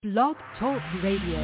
Blog Talk Radio.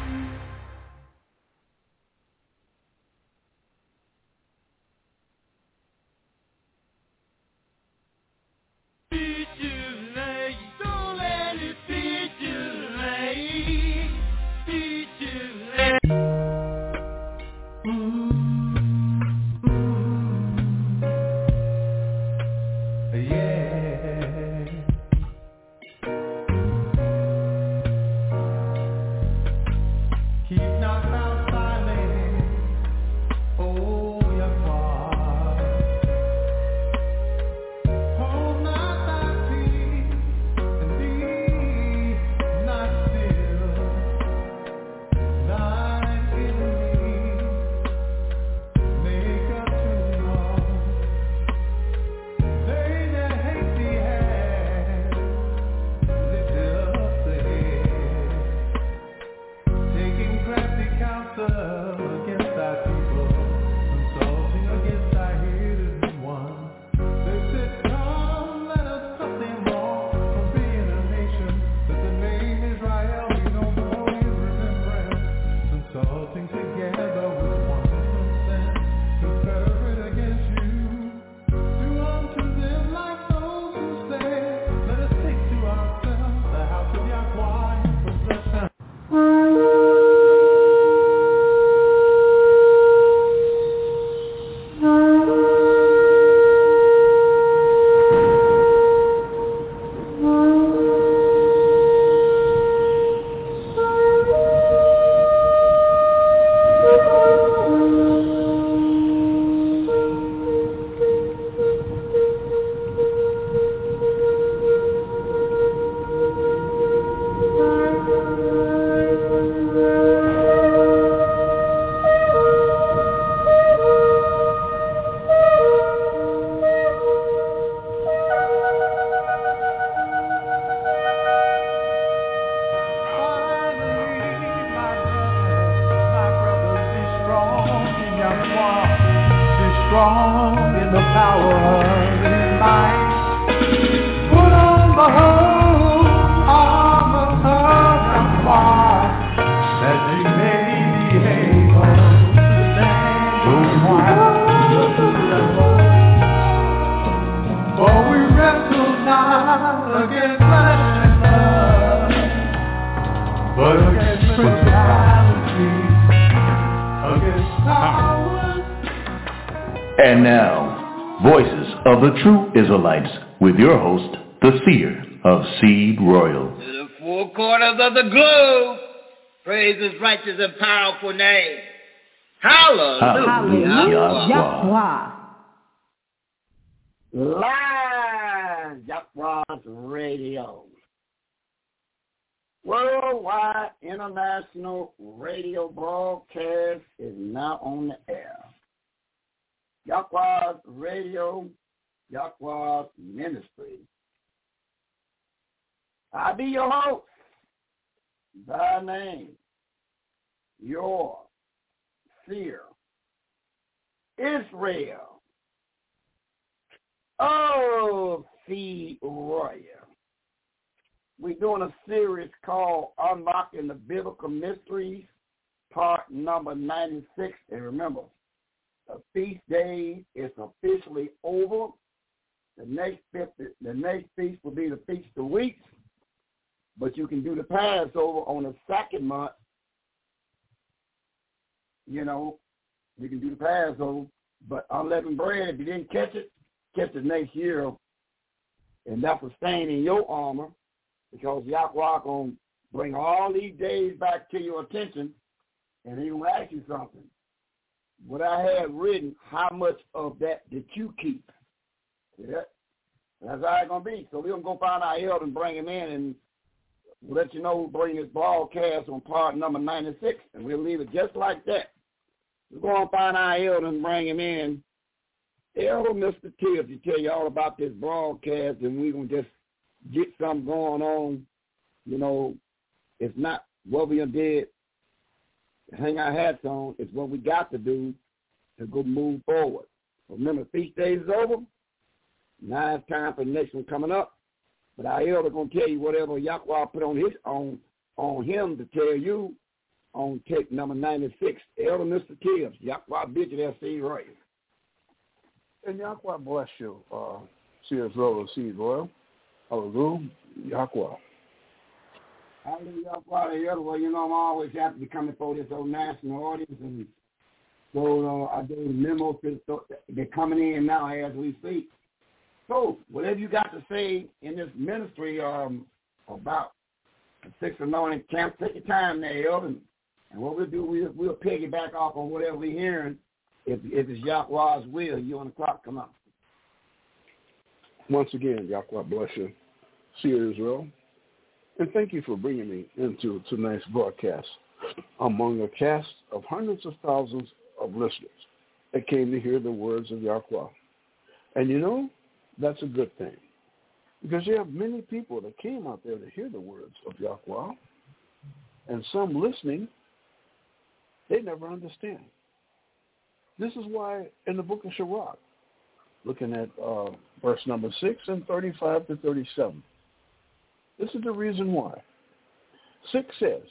And now, Voices of the True Israelites, with your host, the Seer of Seed Royal. To the four corners of the globe, praise His righteous and powerful name. Hallelujah. Yahweh. Live Yahweh's Radio. Worldwide international radio broadcast is now on the air. Yahweh's Radio, Yahweh's Ministry. I be your host, thy name, your seer, Israel. Oh, Seed Royal. We're doing a series called Unlocking the Biblical Mysteries, part number 96. And remember, the feast day is officially over. The next feast will be the Feast of Weeks, but you can do the Passover on the second month. You know, you can do the Passover, but unleavened bread, if you didn't catch it next year, and that's a stain in your armor, because Yahweh going to bring all these days back to your attention, and He will ask you something. What I had written, how much of that did you keep? See that? That's how it's going to be. So we're going to go find our elder and bring him in, and we'll let you know who bring this broadcast on part number 96, and we'll leave it just like that. We're going to find our elder and bring him in. Elder Mr. Tibbs to tell you all about this broadcast, and we're going to just get something going on. You know, it's not what we did, hang our hats on. It's what we got to do to go move forward. Remember, feast days is over. Now it's time for the next one coming up. But our elder going to tell you whatever Yahweh put on his own on him to tell you on tape number 96, Elder Mr. Tibbs, Yahweh Bishop S.C. Roy. And Yahweh bless you, Sears Roller Seed Royal. Hallelujah, Yahweh. Hallelujah, Yahweh. Well, you know, I'm always happy to come before this old national audience, and so I do memos they're coming in now as we speak. So, whatever you got to say in this ministry about the Sixth Anointing Camp, take your time there, Elder. And what we'll do, we'll piggyback off on whatever we're hearing. If it's Yahweh's will, you on the clock, come up. Once again, Yahweh bless you, Seer Israel. And thank you for bringing me into tonight's broadcast among a cast of hundreds of thousands of listeners that came to hear the words of Yahweh. And you know, that's a good thing, because you have many people that came out there to hear the words of Yahweh, and some listening, they never understand. This is why in the book of Sirach, looking at verse number 6 and 35 to 37, this is the reason why. 6 says,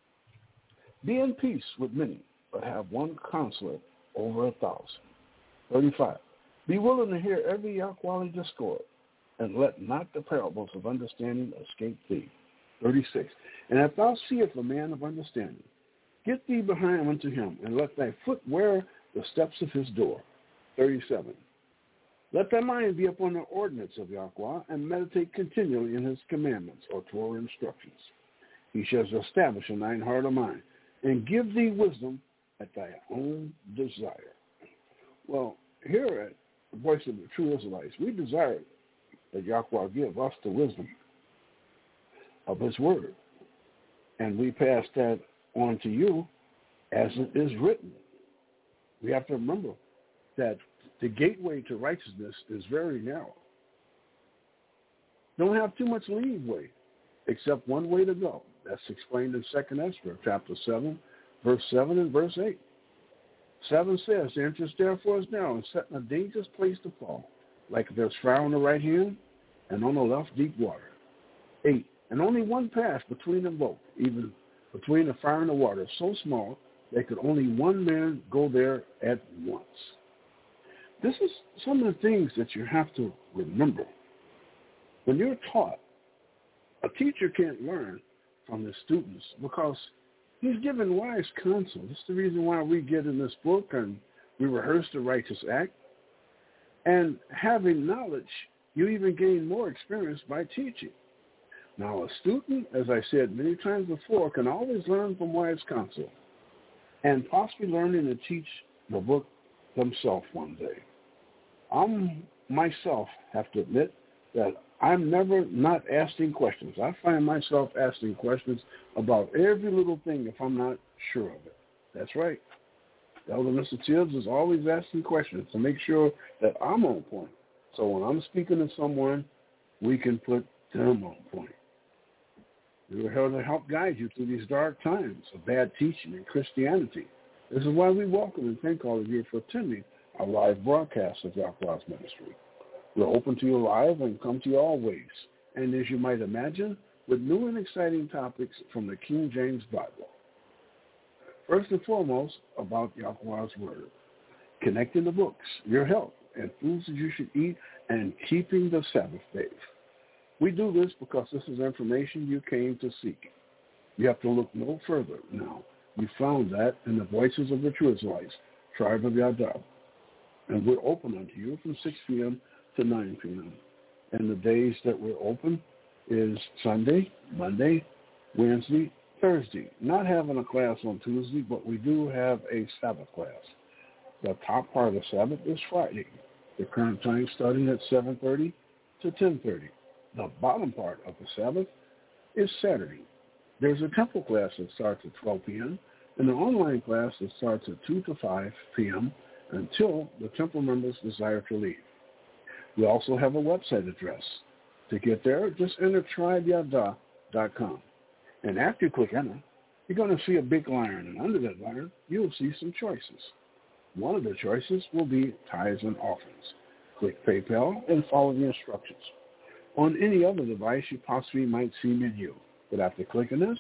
be in peace with many, but have one counselor over 1,000. 35, be willing to hear every Yahweh discord, and let not the parables of understanding escape thee. 36, and if thou seest a man of understanding, get thee behind unto him, and let thy foot wear the steps of his door. 37, let thy mind be upon the ordinance of Yahweh, and meditate continually in his commandments, or Torah instructions. He shall establish in thine heart of mind, and give thee wisdom at thy own desire. Well, here at the Voice of the True Israelites, we desire that Yahweh give us the wisdom of his word. And we pass that on to you as it is written. We have to remember that the gateway to righteousness is very narrow. Don't have too much leeway, except one way to go. That's explained in 2nd Ezra, chapter 7, verse 7 and verse 8. 7 says, the entrance therefore is narrow and set in a dangerous place to fall, like there's fire on the right hand and on the left deep water. 8, and only one path between them both, even between the fire and the water, so small that could only one man go there at once. This is some of the things that you have to remember. When you're taught, a teacher can't learn from his students because he's given wise counsel. That's the reason why we get in this book and we rehearse the righteous act. And having knowledge, you even gain more experience by teaching. Now, a student, as I said many times before, can always learn from wise counsel and possibly learning to teach the book themselves one day. I myself have to admit that I'm never not asking questions. I find myself asking questions about every little thing if I'm not sure of it. That's right. Elder Mr. Tibbs is always asking questions to make sure that I'm on point. So when I'm speaking to someone, we can put them on point. We were here to help guide you through these dark times of bad teaching in Christianity. This is why we welcome and thank all of you for attending our live broadcast of Yahweh's ministry. We're open to you live and come to you always, and as you might imagine, with new and exciting topics from the King James Bible. First and foremost, about Yahweh's Word, connecting the books, your health, and foods that you should eat, and keeping the Sabbath days. We do this because this is information you came to seek. You have to look no further now. You found that in the Voices of the True Israelites, Tribe of Yahweh. And we're open unto you from 6 p.m. to 9 p.m. And the days that we're open is Sunday, Monday, Wednesday, Thursday. Not having a class on Tuesday, but we do have a Sabbath class. The top part of the Sabbath is Friday. The current time starting at 7:30 to 10:30. The bottom part of the Sabbath is Saturday. There's a temple class that starts at 12 p.m. and an online class that starts at 2 to 5 p.m. until the temple members desire to leave. We also have a website address. To get there, just enter tribeyada.com. And after you click enter, you're going to see a big line, and under that line, you'll see some choices. One of the choices will be tithes and offerings. Click PayPal and follow the instructions. On any other device, you possibly might see menu. But after clicking this,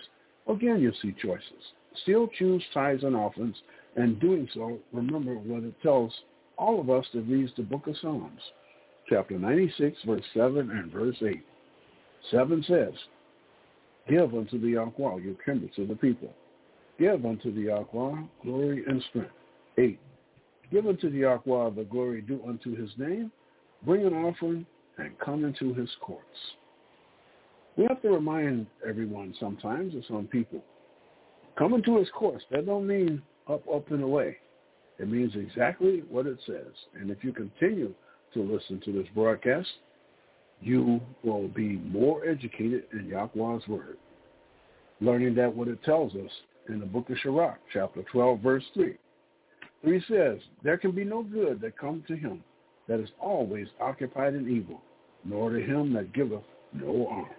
Again, you see choices. Still choose tithes and offerings, and doing so, remember what it tells all of us that reads the book of Psalms, chapter 96, verse 7 and verse 8. 7 says, give unto the Yahweh your kindred to the people. Give unto the Yahweh glory and strength. 8. Give unto the Yahweh the glory due unto his name. Bring an offering and come into his courts. We have to remind everyone sometimes, or some people, come into his courts. That don't mean up, and away. It means exactly what it says. And if you continue to listen to this broadcast, you will be more educated in Yahweh's word, learning that what it tells us in the book of Sirach, chapter 12, verse 3. 3 says, there can be no good that come to him that is always occupied in evil, nor to him that giveth no alms.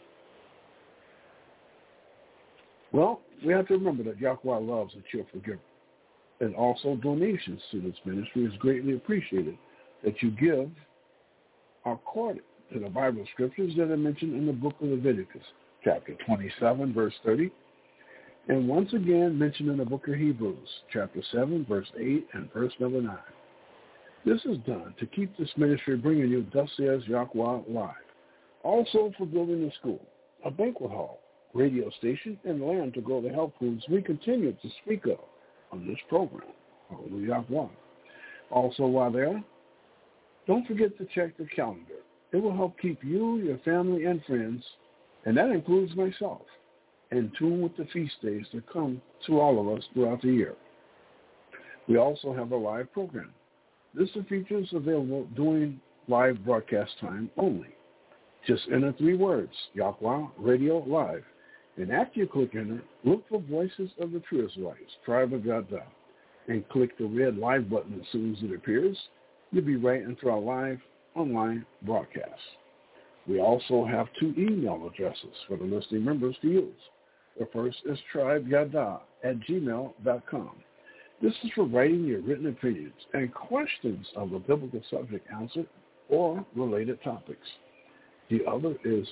Well, we have to remember that Yahweh loves a cheerful giver. And also donations to this ministry is greatly appreciated that you give according to the Bible scriptures that are mentioned in the book of Leviticus, chapter 27, verse 30, and once again mentioned in the book of Hebrews, chapter 7, verse 8, and verse number 9. This is done to keep this ministry bringing you Thus Says Yahweh live. Also for building a school, a banquet hall, radio station, and land to grow the health foods we continue to speak of on this program. Yahweh. Also while there, don't forget to check the calendar. It will help keep you, your family, and friends, and that includes myself, in tune with the feast days that come to all of us throughout the year. We also have a live program. This is features available during live broadcast time only. Just enter 3 words, Yahweh Radio Live. And after you click enter, look for Voices of the True Israelites, Tribe of Yada, and click the red live button as soon as it appears. You'll be right into our live online broadcast. We also have 2 email addresses for the listening members to use. The first is tribeyada@gmail.com. This is for writing your written opinions and questions of the biblical subject answered or related topics. The other is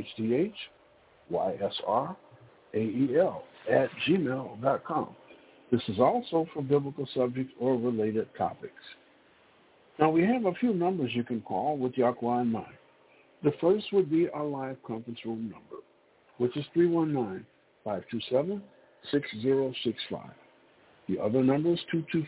YHDHYSRAEL@gmail.com. This is also for biblical subjects or related topics. Now, we have a few numbers you can call with Yahweh in mind. The first would be our live conference room number, which is 319-527-6065. The other number is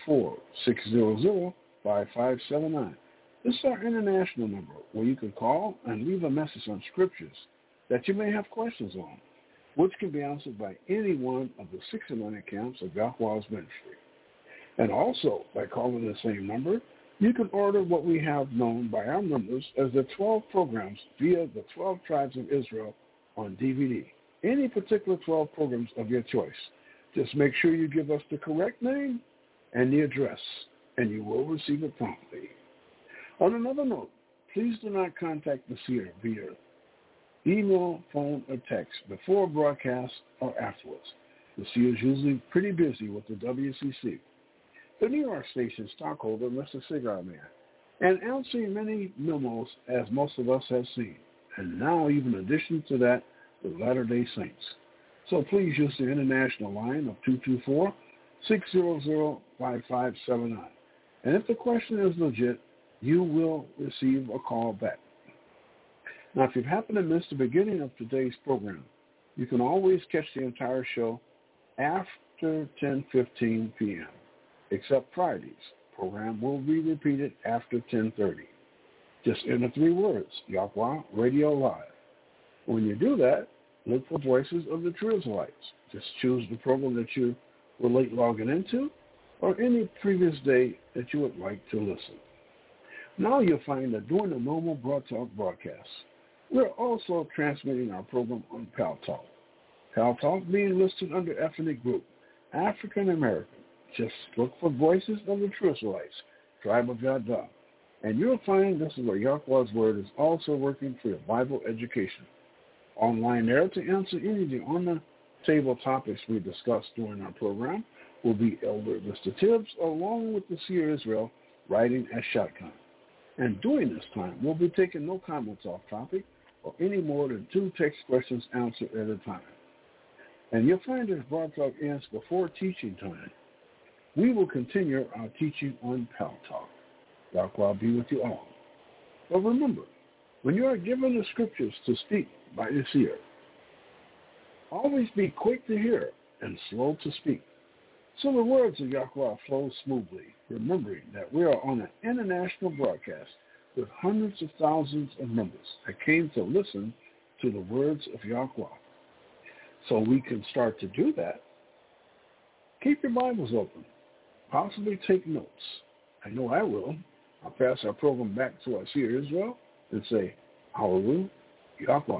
224-600-5579. This is our international number where you can call and leave a message on scriptures that you may have questions on, which can be answered by any one of the 69 camps of Yahweh's ministry. And also, by calling the same number, you can order what we have known by our members as the 12 programs via the 12 tribes of Israel on DVD. Any particular 12 programs of your choice. Just make sure you give us the correct name and the address, and you will receive it promptly. On another note, please do not contact the seer via email, phone, or text before broadcast or afterwards. The seer is usually pretty busy with the WCC, the New York station stockholder, Mr. Cigar Man, and answering many memos as most of us have seen, and now even in addition to that, the Latter-day Saints. So please use the international line of 224-600-5579. And if the question is legit, you will receive a call back. Now, if you happen to miss the beginning of today's program, you can always catch the entire show after 10:15 p.m., except Fridays. Program will be repeated after 10:30. Just enter 3 words, Yahweh Radio Live. When you do that, look for Voices of the True Israelites. Just choose the program that you were late logging into or any previous day that you would like to listen. Now you'll find that during the normal Broad Talk broadcast, we're also transmitting our program on Pal Talk. Pal Talk being listed under ethnic group, African American. Just look for Voices of the True Israelites, Tribe of Yada. And you'll find this is where Yahweh's Word is also working for your Bible education. Online there to answer any of the on-the-table topics we discussed during our program will be Elder Mr. Tibbs along with the Seer Israel riding as shotgun. And during this time, we'll be taking no comments off topic or any more than 2 text questions answered at a time. And you'll find this Blog Talk ends before teaching time. We will continue our teaching on Pal Talk. Yahweh be with you all. But remember, when you are given the scriptures to speak by the seer, always be quick to hear and slow to speak, so the words of Yahweh flow smoothly, remembering that we are on an international broadcast with hundreds of thousands of members that came to listen to the words of Yahweh. So we can start to do that. Keep your Bibles open. Possibly take notes. I know I will. I'll pass our program back to our seer Israel and say, Hallelujah, Yahweh.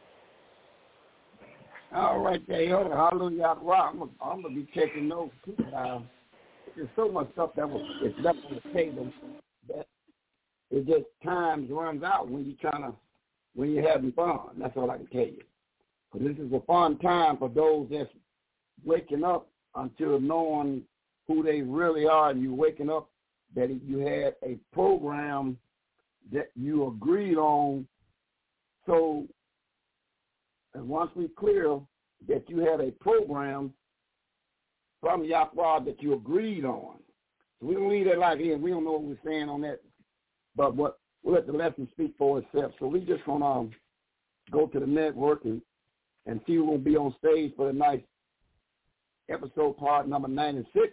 All right, there, hallelujah, Yahweh. I'm going to be taking notes too. There's so much stuff it's left on the table that it just times runs out when you're having fun. That's all I can tell you. But this is a fun time for those that's waking up until knowing who they really are, and you're waking up that you had a program that you agreed on. So, and once we clear that you had a program from Yahweh that you agreed on. So we don't leave that like here. We don't know what we're saying on that, but we'll let the lesson speak for itself. So we just going to go to the network and see who's going to be on stage for the night episode part number 96.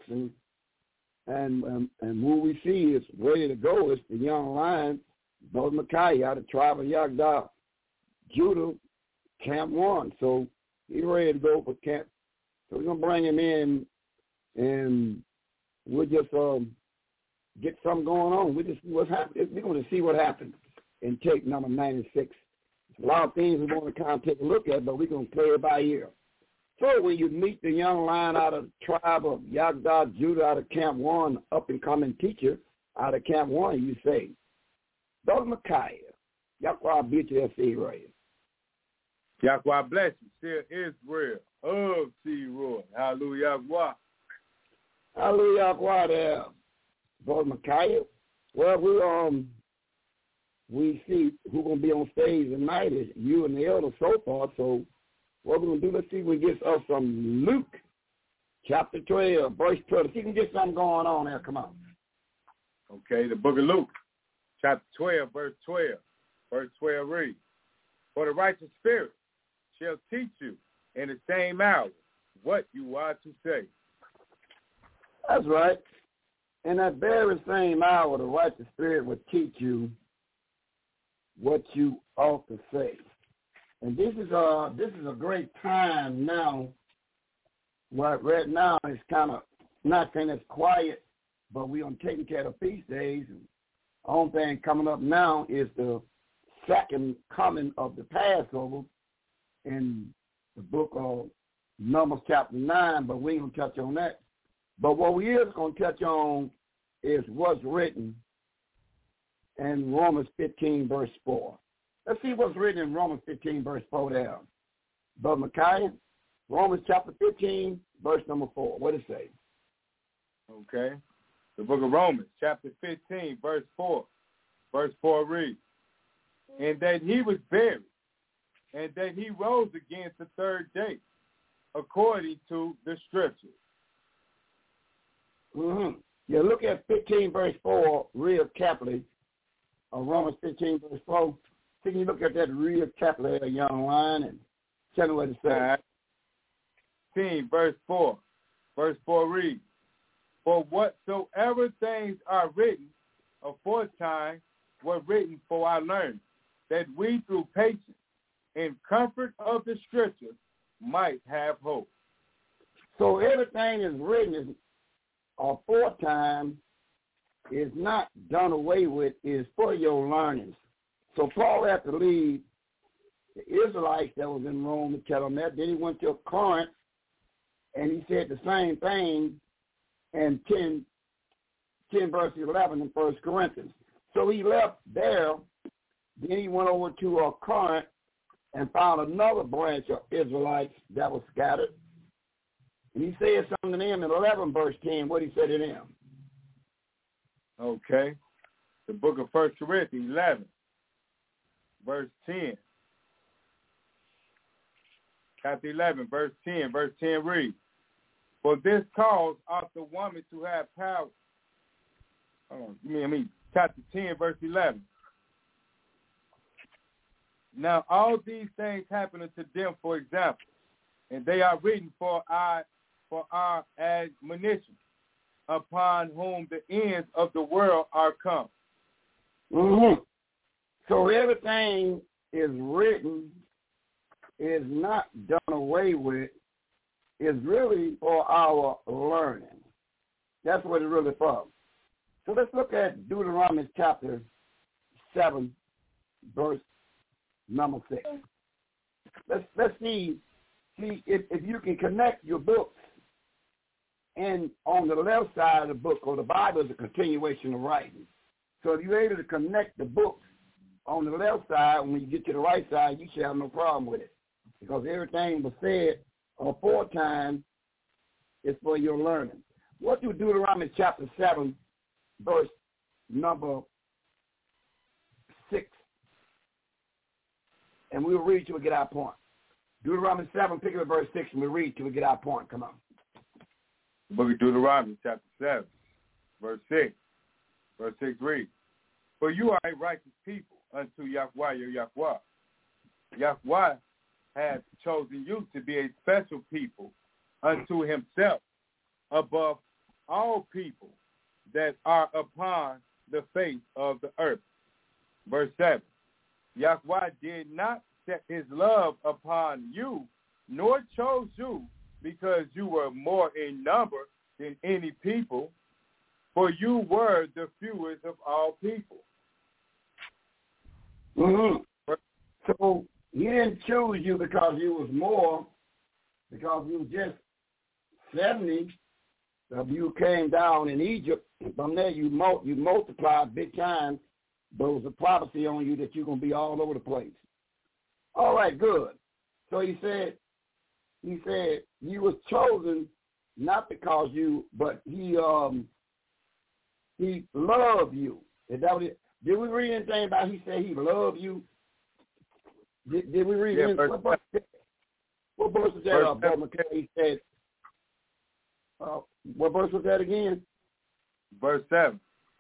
And who we see is ready to go is the young lion, Brother Micaiah, out of the tribe of Yagdah, Judah, Camp 1. So he's ready to go for camp. So we're going to bring him in, and we'll just get something going on. We're going to see what happens in tape number 96. A lot of things we want to kind of take a look at, but we're going to play it by ear. So when you meet the young lion out of the tribe of Yagdah, Judah, out of Camp 1, up-and-coming teacher out of Camp 1, you say, Brother Micaiah, Yahweh be to your seed right. Yahweh bless you, still Israel of T-Roy. Hallelujah, Yahweh. Hallelujah, Yahweh there, Brother Micaiah. Well, we see who's going to be on stage tonight is you and the elder so far. So what we're going to do, let's see if we get us from Luke chapter 12, verse 12. Let's see if we can get something going on there. Come on. Okay, the book of Luke, chapter 12, verse 12. Verse 12 reads, For the righteous spirit shall teach you in the same hour what you are to say. That's right. In that very same hour, the righteous spirit will teach you what you ought to say. And this is a great time now. Right now it's kind of not saying it's quiet, but we're taking care of feast days. And the only thing coming up now is the second coming of the Passover in the book of Numbers chapter 9, but we ain't going to touch on that. But what we is going to touch on is what's written in Romans 15, verse 4. Let's see what's written in Romans 15, verse 4 there. Brother Micaiah, Romans chapter 15, verse number 4. What does it say? Okay. The book of Romans, chapter 15, verse 4. Verse 4 reads, And that he was buried, and that he rose again the third day, according to the scriptures. Mm-hmm. Yeah, look at 15, verse 4, real carefully. Romans 15, verse 4. Can you look at that real carefully, a young lion, and tell me what it says. 15, verse 4. Verse 4 reads, For whatsoever things are written aforetime were written for our learning, that we through patience and comfort of the scriptures might have hope. So everything is written aforetime is not done away with, is for your learnings. So Paul had to leave the Israelites that was in Rome to tell them that. Then he went to Corinth, and he said the same thing in 10 verse 11 in 1 Corinthians. So he left there. Then he went over to Corinth and found another branch of Israelites that was scattered. And he said something to them in 11 verse 10, what he said to them. Okay. The book of 1 Corinthians 11, verse 10. chapter 11, verse 10. Verse 10 reads, "For this cause ought the woman to have power." Chapter 10, verse 11. "Now all these things happen unto them for example, and they are written for our admonition, upon whom the ends of the world are come." Mm-hmm. So everything is written, is not done away with, is really for our learning. That's what it's really for. So let's look at Deuteronomy chapter 7, verse number 6. Let's see if you can connect your books. And on the left side of the book, or the Bible is a continuation of writing. So if you're able to connect the books on the left side, when you get to the right side, you should have no problem with it. Because everything was said aforetime is for your learning. What do Deuteronomy chapter 7, verse number 6? And we'll read till we get our point. Deuteronomy 7, pick up verse 6, and we'll read till we get our point. Come on. The book of Deuteronomy, chapter 7, verse 6. Verse 6 reads, "For you are a righteous people unto Yahweh your Yahweh. Yahweh has chosen you to be a special people unto himself above all people that are upon the face of the earth." Verse 7, "Yahweh did not set his love upon you, nor chose you because you were more in number than any people, for you were the fewest of all people." Mm-hmm. So he didn't choose you because you was more, because you was just 70 of you came down in Egypt. From there you multiplied big time. But it was a prophecy on you that you're going to be all over the place. All right, good. So he said you was chosen not because but he loved you. Is that what it? Did we read anything about he said he loved you? Did we read anything? What verse was that, Brother McKay? He said, what verse was that again? Verse 7.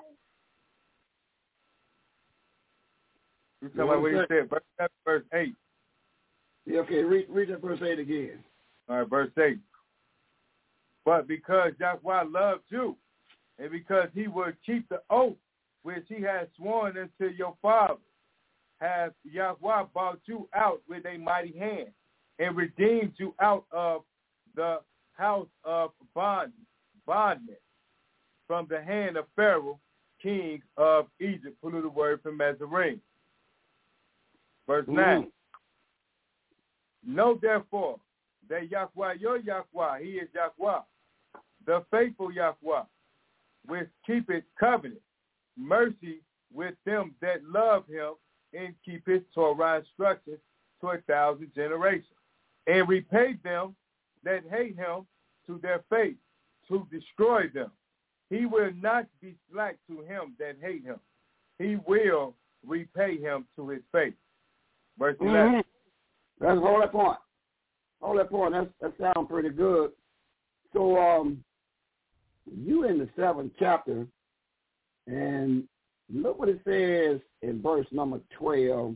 You talking about what he said? Verse 7, verse 8. Yeah, okay, read that verse 8 again. All right, verse 8. "But because Yahweh loved you, and because he would keep the oath which he has sworn unto your fathers, has Yahweh brought you out with a mighty hand, and redeemed you out of the house of bondmen, from the hand of Pharaoh, king of Egypt." Put the word from Mizraim. Verse 9. "Know therefore that Yahweh your Yahweh, he is Yahweh, the faithful Yahweh, which keepeth covenant, mercy with them that love him, and keep his Torah instructions to 1,000 generations, and repay them that hate him to their face, to destroy them. He will not be slack to him that hate him. He will repay him to his face." Verse 11. Mm-hmm. That's all that point. All that point. That sounds pretty good. So you in the 7th chapter, and look what it says in verse number 12.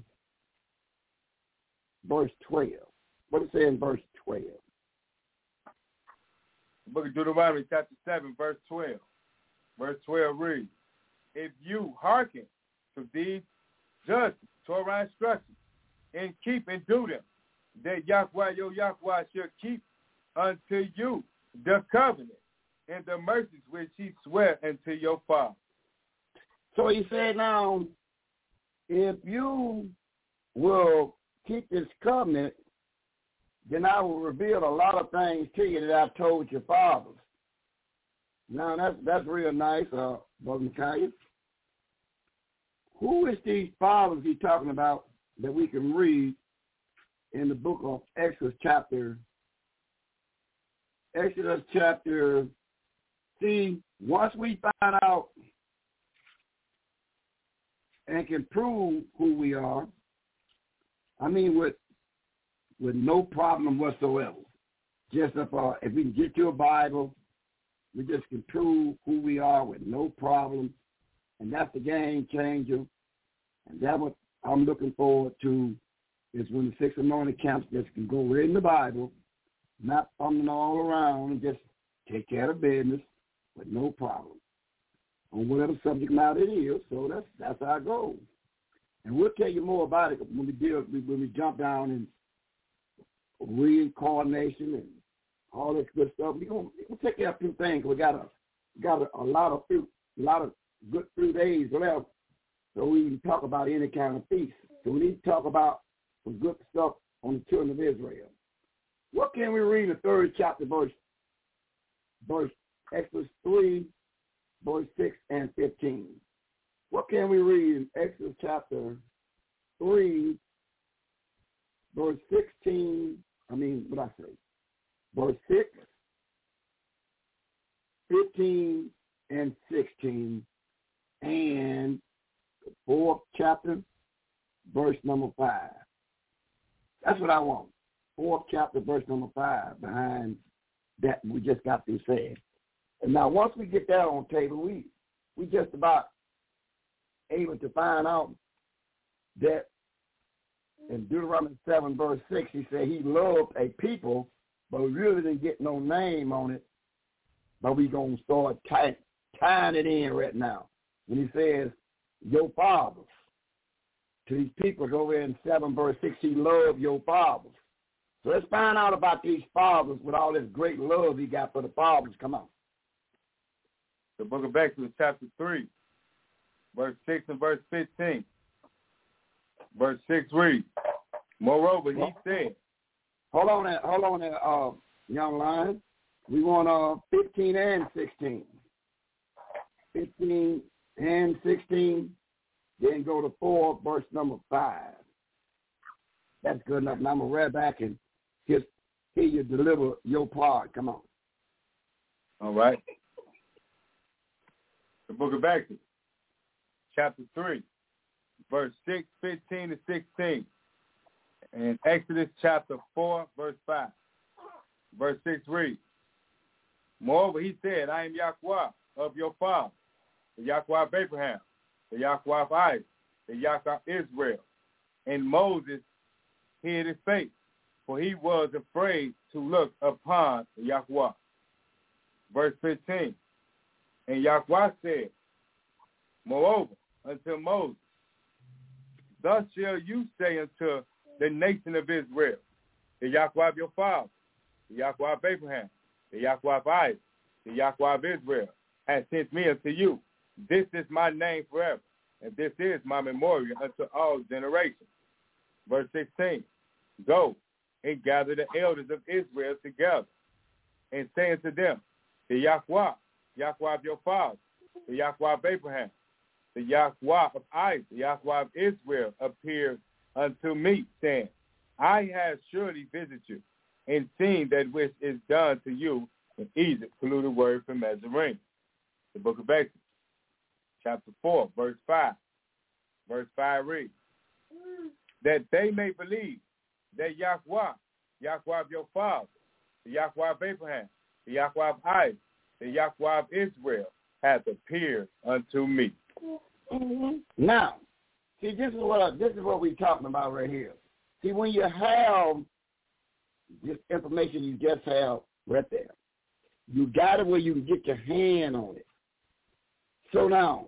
Verse 12. What it says in verse 12? The book of Deuteronomy, chapter 7, verse 12. Verse 12 reads, "If you hearken to these judgments, Torah instructions, and keep and do them, that Yahweh your Yahweh shall keep unto you the covenant and the mercies which he sware unto your father." So he said, now, if you will keep this covenant, then I will reveal a lot of things to you that I've told your fathers. Now, that's real nice, Brother Micaiah. Who is these fathers he's talking about that we can read in the book of Exodus chapter? See, once we find out and can prove who we are, with with no problem whatsoever. Just if we can get to a Bible, we just can prove who we are with no problem. And that's the game changer. And that's what I'm looking forward to, is when the 6 anointed camps just can go right in the Bible, not fumbling all around, and just take care of business with no problem on whatever subject matter it is. So that's our goal. And we'll tell you more about it when we jump down in reincarnation and all this good stuff. We'll take care of a few things. We got a lot of good few days left, so we can talk about any kind of feast. So we need to talk about some good stuff on the children of Israel. What can we read in the 3rd chapter, verse Exodus 3, verse 6 and 15? What can we read in Exodus chapter 3, verse 16? Verse 6, 15, and 16, and the 4th chapter, verse number 5. That's what I want. 4th chapter, verse number 5, behind that we just got through saying. And now once we get that on table, we just about able to find out that in Deuteronomy 7, verse 6, he said he loved a people, but we really didn't get no name on it. But we're going to start tying it in right now. When he says, your fathers, to these people over in 7, verse 6, he loved your fathers. So let's find out about these fathers with all this great love he got for the fathers. Come on. The book of Exodus, chapter 3, verse 6 and verse 15. Verse 6 reads, moreover, he said. Hold on there, young lion. We want 15 and 16. 15 and 16, then go to 4, verse number 5. That's good enough. Now I'm going to read back and just hear you deliver your part. Come on. All right. The book of Exodus, chapter 3, verse 6, 15 to 16. And Exodus chapter 4, verse 5. Verse 6 reads, moreover, he said, I am Yahweh of your father, the Yahweh of Abraham, the Yahweh of Isaac, the Yahweh of Israel. And Moses hid his face, for he was afraid to look upon Yahweh. Verse 15, and Yahweh said, moreover, unto Moses, thus shall you say unto the nation of Israel, the Yahweh of your father, the Yahweh of Abraham, the Yahweh of Isaac, the Yahweh of Israel, has sent me unto you. This is my name forever, and this is my memorial unto all generations. Verse 16, go and gather the elders of Israel together, and say unto them, the Yahweh of your father, the Yahweh of Abraham, the Yahweh of Isaac, the Yahweh of Israel appeared unto me, saying, I have surely visited you, and seen that which is done to you in Egypt. Polluted word from Nazarene. The book of Exodus, chapter 4, verse 5. Verse 5 reads, that they may believe that Yahweh of your father, the Yahweh of Abraham, the Yahweh of Isaac, the Yahweh of Israel, hath appeared unto me. Mm-hmm. Now, see, this is what we're talking about right here. See, when you have this information you just have right there, you got it where you can get your hand on it. So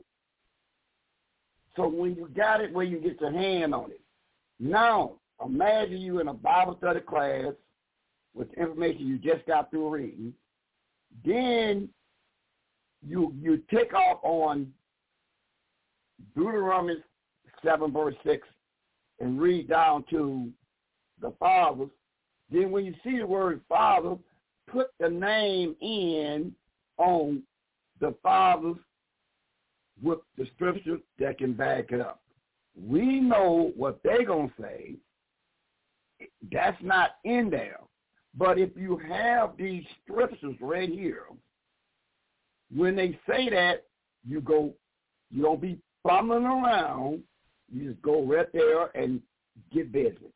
when you got it where you get your hand on it, now imagine you in a Bible study class with the information you just got through reading. Then you take off on Deuteronomy 7, verse 6, and read down to the fathers. Then when you see the word father, put the name in on the fathers with the scripture that can back it up. We know what they're going to say. That's not in there. But if you have these scriptures right here, when they say that, you don't be fumbling around. You just go right there and get busy.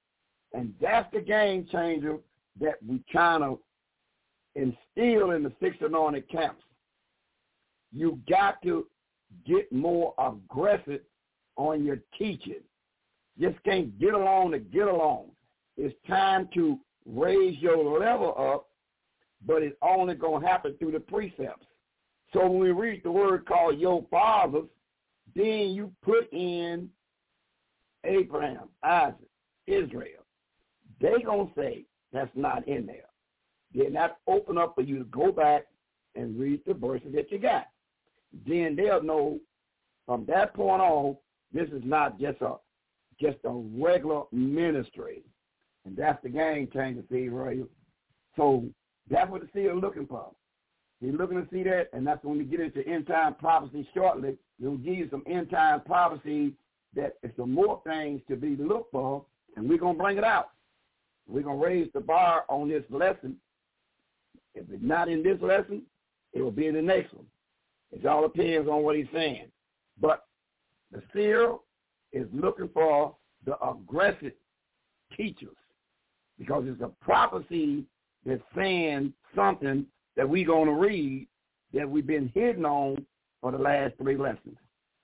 And that's the game changer that we kind of instill in the Six Anointed camps. You got to get more aggressive on your teaching. Just can't get along to get along. It's time to raise your level up, but it's only going to happen through the precepts. So when we read the word called your fathers, then you put in Abraham, Isaac, Israel. They're going to say that's not in there. Then that open up for you to go back and read the verses that you got. Then they'll know from that point on, this is not just a regular ministry. And that's the game changer, see, right? So that's what the seer is looking for. He's looking to see that, and that's when we get into end-time prophecy shortly. We'll give you some end-time prophecy that is some more things to be looked for, and we're going to bring it out. We're going to raise the bar on this lesson. If it's not in this lesson, it will be in the next one. It all depends on what he's saying. But the seer is looking for the aggressive teachers because it's a prophecy that's saying something that we're going to read that we've been hidden on for the last 3 lessons.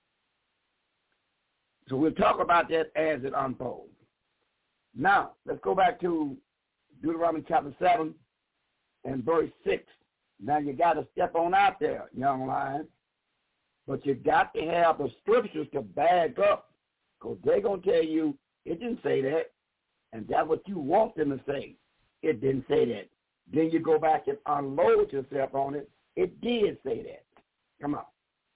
So we'll talk about that as it unfolds. Now, let's go back to Deuteronomy chapter 7 and verse 6. Now, you got to step on out there, young lions, but you got to have the scriptures to back up because they're going to tell you it didn't say that, and that's what you want them to say. It didn't say that. Then you go back and unload yourself on it. It did say that. Come on.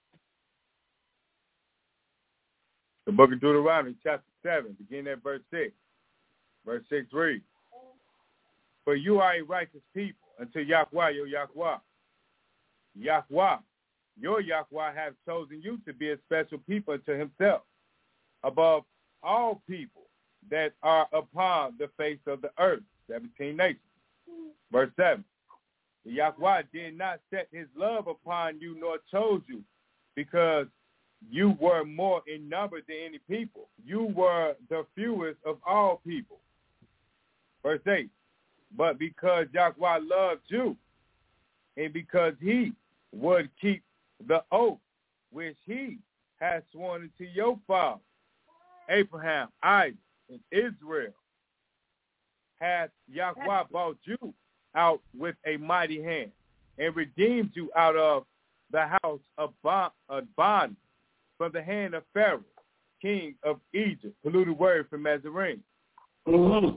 The book of Deuteronomy, chapter 7, beginning at verse 6. Verse 6 reads, "For you are a righteous people unto Yahweh, your Yahweh. Yahweh, your Yahweh, have chosen you to be a special people unto himself, above all people that are upon the face of the earth." 17 nations. Verse 7, "Yahweh did not set his love upon you, nor chose you, because you were more in number than any people. You were the fewest of all people." Verse 8, "But because Yahweh loved you, and because he would keep the oath which he has sworn unto your father, Abraham, Isaac, and Israel, hath Yahweh brought you out with a mighty hand, and redeemed you out of the house of bondage, from the hand of Pharaoh, king of Egypt." Polluted word from Nazarene. Mm-hmm.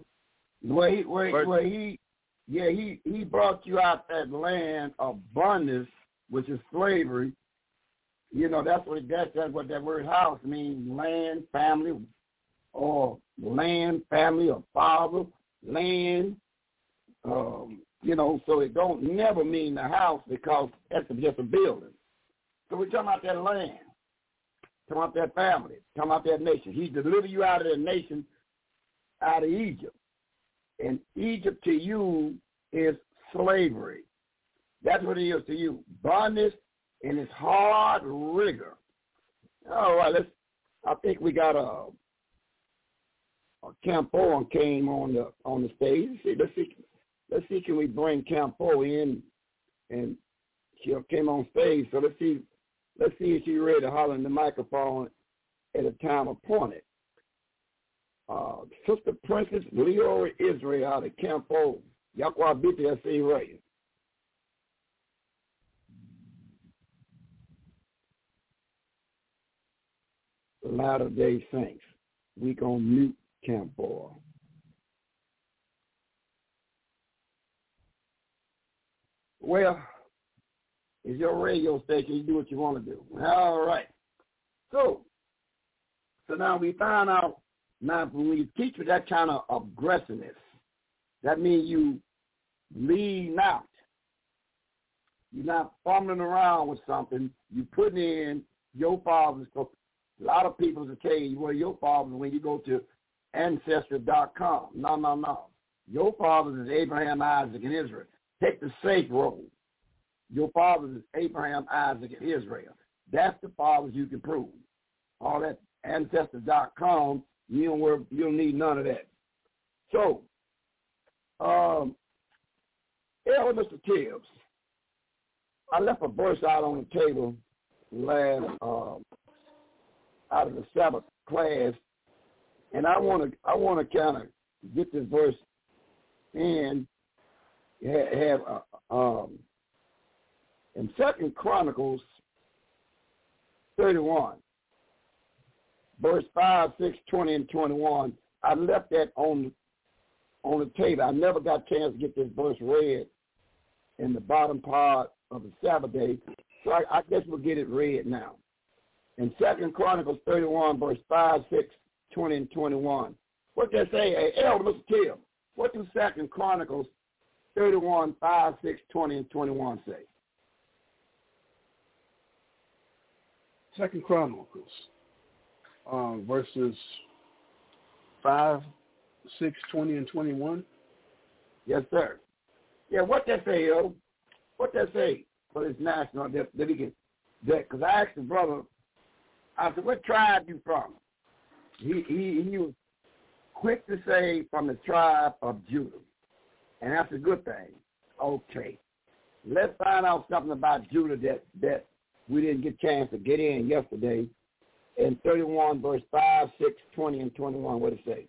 He brought you out that land of bondage, which is slavery. You know, that's what that word house means: land, family, or land, family, or father, land. So it don't never mean the house because that's just a building. So we're talking about that land, talking about that family, talking about that nation. He delivered you out of that nation, out of Egypt. And Egypt to you is slavery. That's what it is to you. Bondage and its hard rigor. All right, I think we got a Campo came on the stage. Let's see, can we bring Campo in? And she came on stage. So let's see if she's ready to holler in the microphone at a time appointed. Sister Princess Leora Israel out of Campo. Yahweh BTSC Radio. Latter-day Saints. We gonna mute Campo. Well, it's your radio station. You do what you want to do. All right. So now we found out. Now, when you teach with that kind of aggressiveness, that means you lean out. You're not fumbling around with something. You put in your fathers. A lot of people will tell you, well, your fathers when you go to Ancestry.com. No. Your fathers is Abraham, Isaac, and Israel. Take the safe road. Your fathers is Abraham, Isaac, and Israel. That's the fathers you can prove. All that Ancestry.com, you don't need none of that. So, Elder Mr. Tibbs, I left a verse out on the table last out of the Sabbath class, and I want to kind of get this verse in. Have in 2 Chronicles 31, verse 5, 6, 20, and 21. I left that on the table. I never got a chance to get this verse read in the bottom part of the Sabbath day, so I guess we'll get it read now. In 2 Chronicles 31, verse 5, 6, 20, and 21. What does that say? Hey, Elder Mr. Tim, what do 2 Chronicles 31, 5, 6, 20, and 21 say? 2 Chronicles, verses 5, 6, 20, and 21. Yes, sir. Yeah, what that say, yo? What that say for this national that he can? Because I asked the brother, I said, "What tribe you from?" He was quick to say from the tribe of Judah, and that's a good thing. Okay, let's find out something about Judah that we didn't get a chance to get in yesterday. In 31, verse 5, 6, 20, and 21, what it say?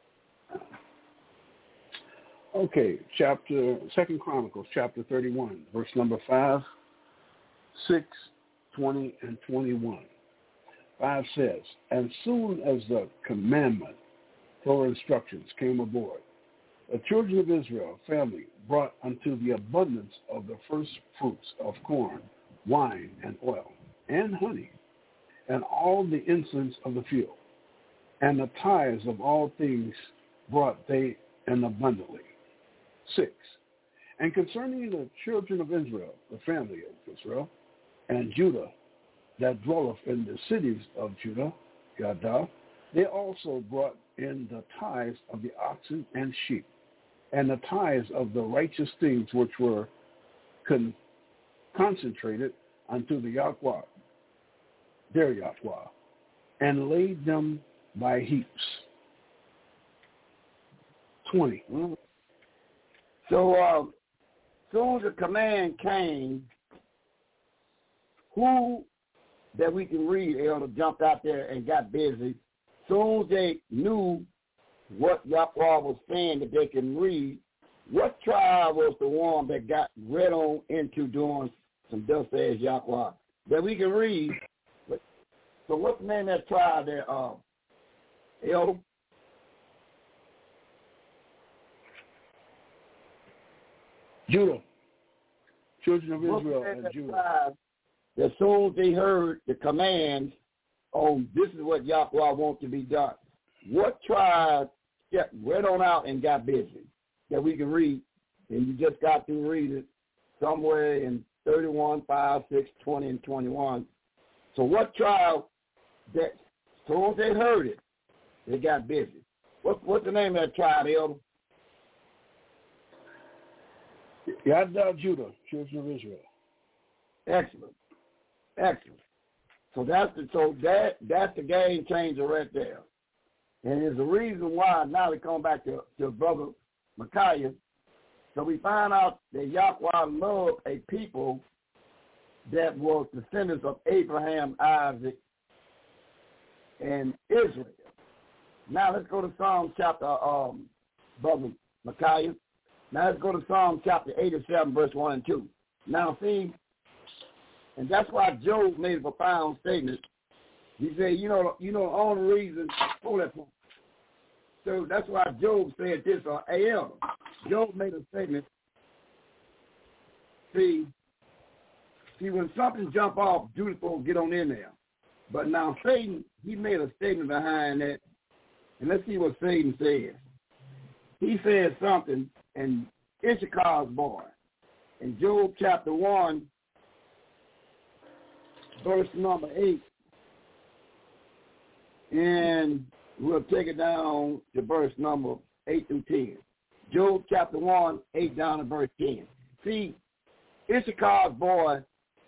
Okay, 2 Chronicles, chapter 31, verse number 5, 6, 20, and 21. 5 says, "And soon as the commandment or instructions came aboard, the children of Israel family brought unto the abundance of the first fruits of corn, wine, and oil, and honey, and all the incense of the field, and the tithes of all things brought they in abundantly." 6. And concerning the children of Israel, the family of Israel, and Judah, that dwelleth in the cities of Judah, Yada, they also brought in the tithes of the oxen and sheep, and the tithes of the righteous things which were concentrated unto the Yahweh, their Yahweh, and laid them by heaps. 20. So, soon as the command came, who that we can read, Elder, jumped out there and got busy. Soon as they knew what Yahweh was saying that they can read, what tribe was the one that got read on into doing some thus says Yahweh that we can read? So what's the name of that tribe there, Elder? Judah. Children of Israel and Judah. As soon as they heard the commands on this is what Yahweh wants to be done, what tribe stepped right on out and got busy that we can read? And you just got to read it somewhere in 31, 5, 6, 20, and 21. So what tribe that as soon as they heard it, they got busy? What's the name of that tribe, Elder? Yada, Judah, children of Israel. Excellent. So that's the game changer right there. And there's a reason why now we come back to Brother Micaiah. So we find out that Yahweh loved a people that was descendants of Abraham, Isaac, and Israel. Now let's go to Psalm chapter, Brother Micaiah. Now let's go to Psalm chapter 87, verse 1 and 2. Now see, and that's why Job made a profound statement. He said, you know, the only reason, hold that point. So that's why Job said this, Job made a statement. See, when something jump off, Judas will get on in there. But now Satan, he made a statement behind that. And let's see what Satan says. He said something, and Issachar's boy, in Job chapter 1, verse number 8, and we'll take it down to verse number 8 through 10. Job chapter 1, 8 down to verse 10. See, Issachar's boy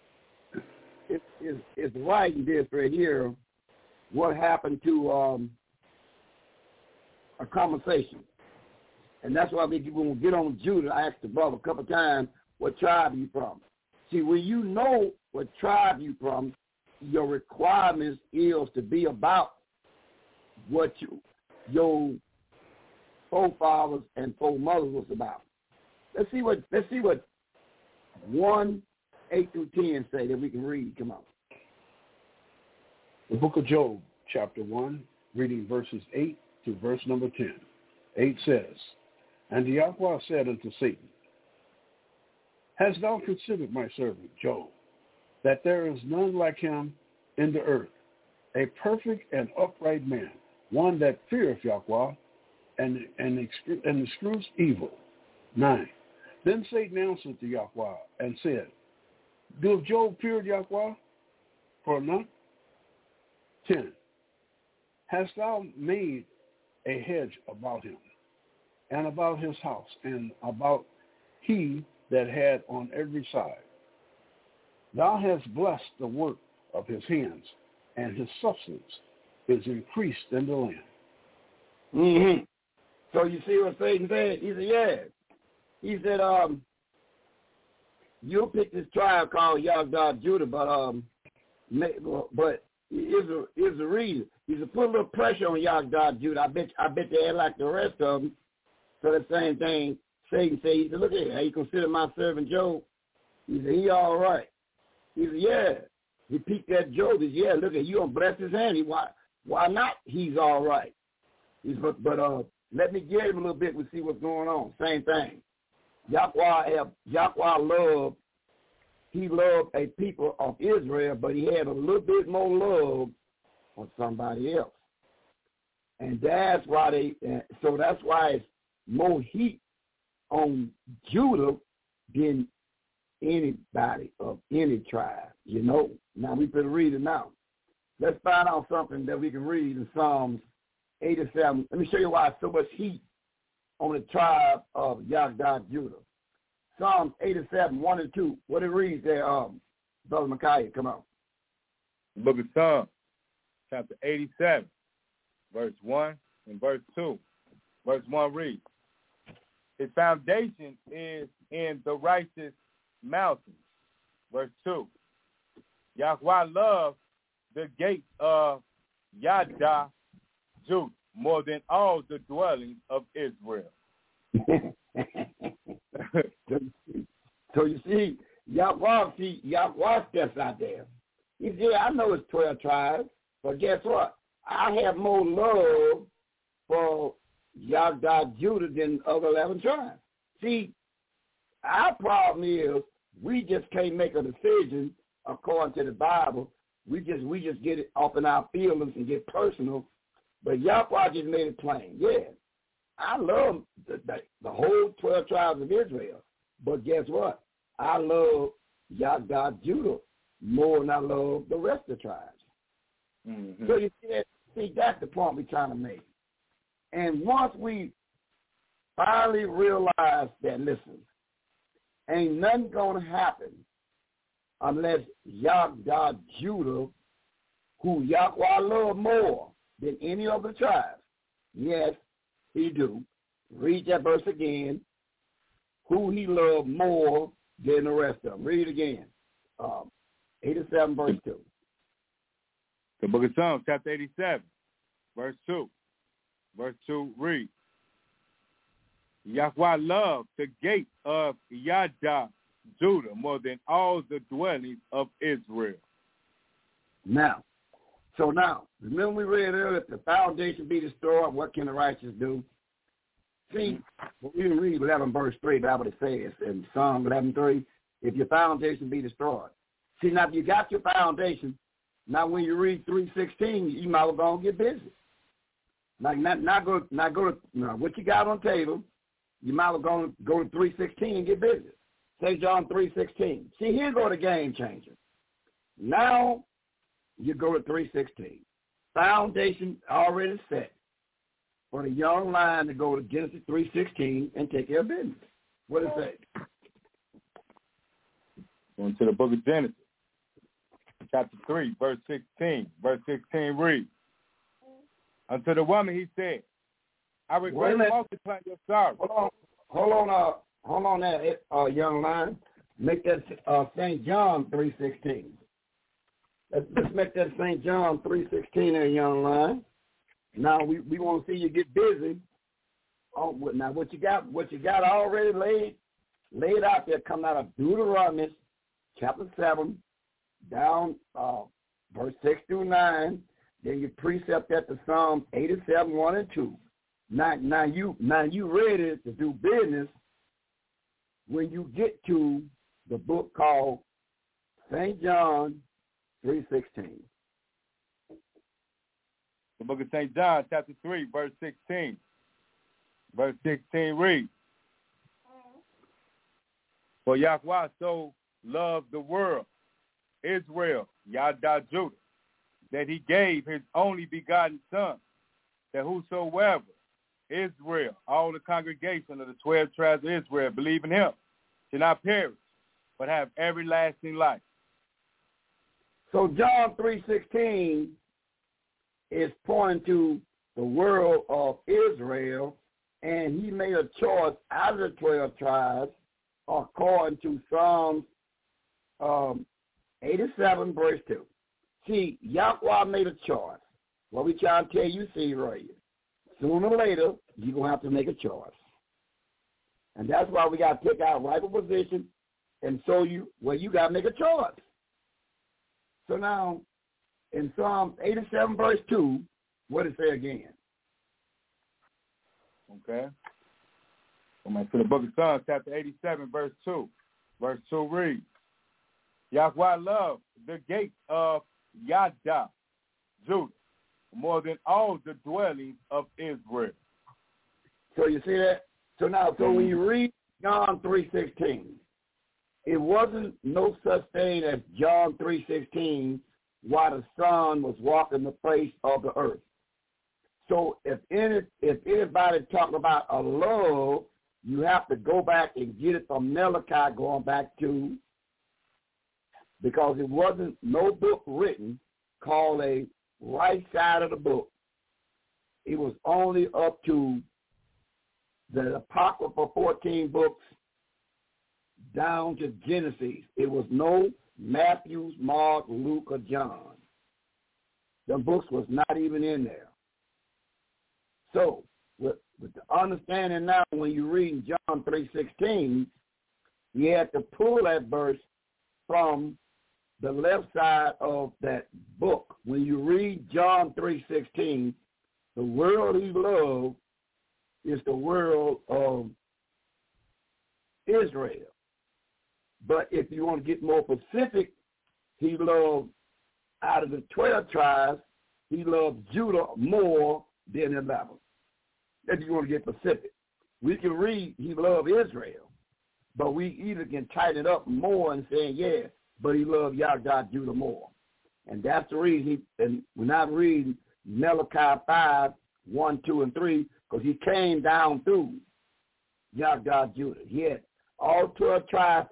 is writing this right here, what happened to a conversation. And that's why when we get on Judah, I asked the brother a couple of times, what tribe you from? See, when you know what tribe you from, your requirements is to be about what your forefathers and foremothers was about. Let's see what 1:8-10 say that we can read. Come on. The book of Job, chapter 1, reading verses 8 to verse number 10. 8 says, And Yahweh said unto Satan, Hast thou considered my servant Job, that there is none like him in the earth, a perfect and upright man, one that feareth Yahweh and eschews evil? 9. Then Satan answered to Yahweh and said, Doeth Job fear Yahweh for naught? 10. Hast thou made a hedge about him, and about his house, and about he that had on every side? Thou hast blessed the work of his hands, and his substance is increased in the land. Mm-hmm. So you see what Satan said? He said, yeah. He said, you'll pick this tribe called Yahweh Judah, but here's the reason. He said, put a little pressure on Yahweh Judah. I bet they ain't like the rest of them. So the same thing Satan said. He said, look at it. How you consider my servant Job? He said, he all right. He said, yeah. He peeked at Job. He said, yeah, look at you gonna bless his hand. Why not? He's all right. He said, but let me get him a little bit and see what's going on. Same thing. Yahweh loved a people of Israel, but he had a little bit more love for somebody else. And that's why that's why it's more heat on Judah than anybody of any tribe, you know. Now we better read it now. Let's find out something that we can read in Psalms 87. Let me show you why so much heat on the tribe of Yahweh Judah. Psalms 87, 1 and 2. What it reads there, Brother Micaiah, come on. The book of Psalms, chapter 87, verse 1 and verse 2. Verse 1 reads, His foundation is in the righteous mountains. Verse 2, Yahweh loves the gates of Yahweh Judah more than all the dwellings of Israel. So you see, Yahweh steps out there. He said, I know it's 12 tribes, but guess what? I have more love for Yahweh Judah than other 11 tribes. See, our problem is we just can't make a decision according to the Bible. We just get it up in our feelings and get personal. But Yahweh just made it plain. Yeah, I love the whole 12 tribes of Israel. But guess what? I love Yahweh Judah more than I love the rest of the tribes. Mm-hmm. So you see, that's the point we're trying to make. And once we finally realize that, listen, ain't nothing going to happen unless Yahweh Judah, who Yahweh love more than any other tribes. Yes, he do. Read that verse again. Who he loved more than the rest of them. Read it again. 87 verse 2. The book of Psalms, chapter 87, verse 2. Verse 2 reads, Yahweh loved the gate of Yahweh Judah more than all the dwellings of Israel. Now, remember we read earlier, if the foundation be destroyed, what can the righteous do? See, when you read 11 verse 3, the Bible says in Psalm 11:3, if your foundation be destroyed. See, now if you got your foundation, now when you read 3:16, you might as well go and get busy. Like not go to what you got on the table, you might as well go to 3:16 and get busy. St. John 3:16. See, here go the game changer. Now you go to 3:16. Foundation already set for the young lion to go to Genesis 3:16 and take care of business. What does it say? Going to the book of Genesis, chapter 3, verse 16. Verse 16 reads, Unto the woman he said, I regret multiplying your sorrow. Hold on there, young lion. Make that St. John 3:16. Let's make that St. John 3:16 there, young lion. Now we want to see you get busy. Now what you got already laid out there, coming out of Deuteronomy chapter 7, down verse 6 through 9. Then you precept that to Psalm 87, 1 and 2. Now you ready to do business when you get to the book called St. John 3:16. The book of St. John, chapter 3, verse 16. Verse 16 reads, For Yahweh so loved the world, Israel, Yada Judah, that he gave his only begotten Son, that whosoever, Israel, all the congregation of the 12 tribes of Israel, believe in him, shall not perish, but have everlasting life. So John 3:16 is pointing to the world of Israel, and he made a choice out of the 12 tribes according to Psalms 87, verse 2. See, Yahweh made a choice. What we trying to tell you, see right here. Sooner or later, you're going to have to make a choice. And that's why we got to take our rightful position and show you where you got to make a choice. So now, in Psalm 87, verse 2, what does it say again? Okay. I'm going to the book of Psalms, chapter 87, verse 2. Verse 2 reads, Yahweh loved the gates of Yada, Judah, more than all the dwellings of Israel. So you see that? So when you read John 3:16, it wasn't no such thing as John 3:16 while the Son was walking the face of the earth. So if anybody talking about a love, you have to go back and get it from Malachi, going back to, because it wasn't no book written called a right side of the book. It was only up to the Apocrypha 14 books down to Genesis. It was no Matthew, Mark, Luke, or John. The books was not even in there. So with the understanding now, when you read John 3:16, you had to pull that verse from the left side of that book. When you read John 3:16, the world he loved is the world of Israel. But if you want to get more specific, he loved, out of the 12 tribes, he loved Judah more than 11. If you want to get specific. We can read he loved Israel, but we either can tighten it up more and say, yeah, but he loved Yahweh Judah more. And that's the reason and we're not reading Malachi 5, 1, 2, and 3, because he came down through Yahweh Judah. He had all 12 tribes,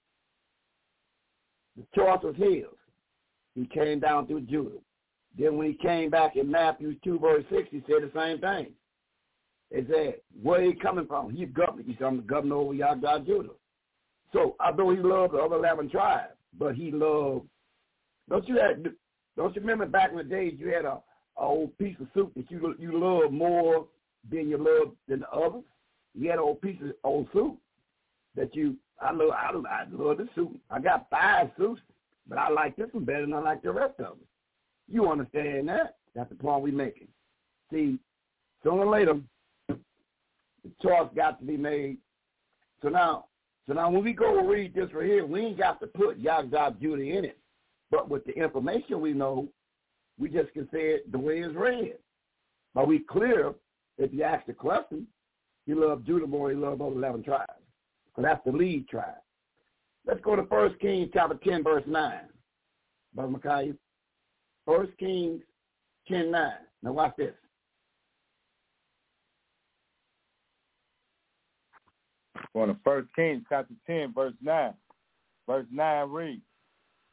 the choice was his. He came down through Judah. Then when he came back in Matthew 2, verse 6, he said the same thing. He said, where he coming from? He's governor. He's the governor over Yahweh Judah. So although he loved the other 11 tribes, but he loved, don't you remember back in the days you had a old piece of soup that you loved more than you loved than the others? You had an old piece of old soup that I love this soup. I got 5 soups, but I like this one better than I like the rest of them. You understand that? That's the point we're making. See, sooner or later, the choice got to be made. So now when we go read this right here, we ain't got to put Yahweh Judah in it. But with the information we know, we just can say it the way it's read. But we clear, if you ask the question, he loved Judah more, he loved all 11 tribes. Because that's the lead tribe. Let's go to 1 Kings chapter 10, verse 9. Brother Micaiah. 1 Kings 10:9. Now watch this. Going to 1 Kings chapter 10, verse 9. Verse 9 reads,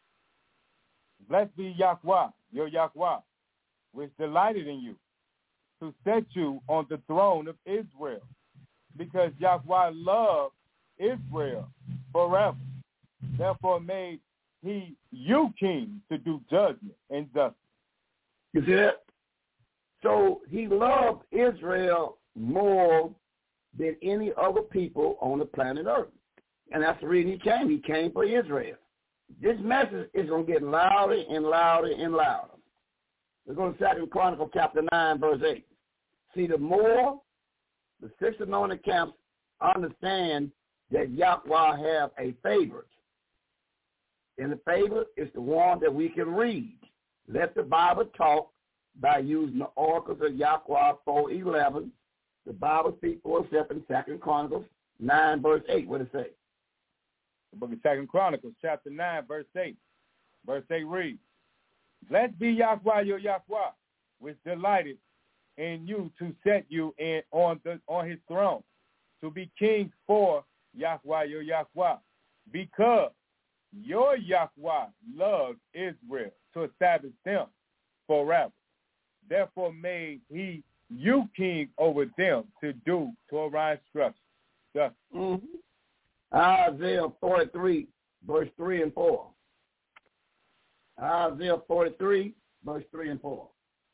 Blessed be Yahweh, your Yahweh, which delighted in you, to set you on the throne of Israel, because Yahweh loved Israel forever. Therefore made he you king to do judgment and justice. You see that? So he loved Israel more than any other people on the planet Earth. And that's the reason he came. He came for Israel. This message is going to get louder and louder and louder. Let's go to 2 Chronicles chapter 9, verse 8. See, the more the six anointed camps understand that Yahweh have a favorite. And the favorite is the one that we can read. Let the Bible talk by using the oracles of Yahweh 4:11. The Bible speaks for itself in 2 Chronicles 9, verse 8. What does it say? The book of 2 Chronicles, chapter 9, verse 8. Verse 8 reads, Blessed be Yahweh your Yahweh, which delighted in you to set you on his throne, to be king for Yahweh your Yahweh, because your Yahweh loved Israel to establish them forever. Therefore made he you king over them to do Torah instruction. Isaiah 43, verse 3 and 4. Isaiah 43, verse 3 and 4.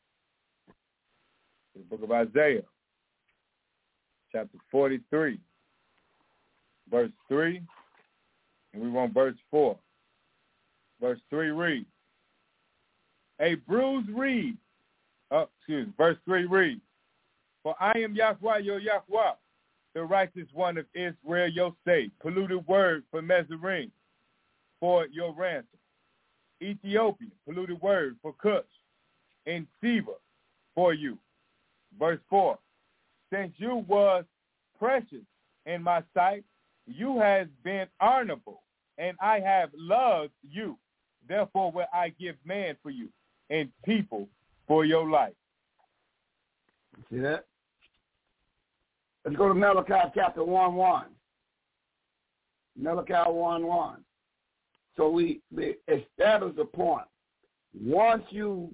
The book of Isaiah, chapter 43, verse 3, and we want verse 4. Verse 3 reads, a bruised reed, verse 3 reads, for I am Yahweh your Yahweh, the righteous one of Israel your sake, polluted word for Mezarine, for your ransom. Ethiopia, polluted word for Cush, and Seba for you. Verse 4, since you was precious in my sight, you has been honorable, and I have loved you. Therefore will I give man for you, and people for your life. See that? Let's go to Malachi chapter 1:1. Malachi 1:1. So we establish the point. Once you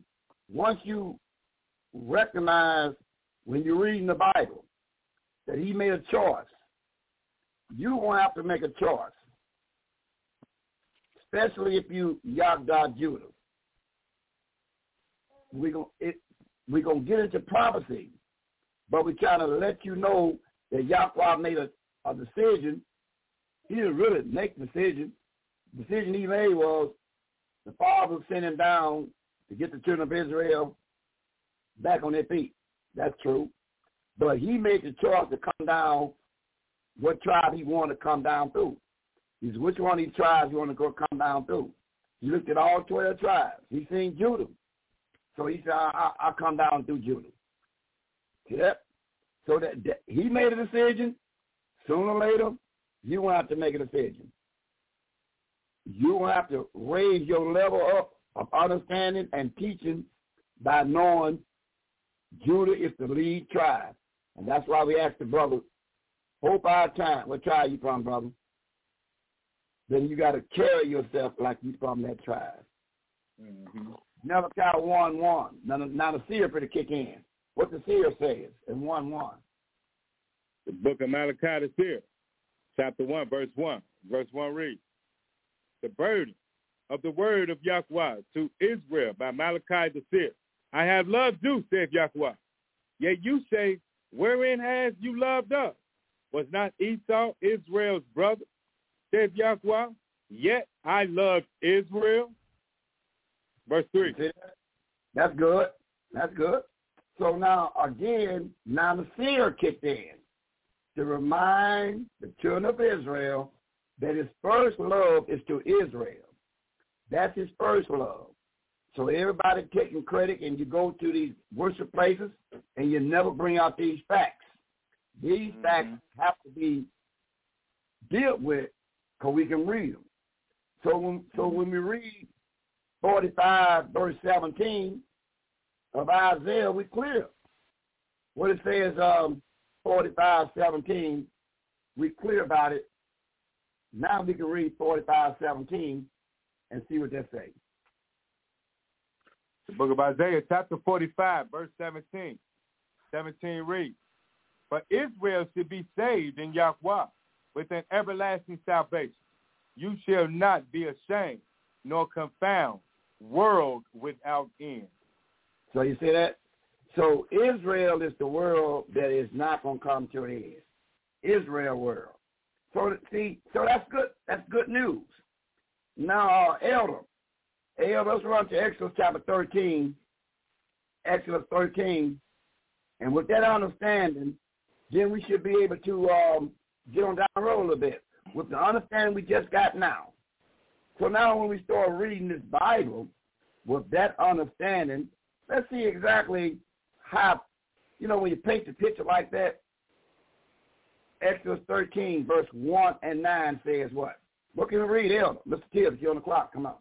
recognize when you're reading the Bible that he made a choice, you won't have to make a choice, especially if you Yahweh Judah. We're gonna get into prophecy, but we're trying to let you know that Yahweh made a decision. He didn't really make the decision. The decision he made was the Father sent him down to get the children of Israel back on their feet. That's true. But he made the choice to come down what tribe he wanted to come down through. He said, which one of these tribes you want to go come down through? He looked at all 12 tribes. He seen Judah. So he said, I'll come down through Judah. See that? So that he made a decision. Sooner or later, you won't have to make a decision. You will have to raise your level up of understanding and teaching by knowing Judah is the lead tribe. And that's why we ask the brother, hope our time. What tribe you from, brother? Then you got to carry yourself like you from that tribe. Mm-hmm. Malachi 1:1. Now the seer for to kick in. What the seer says in 1:1. The book of Malachi the seer, chapter 1, verse 1. Verse 1 reads, the burden of the word of Yahweh to Israel by Malachi the seer. I have loved you, saith Yahweh. Yet you say, wherein has you loved us? Was not Esau Israel's brother, saith Yahweh? Yet I loved Israel. Verse 3. That's good. That's good. So now, again, the seer kicked in to remind the children of Israel that his first love is to Israel. That's his first love. So everybody taking credit, and you go to these worship places, and you never bring out these facts. These facts have to be dealt with because we can read them. So when we read 45, verse 17 of Isaiah, we're clear. What it says, 45:17, we're clear about it. Now we can read 45:17 and see what that says. The book of Isaiah, chapter 45, verse 17. 17 reads, but Israel should be saved in Yahweh with an everlasting salvation. You shall not be ashamed, nor confound, world without end. So you see that? So Israel is the world that is not going to come to an end. Israel world. So see, so that's good. That's good news. Now, Elder, let's run to Exodus chapter 13. Exodus 13, and with that understanding, then we should be able to get on down the road a little bit with the understanding we just got now. So now when we start reading this Bible with that understanding, let's see exactly how, when you paint the picture like that, Exodus 13, verse 1 and 9 says what? What can we read, Elder? Mr. Tibbs, you're on the clock. Come on.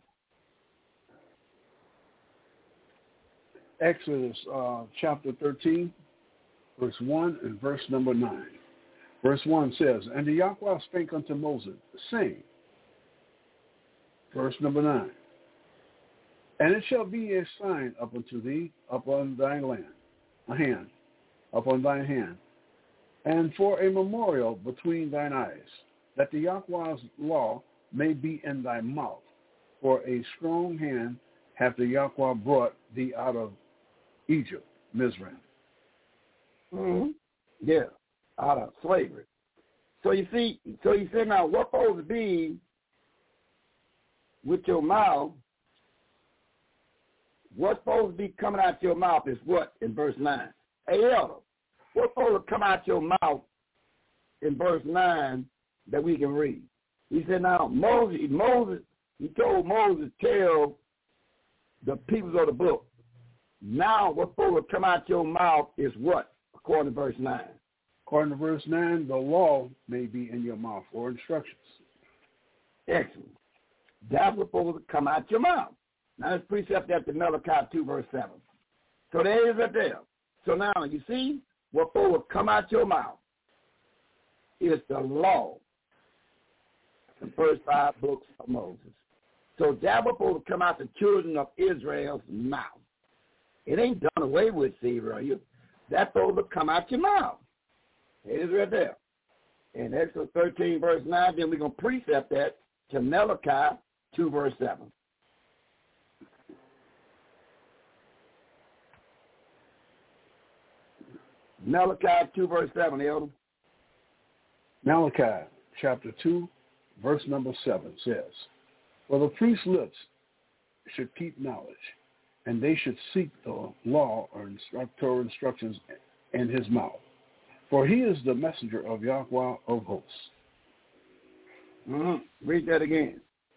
Exodus chapter 13, verse 1 and verse number 9. Verse 1 says, and the Yahweh spake unto Moses, saying, verse number 9, and it shall be a sign up unto thee upon thine land, a hand, upon thine hand, and for a memorial between thine eyes, that the Yahweh's law may be in thy mouth. For a strong hand hath the Yahweh brought thee out of Egypt, Mizraim. Mm-hmm. Yeah, out of slavery. So you said now what's supposed to be with your mouth, what's supposed to be coming out your mouth is what in verse 9? Hey, Elder, what's supposed to come out your mouth in verse 9 that we can read? He said now he told Moses, tell the people of the book, now what's supposed to come out your mouth is what, according to verse 9? According to verse 9, the law may be in your mouth, or instructions. Excellent. That's what's supposed to come out your mouth. Now let's precept that to Malachi 2, verse 7. So there is it there. So now you see what's supposed to come out your mouth is the law, the first 5 books of Moses. So that was supposed to come out the children of Israel's mouth. It ain't done away with, see, brother. That's supposed to come out your mouth. It is right there. In Exodus 13, verse 9, then we're going to precept that to Malachi 2, verse 7. Malachi 2, verse 7, Elder. Malachi chapter 2, verse number 7 says, for the priest's lips should keep knowledge, and they should seek the law or instructions in his mouth. For he is the messenger of Yahweh of hosts. Mm-hmm. Read that again.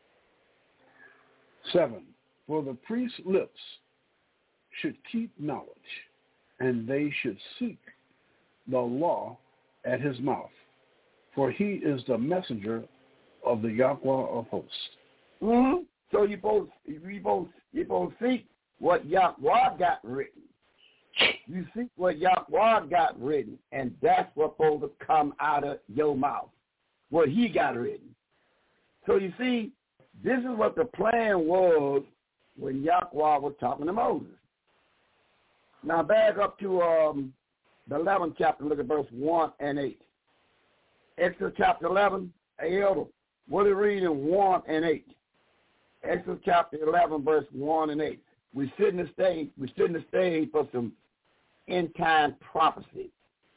7. For the priest's lips should keep knowledge, and they should seek the law at his mouth. For he is the messenger of the Yahweh of hosts. Mm-hmm. So you both seek what Yahweh got written. You seek what Yahweh got written, and that's what's supposed to come out of your mouth, what he got written. So you see, this is what the plan was when Yahweh was talking to Moses. Now back up to the 11th chapter, look at verse 1 and 8. Exodus chapter 11, Elder, what do you read in 1 and 8? Exodus chapter 11, verse 1 and 8. We shouldn't have stayed for some end-time prophecy.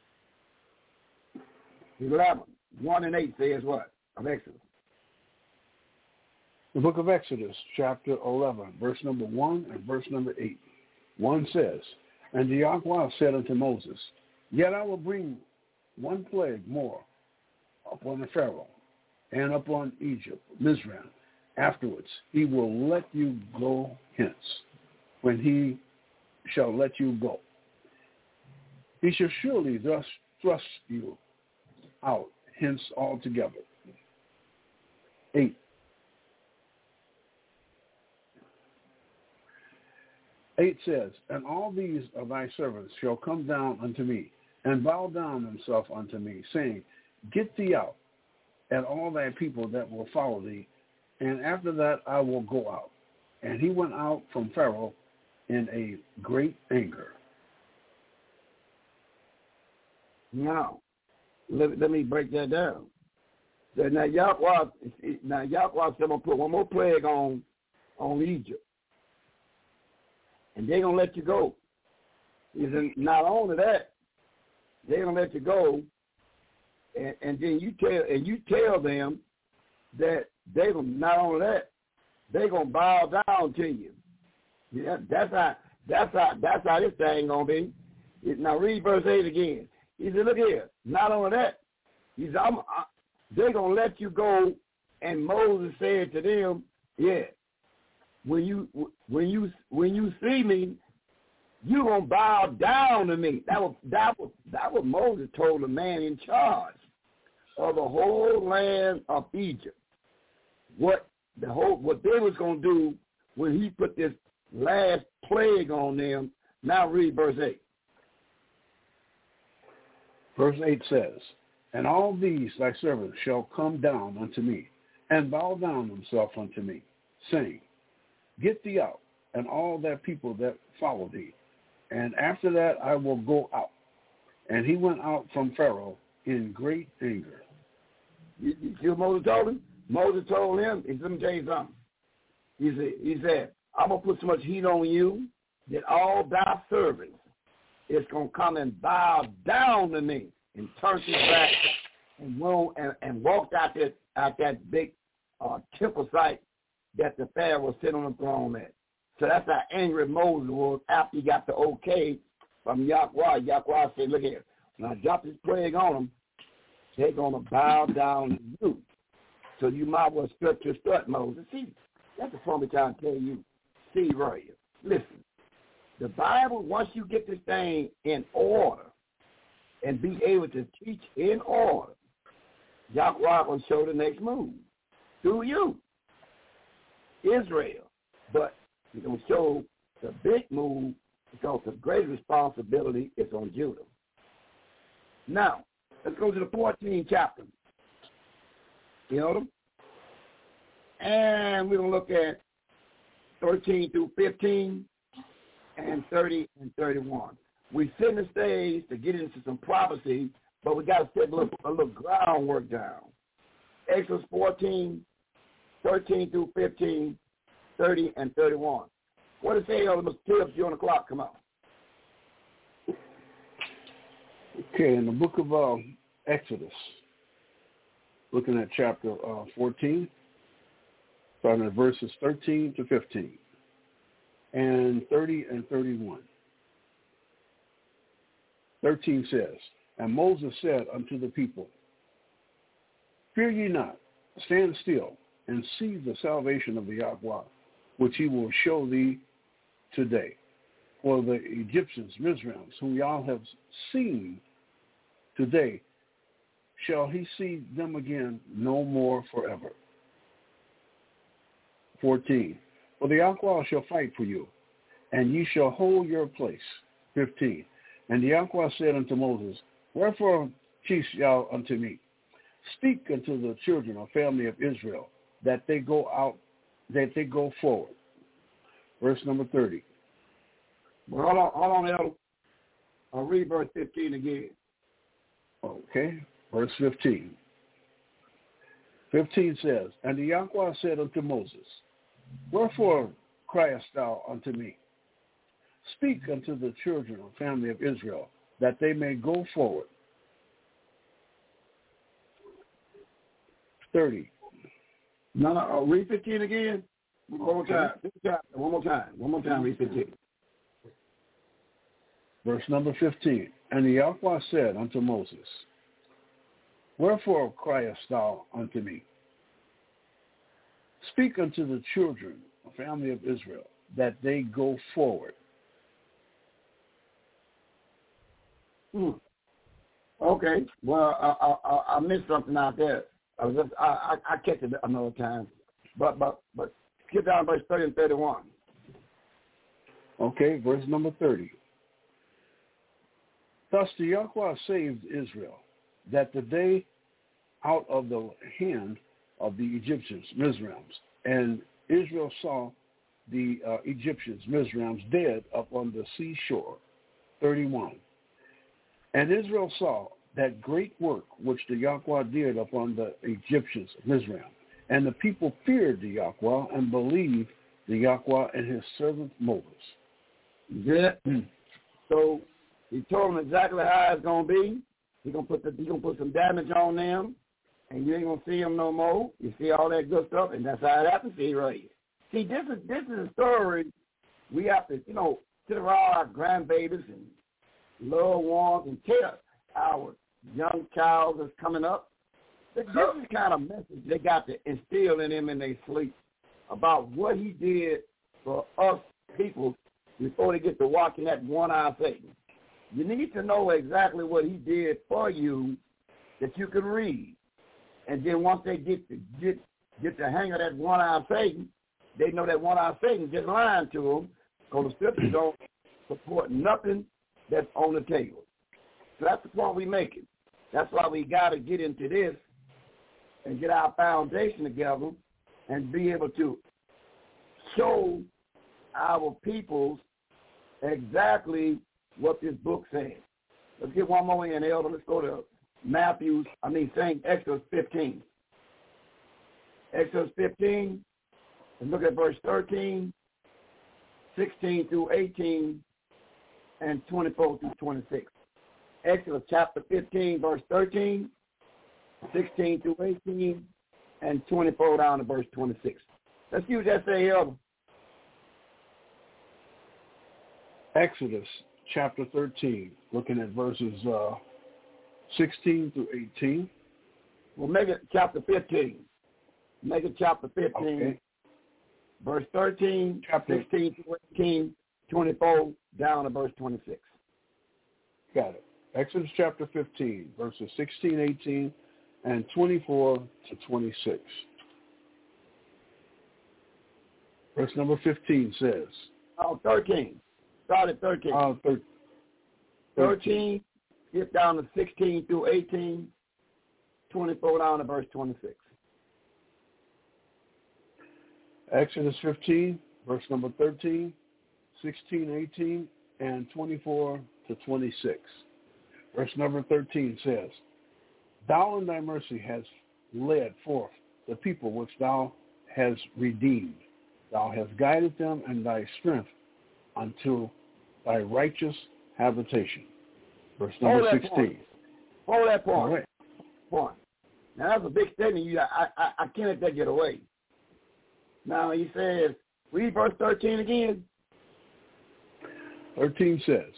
11, 1 and 8 says what of Exodus? The book of Exodus, chapter 11, verse number 1 and verse number 8. 1 says, and the Yahweh said unto Moses, yet I will bring one plague more upon the Pharaoh and upon Egypt, Mizraim. Afterwards, he will let you go hence, when he shall let you go. He shall surely thus thrust you out hence altogether. 8. Eight says, and all these of thy servants shall come down unto me, and bow down themselves unto me, saying, get thee out, and all thy people that will follow thee, and after that I will go out. And he went out from Pharaoh in a great anger. Now, let me break that down. Now Yahweh said, I'm going to put one more plague on Egypt. And they're going to let you go. He said, not only that, they're going to let you go, and then you tell them that they're going to, not only that, they're going to bow down to you. Yeah, that's how this thing going to be. Now read verse 8 again. He said, look here, not only that, he said, they're going to let you go, and Moses said to them, yeah, when you see me, you're going to bow down to me. That was Moses told the man in charge of the whole land of Egypt. What they was going to do when he put this last plague on them. Now read verse 8. Verse 8 says, and all these thy servants shall come down unto me, and bow down themselves unto me, saying, get thee out, and all that people that follow thee. And after that I will go out. And he went out from Pharaoh in great anger. You see what Moses told him? Moses told him, let me tell you something. He said, I'm going to put so much heat on you that all thy servants is going to come and bow down to me, and turn his back and walked out that big temple site that the Pharaoh was sitting on the throne at. So that's how angry Moses was after he got the okay from Yahweh. Yahweh said, look here, when I drop this plague on them, they're going to bow down to you. So you might well stretch your strut, Moses. See, that's the point I'm trying to tell you. See, right here. Listen, the Bible, once you get this thing in order and be able to teach in order, Yahweh will show the next move through you, Israel. But he's going to show the big move because the great responsibility is on Judah. Now, let's go to the 14th chapter. You know them? And we're going to look at 13 through 15 and 30 and 31. We set the stage to get into some prophecy, but we got to set a little groundwork down. Exodus 14, 13 through 15, 30 and 31. What does it say on the Tibbs on the clock? Come on. Okay, in the book of Exodus, looking at chapter 14, starting at verses 13 to 15, and 30 and 31. 13 says, and Moses said unto the people, fear ye not, stand still, and see the salvation of the Yahweh, which he will show thee today. For the Egyptians, Mizraims, whom y'all have seen today, shall he see them again no more forever. 14. For the Yahweh shall fight for you, and ye shall hold your place. 15. And the Yahweh said unto Moses, wherefore cease y'all unto me? Speak unto the children or family of Israel, that they go out, that they go forward. Verse number 30. Well, hold on, Elder. I'll read verse 15 again. Okay, verse 15. 15 says, and the Yahweh said unto Moses, wherefore criest thou unto me? Speak unto the children or family of Israel, that they may go forward. 30. No, read 15 again. One more time, read 15. Verse number 15. And the Yahweh said unto Moses, wherefore criest thou unto me? Speak unto the children, the family of Israel, that they go forward. Okay. Well, I missed something out there. I catch it another time. But skip down verse 30 and 31. Okay, verse number 30. Thus the Yahweh saved Israel, that the day out of the hand of the Egyptians, Mizraims, and Israel saw the Egyptians, Mizraims, dead up on the seashore. 31. And Israel saw that great work which the Yahweh did upon the Egyptians of Mizraim. And the people feared the Yahweh and believed the Yahweh and his servant Moses. Yeah. So he told them exactly how it's going to be. He's going to put some damage on them, and you ain't going to see them no more. You see all that good stuff, and that's how it happens. See, right? See, this is a story we have to, sit around our grandbabies and loved ones and tell our young child that's coming up. This is the kind of message they got to instill in them in their sleep about what he did for us people before they get to watching that one-eye Satan. You need to know exactly what he did for you that you can read. And then once they get the hang of that one-eye Satan, they know that one-eye Satan just lying to them because the scriptures don't support nothing that's on the table. So that's the point we're making. That's why we got to get into this and get our foundation together and be able to show our peoples exactly what this book says. Let's get one more in, Elder. Let's go to Exodus 15. Exodus 15, and look at verse 13, 16 through 18, and 24 through 26. Exodus chapter 15, verse 13, 16 through 18, and 24 down to verse 26. Let's use that say, Elder. Exodus chapter 13, looking at verses 16 through 18. Well, make it chapter 15. Make it chapter 15, okay. Verse 13, 16 through 18, 24 down to verse 26. Got it. Exodus chapter 15, verses 16, 18, and 24 to 26. Verse number 15 says. 13. Start at 13. 13, get down to 16 through 18, 24 down to verse 26. Exodus 15, verse number 13, 16, 18, and 24 to 26. Verse number 13 says, Thou in thy mercy hast led forth the people which thou hast redeemed. Thou hast guided them in thy strength unto thy righteous habitation. Verse number 16. Hold that point. All right. Point. Now, that's a big statement. I can't let that get away. Now, he says, read verse 13 again. 13 says,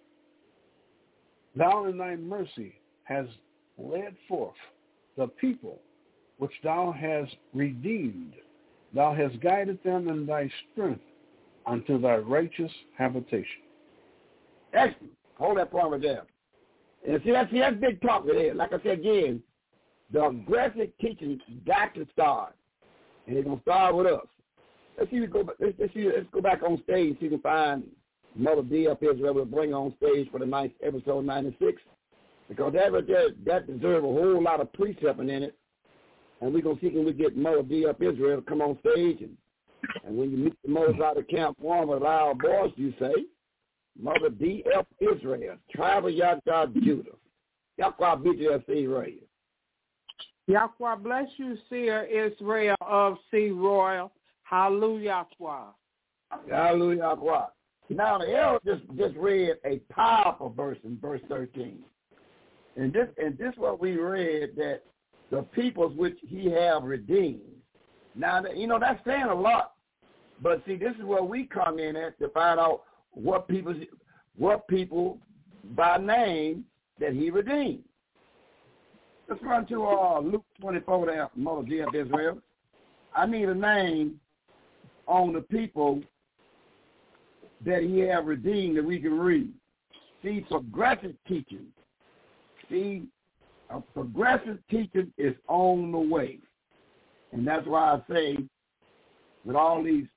Thou in thy mercy hast led forth the people which thou hast redeemed. Thou hast guided them in thy strength unto thy righteous habitation. Excellent. Hold that point right there. And see, that's big talk right there. Like I said again, the aggressive teaching got to start. And it's going to start with us. Let's go back on stage so you can find Mother D up Israel. We'll bring her on stage for the night, episode 96. Because that deserves a whole lot of precepting in it. And we're going to see can we get Mother D up Israel to come on stage. And when you meet the mothers out of Camp One with loud voice, you say, Mother D.F. Israel, tribe of Yahweh Judah. Yahweh BJC Radio. Yahweh bless you, Seer Israel of C. Royal. Hallelujah. Hallelujah. Now, the elder just read a powerful verse in verse 13. And this what we read, that the peoples which he have redeemed. Now, that's saying a lot. But see, this is where we come in at to find out what people by name that he redeemed. Let's run to Luke 24 there, Mother D of Israel. I need a name on the people that he have redeemed that we can read. See, progressive teaching. See, a progressive teaching is on the way. And that's why I say, with all these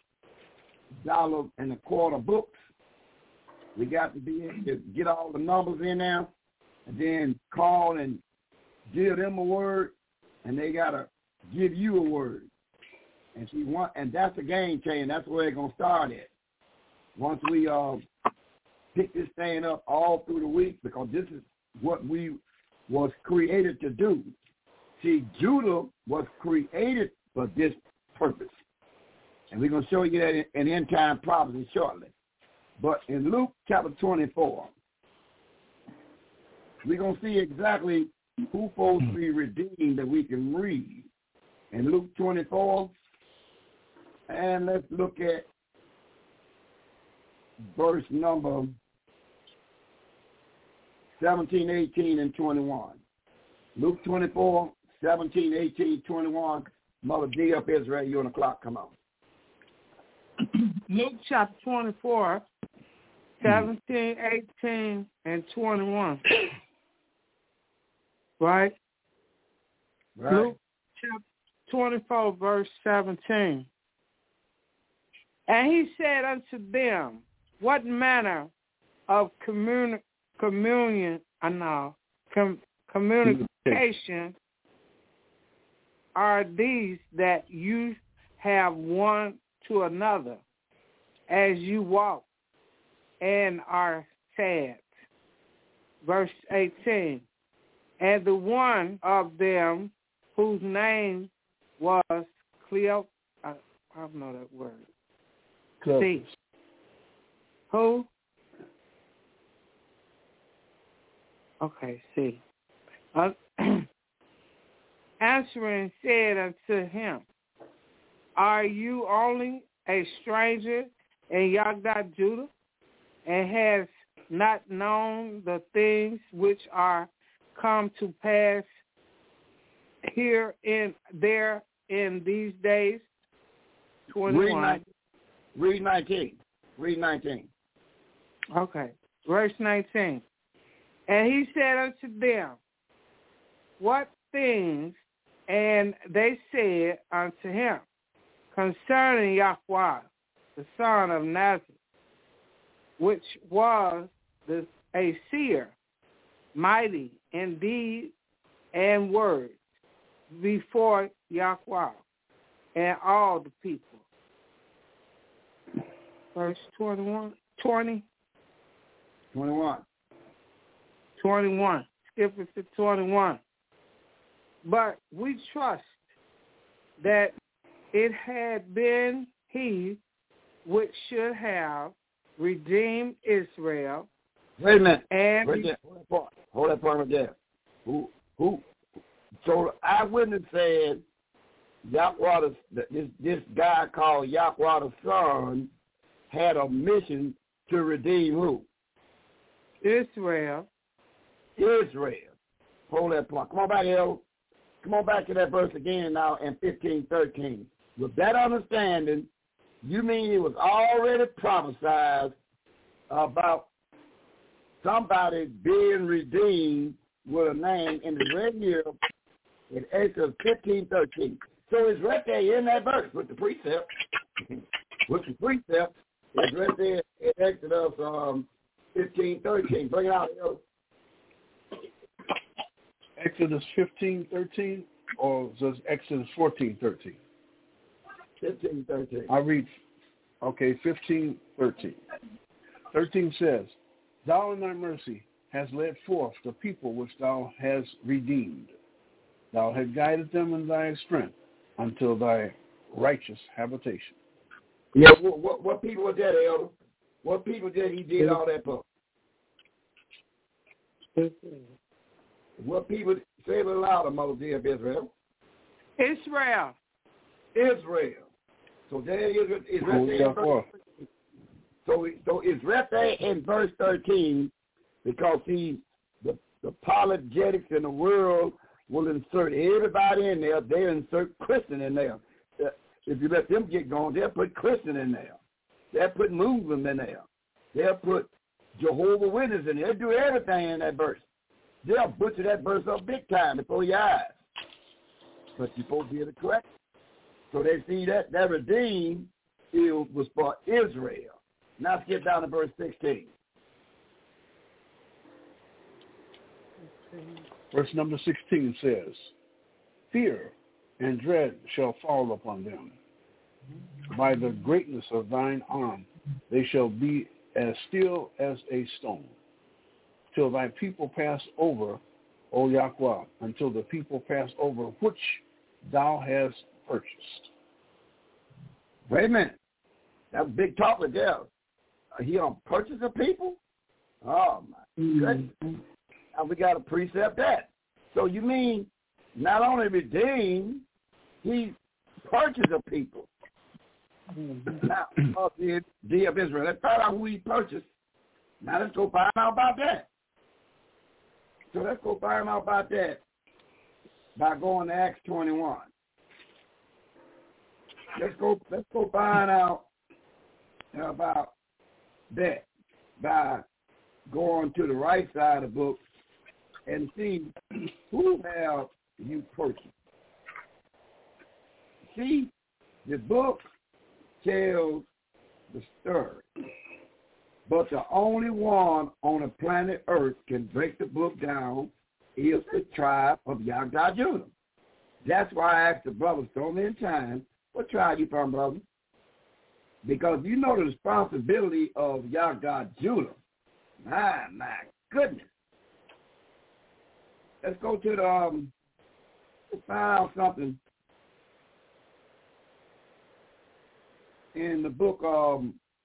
$1.25 books, we got to be able to get all the numbers in there and then call and give them a word, and they got to give you a word. And that's the game changer. That's where it's going to start at. Once we pick this thing up all through the week, because this is what we was created to do. See, Judah was created for this purpose. And we're going to show you that in end-time prophecy shortly. But in Luke chapter 24, we're going to see exactly who's supposed to be redeemed that we can read. In Luke 24, and let's look at verse number 17, 18, and 21. Luke 24, 17, 18, 21. Mother D up Israel, you on the clock, come on. Luke chapter 24, 17, 18, and 21. Right? Luke chapter 24, verse 17. And he said unto them, what manner of communication are these that you have one to another as you walk and are sad? Verse 18. And the one of them whose name was Cleopas, I don't know that word. See. Who? Okay, see. Answering said unto him, are you only a stranger in Yagda Judah, and has not known the things which are come to pass here and there in these days? 21. Read 19. Read 19. Okay. Verse 19. And he said unto them, what things? And they said unto him, concerning Yahweh, the son of Nazareth, which was a seer, mighty in deed and word before Yahweh and all the people. Verse 20. 21. Skip it to 21. But we trust that it had been he which should have redeemed Israel. Wait a minute. And right there. Hold that part right there. Who? So the eyewitness said Yahweh, this guy called Yahweh the Son had a mission to redeem who? Israel. Hold that point. Come on back, El. Come on back to that verse again now in 15:13. With that understanding, you mean it was already prophesied about somebody being redeemed with a name in the red year in Exodus 15:13. So it's right there in that verse with the precept. It's right there in Exodus 15:13. Bring it out, yo. Exodus 15:13 or just Exodus 14:13? 15:13. I read, 15:13. 13 says, thou in thy mercy hast led forth the people which thou hast redeemed. Thou hast guided them in thy strength until thy righteous habitation. Yeah, what people was that, Elder? What people did he did all that for? What people, say it a little louder, Mother dear of Israel. Israel. So there is right there. So it's right there in verse 13 because the apologetics in the world will insert everybody in there. They'll insert Christian in there. If you let them get going, they'll put Christian in there. They'll put Muslim in there. They'll put Jehovah's Witness in there. They'll do everything in that verse. They'll butcher that verse up big time before your eyes. But you're supposed to be able to correct it. So they see that redeemed was for Israel. Now skip down to verse 16. Verse number 16 says, fear and dread shall fall upon them. By the greatness of thine arm they shall be as still as a stone, till thy people pass over O Yahweh, until the people pass over which thou hast purchased. Wait a minute. That's a big talk with there. He gonna purchase the people? Oh my goodness. And we gotta precept that. So you mean not only redeem, he purchased the people. Now, D of Israel. Let's find out who he purchased. Now let's go find out about that. So let's go find out about that by going to Acts 21. Let's go find out about that by going to the right side of the book and see who have you purchased. See, the book tells the story, but the only one on the planet Earth can break the book down is the tribe of Yahweh Judah. That's why I asked the brothers so many times, what tribe you from, brother? Because you know the responsibility of Yahweh Judah. My goodness. Let's go to the, let's find out something in the book of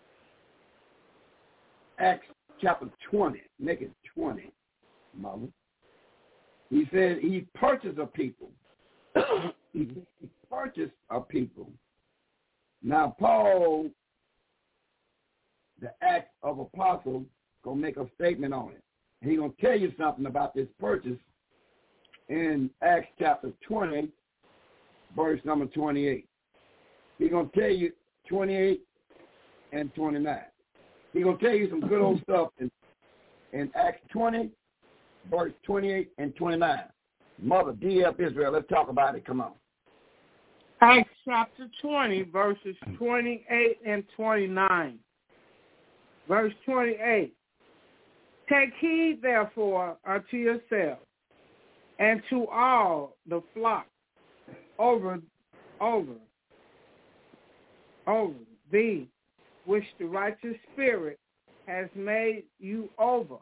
Acts chapter 20. Make it 20, mother. He said he purchased a people. He purchased a people. Now, Paul, the act of apostle, going to make a statement on it. He's going to tell you something about this purchase in Acts chapter 20, verse number 28. He's going to tell you 28 and 29. He's going to tell you some good old stuff in Acts 20, verse 28 and 29. Mother, D.F. Israel, let's talk about it. Come on. Acts chapter 20, verses 28 and 29. Verse 28. Take heed, therefore, unto yourselves and to all the flock over thee, which the righteous spirit has made you over.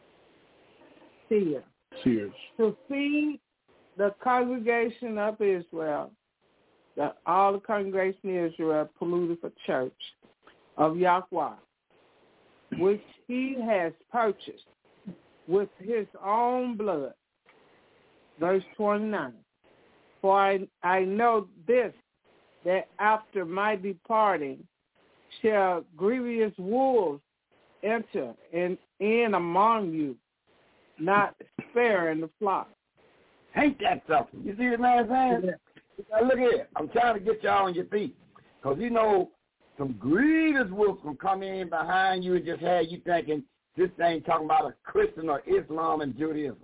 Seers. To feed the congregation of Israel, all the congregation of Israel polluted for church of Yahweh, which he has purchased with his own blood. Verse 29. For I know this, that after my departing shall grievous wolves enter in among you, not sparing the flock. Ain't that something? You see what man saying? Yeah. Look here. I'm trying to get y'all on your feet. Because you know some grievous wolves will come in behind you and just have you thinking this thing talking about a Christian or Islam and Judaism.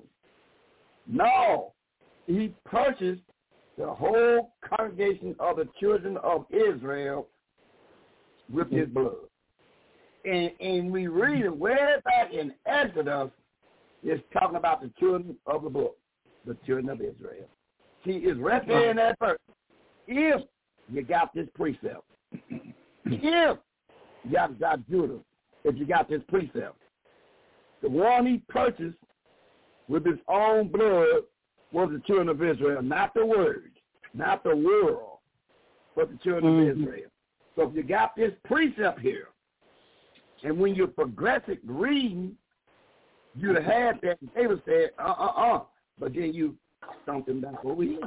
No. He purchased the whole congregation of the children of Israel with his blood. And we read it way back in Exodus, it's talking about the children of the book, the children of Israel. See, it's right there in that verse. If you got this precept, if you got Judah, if you got this precept, the one he purchased with his own blood was the children of Israel, not the word, not the world, but the children of Israel. So if you got this precept here, and when you're progressive reading, you'd have had that, and they would say, but then you thumped them back over here.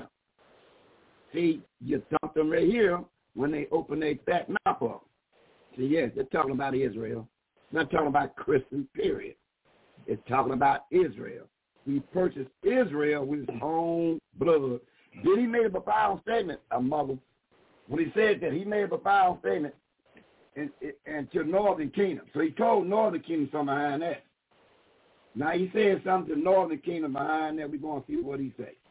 See, you thumped them right here when they open their fat mouth up. See, yes, they're talking about Israel. They're not talking about Christians, period. It's talking about Israel. He purchased Israel with his own blood. Then he made a profound statement, mother. When he said that, he made a profound statement and to Northern Kingdom. So he told Northern Kingdom something behind that. Now he said something to Northern Kingdom behind that. We're going to see what he said.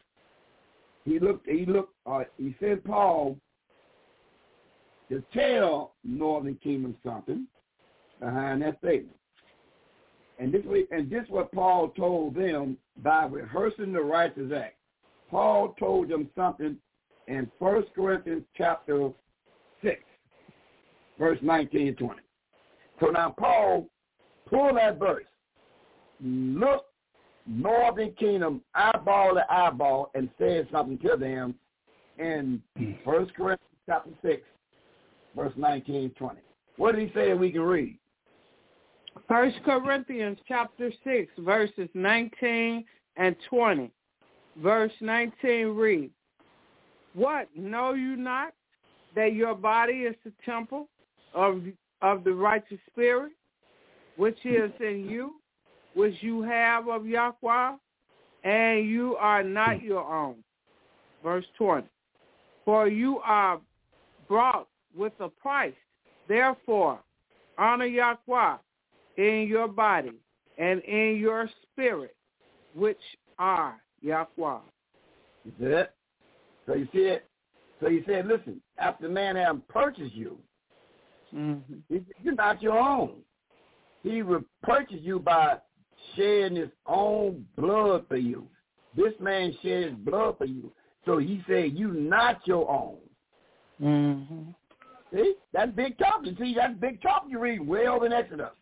He sent Paul to tell Northern Kingdom something behind that statement. And this what Paul told them by rehearsing the righteous act. Paul told them something in 1 Corinthians chapter 6, verse 19 and 20. So now Paul pulled that verse. Look northern kingdom eyeball to eyeball and said something to them in 1 Corinthians chapter 6, verse 19-20. What did he say we can read? 1 Corinthians chapter 6, verses 19 and 20. Verse 19 reads, "What, know you not that your body is the temple of the righteous spirit, which is in you, which you have of Yahweh, and you are not your own?" Verse 20, "For you are bought with a price. Therefore, honor Yahweh in your body and in your spirit, which are Yahweh." You see that? So you see it? So he said, listen, after the man had purchased you, you're not your own. He will purchase you by shedding his own blood for you. This man shed his blood for you. So he said, you not your own. See? That's big talk. You see, that's big talk you read way over in Exodus.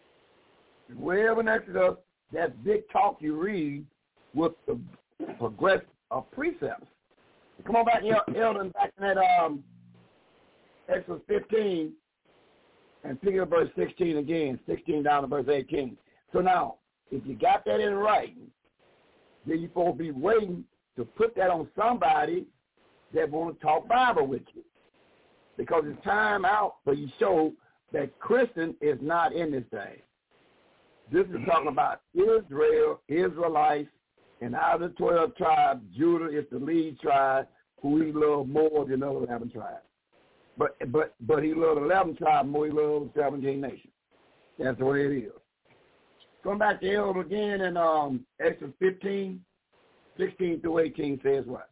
Way over in Exodus, that's big talk you read with the progress of precepts. Come on back, Eldon, back in that Exodus 15, and pick up verse 16 again, 16 down to verse 18. So now, if you got that in writing, then you're supposed to be waiting to put that on somebody that want to talk Bible with you. Because it's time out for you to show that Christian is not in this thing. This is talking about Israel, Israelites, and out of the 12 tribes, Judah is the lead tribe who he loved more than the other 11 tribes. But he loved 11 tribes more than he loved 17 nations. That's the way it is. Come back to Elder again in Exodus 15, 16 through 18 says what?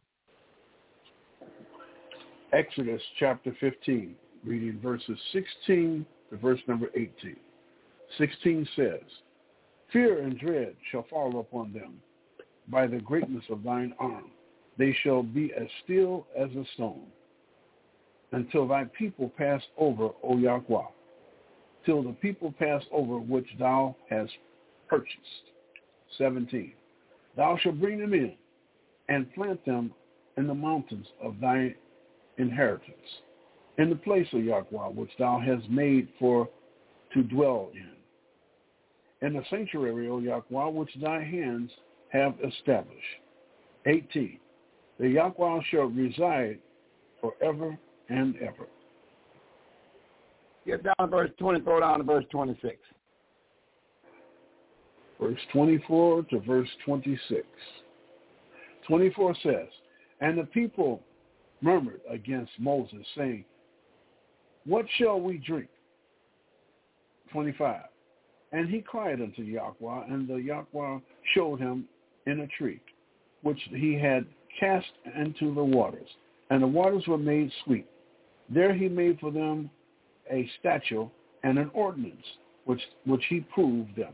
Exodus chapter 15, reading verses 16 to verse number 18. 16 says, "Fear and dread shall fall upon them by the greatness of thine arm. They shall be as still as a stone until thy people pass over, O Yahweh, till the people pass over which thou hast purchased." 17. "Thou shalt bring them in and plant them in the mountains of thy inheritance, in the place of Yahweh, which thou hast made for to dwell in the sanctuary, O Yahweh, which thy hands have established." 18. "The Yahweh shall reside forever and ever." Get down to verse 20, throw down to verse 26. Verse 24 to verse 26. 24 says, "And the people murmured against Moses, saying, What shall we drink?" 25. "And he cried unto Yahweh, and the Yahweh showed him in a tree, which he had cast into the waters, and the waters were made sweet. There he made for them a statute and an ordinance, which he proved them."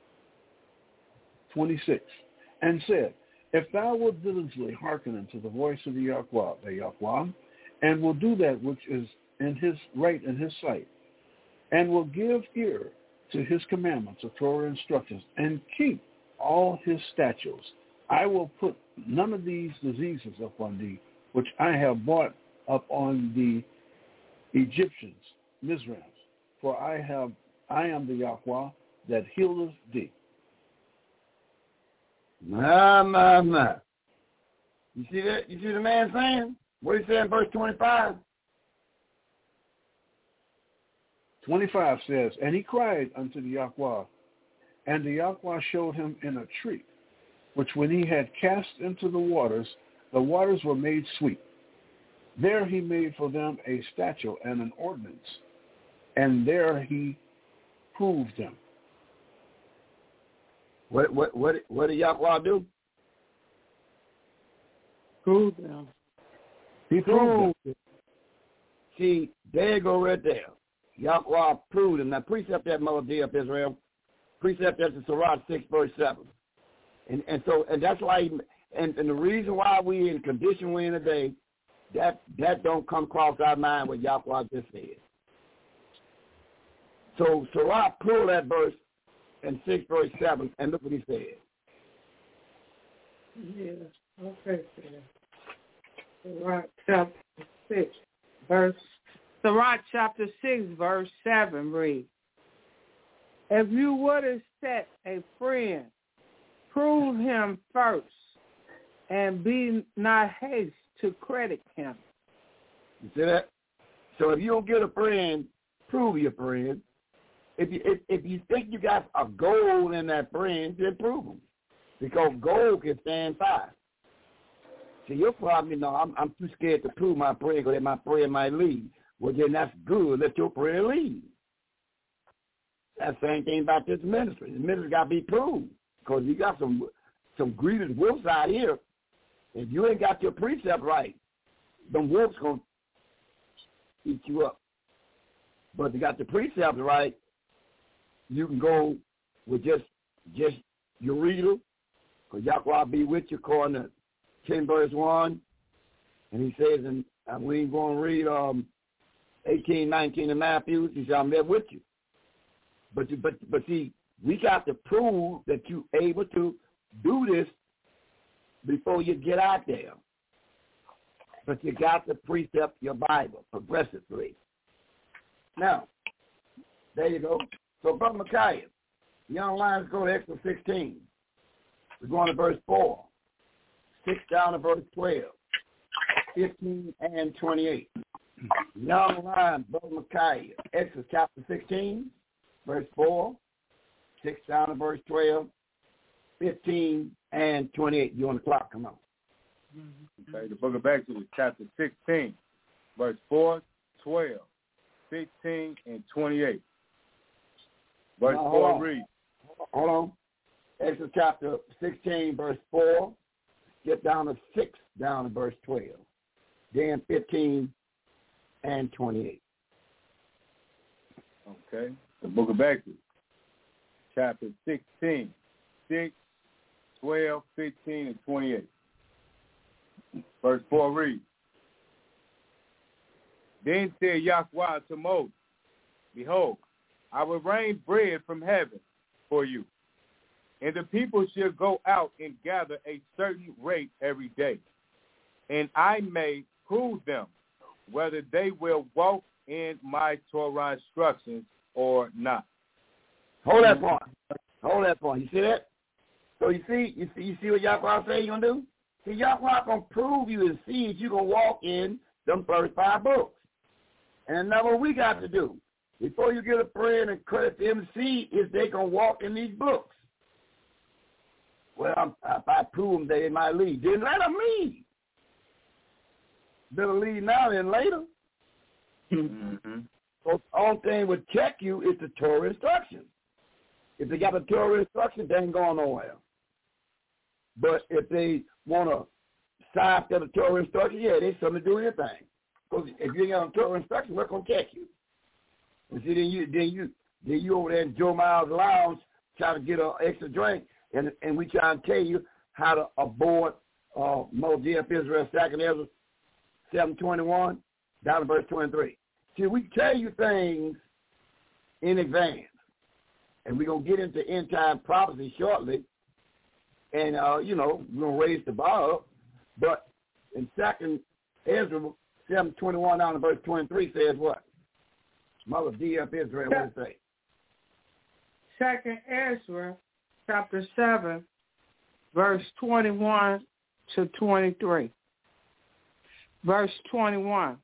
26. "And said, If thou wilt diligently hearken unto the voice of the Yahweh, and will do that which is in his right in his sight, and will give ear to his commandments, the Torah instructions, and keep all his statutes, I will put none of these diseases upon thee, which I have brought upon the Egyptians, Mizraim, for I am the Yahweh that healeth thee." My. You see that? You see the man saying? What he said in verse 25? 25 says, "And he cried unto the Yahweh, and the Yahweh showed him in a tree, which when he had cast into the waters were made sweet. There he made for them a statute and an ordinance, and there he proved them." What did Yahweh do? Prove them. He proved them. See, there you go right there. Yahweh proved them. Now, precept that, Mother D of Israel. Precept that's in Sirach 6, verse 7. And that's why, and the reason why we in the condition we're in today, that don't come across our mind what Yahweh just said. So Sirach pulled that verse in 6 verse 7, and look what he said. Yeah. Okay, Sirach chapter 6, verse. Sirach chapter 6, verse 7 reads, if you would accept a friend, prove him first, and be not hasty to credit him. You see that? So if you don't get a friend, prove your friend. If you think you got a gold in that friend, then prove them. Because gold can stand fire. See, your problem is, no, I'm too scared to prove my friend because my friend might leave. Well, then that's good. Let your friend leave. That's the same thing about this ministry. The ministry got to be proved because you got some greedy wolves out here. If you ain't got your precept right, them wolves going to eat you up. But if you got the precepts right, you can go with just your reader, because Yahweh be with you, according to 10 verse 1. And he says, and we ain't going to read 18, 19 in Matthew. He said, I'm there with you. But see, we got to prove that you're able to do this before you get out there. But you got to precept your Bible progressively. Now, there you go. So, Brother Micaiah, young lions go to Exodus 16. We're going to verse 4, 6 down to verse 12, 15 and 28. Young lion, Brother Micaiah, Exodus chapter 16, verse 4, 6 down to verse 12, 15 and 28. You on the clock? Come on. Okay, the book of Exodus, chapter 16, verse 4, 12, 15, and 28. Verse 4 reads. Hold on. Exodus chapter 16, verse 4. Get down to 6, down to verse 12. Then 15 and 28. Okay. The book of Exodus, chapter 16, 6, 12, 15, and 28. Verse 4 reads, then said Yahweh to Moses, behold, I will rain bread from heaven for you, and the people shall go out and gather a certain rate every day, and I may prove them whether they will walk in my Torah instructions or not. Hold that point. Hold that point. You see that? So you see what Yahweh say you're gonna do? See, Yahweh gonna prove you and see if you gonna walk in them first 5 books. And now what we got to do before you get a friend and credit them, see if they gonna walk in these books. Well, if I prove them, they might leave. Then let them leave. Better leave now than later. Mm-hmm. So the only thing would check you is the Torah instructions. If they got the Torah instructions, they ain't going nowhere. But if they want to side step the Torah instructions, yeah, they something to do anything. Because if you ain't got a Torah instructions, what's going to check you? And see, then you over there in Joe Miles' lounge trying to get an extra drink, and we try to tell you how to abort Moses of Israel, 2nd Ezra 7:21 down to verse 23. See, we tell you things in advance, and we're going to get into end-time prophecy shortly, and, we're going to raise the bar up. But in 2nd Ezra 7:21 down to verse 23 says what? Mother D of Israel, what does it say? 2nd Ezra, chapter 7, verse 21 to 23. Verse 21.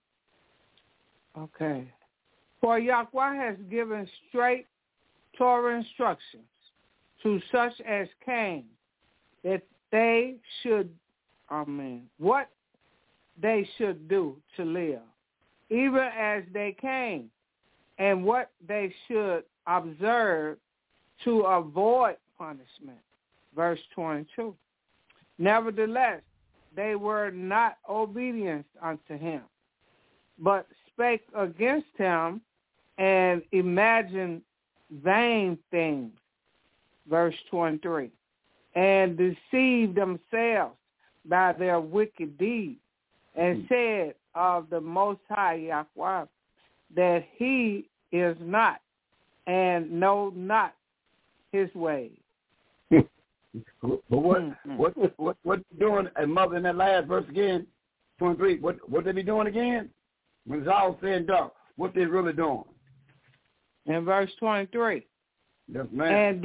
Okay. For Yahweh has given straight Torah instructions to such as came, that they should, what they should do to live, even as they came, and what they should observe to avoid punishment. Verse 22. Nevertheless, they were not obedient unto him, but spake against him and imagined vain things. Verse 23. And deceived themselves by their wicked deeds, and said of the Most High Yahweh that he is not, and know not his ways. But what doing, and Mother, in that last verse again, 23, what they be doing again? When it's all said and done, what they really doing? In verse 23. Yes, ma'am.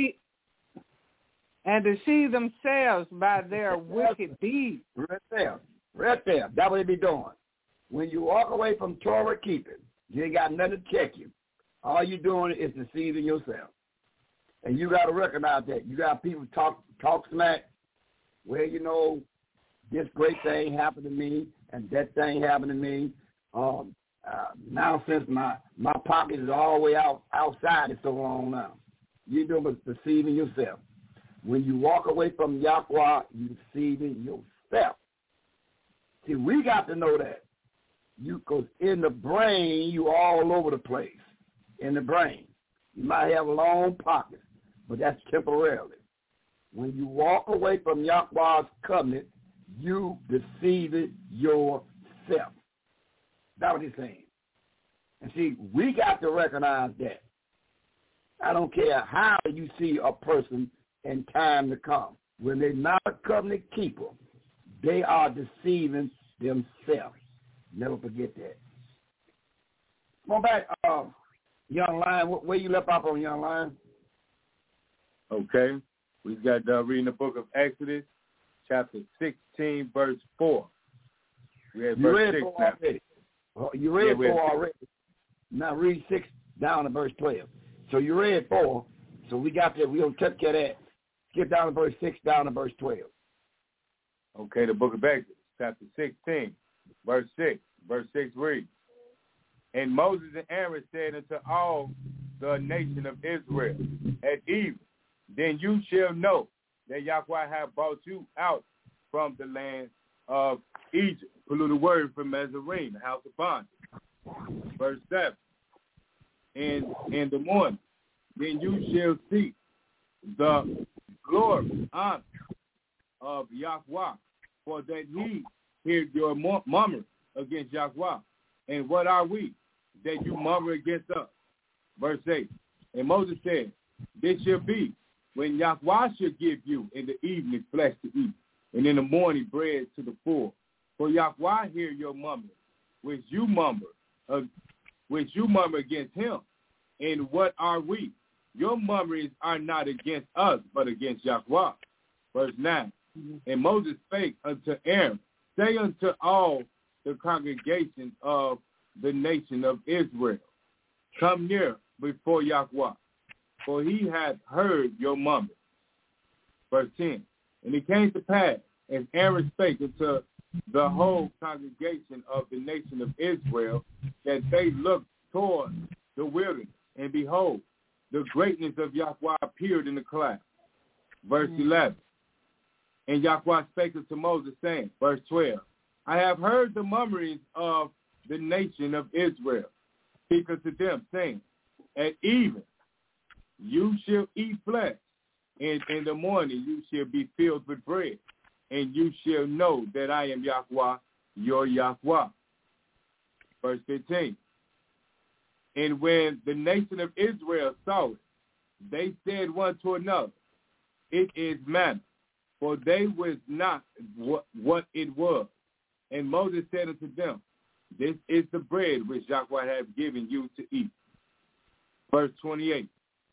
And deceive themselves by their wicked deeds. Right there. That's what they be doing. When you walk away from Torah keeping, you ain't got nothing to check you. All you doing is deceiving yourself. And you got to recognize that. You got people talk smack, well, you know, this great thing happened to me and that thing happened to me. Now since my pocket is all the way outside, it's so long now. You're doing deceiving yourself. When you walk away from Yahweh, you're deceiving yourself. See, we got to know that. Because in the brain, you all over the place. In the brain. You might have long pockets, but that's temporarily. When you walk away from Yahweh's covenant, you deceiving yourself. That's what he's saying. And see, we got to recognize that. I don't care how you see a person in time to come. When they're not a covenant keeper, they are deceiving themselves. Never forget that. Come on back, Young Lion. Where you left off on, Young Lion? Okay. We got reading the book of Exodus, chapter 16, verse 4. We had verse 6 now. Already. Well, you read 4 already. Now read 6 down to verse 12. So you read 4. So we got that. We're going to take care of that. Skip down to verse 6, down to verse 12. Okay, the book of Exodus, chapter 16, verse 6. Verse 6 reads, And Moses and Aaron said unto all the nation of Israel, At even, then you shall know that Yahweh hath brought you out from the land of Egypt. Polluted word from Mizraim, the house of bondage. Verse 7, And in the morning, then you shall see the glory, honor of Yahweh, for that he heard your murmur against Yahweh. And what are we, that you murmur against us? Verse 8, And Moses said, This shall be when Yahweh shall give you in the evening flesh to eat, and in the morning bread to the full. For Yahweh hear your murmur, which you murmur against him. And what are we? Your murmurings are not against us, but against Yahweh. Verse 9, And Moses spake unto Aaron, Say unto all the congregation of the nation of Israel, Come near before Yahweh, for he hath heard your murmur. Verse 10, And it came to pass, as Aaron spake unto the whole congregation of the nation of Israel, that they looked toward the wilderness, and behold, the greatness of Yahweh appeared in the cloud. Verse 11, And Yahweh spake unto Moses, saying, verse 12, I have heard the murmurings of the nation of Israel. Speak unto them, saying, At even you shall eat flesh, and in the morning you shall be filled with bread, and you shall know that I am Yahweh, your Yahweh. Verse 15, And when the nation of Israel saw it, they said one to another, It is manna, for they was not what it was. And Moses said unto them, This is the bread which Yahweh hath given you to eat. Verse 28,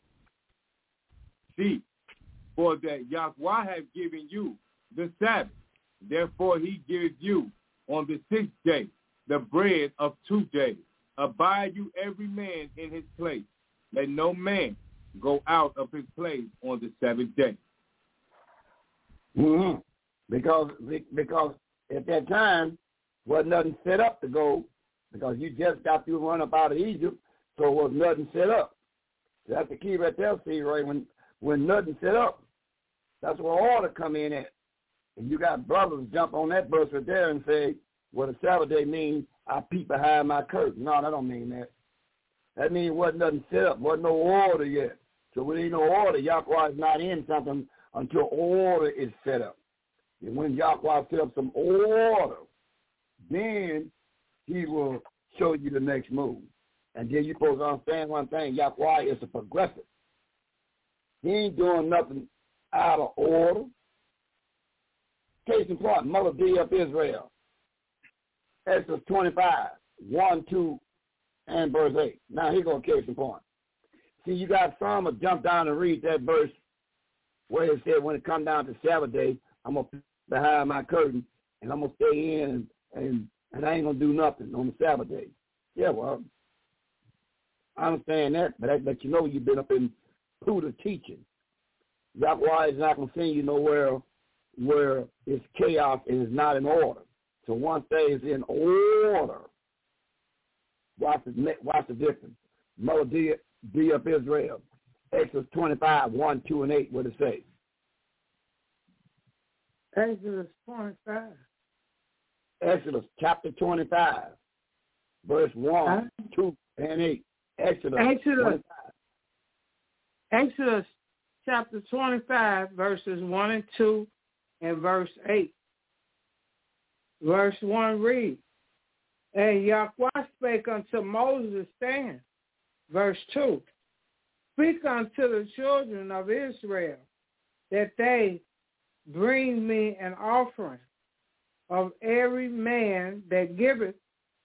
See, for that Yahweh hath given you the Sabbath, therefore he giveth you on the 6th day the bread of 2 days. Abide you every man in his place. Let no man go out of his place on the 7th day. Mm-hmm. Because at that time, wasn't nothing set up to go, because you just got through run up out of Egypt, so it was nothing set up. That's the key right there, see, right? When nothing set up, that's where order come in at. And you got brothers jump on that verse right there and say, well, the Sabbath day means I peep behind my curtain. No, that don't mean that. That means wasn't nothing set up, wasn't no order yet. So when there ain't no order, Yahweh is not in something until order is set up. And when Yahweh set up some order, then he will show you the next move. And then you're supposed to understand one thing, Yahweh is a progressive. He ain't doing nothing out of order. Case in point, Melody of Israel. Exodus 25, 1, 2, and verse 8. Now here goes case in point. See, you got some that jump down and read that verse where it said when it come down to Sabbath day, I'm going to behind my curtain and I'm going to stay in and I ain't going to do nothing on the Sabbath day. Yeah, well, I understand that, but that let you know you've been up in Buddha teaching. Likewise, it's not going to send you nowhere where it's chaos and it's not in order. So one thing is in order. Watch the difference. Melody of Israel. Exodus 25, 1, 2, and 8, what it say? Exodus 25. Exodus chapter 25, verse 1, 2, and 8. Exodus chapter 25, verses 1 and 2, and verse 8. Verse 1 reads, and Yahweh spake unto Moses, saying, verse 2, speak unto the children of Israel, that they bring me an offering of every man that giveth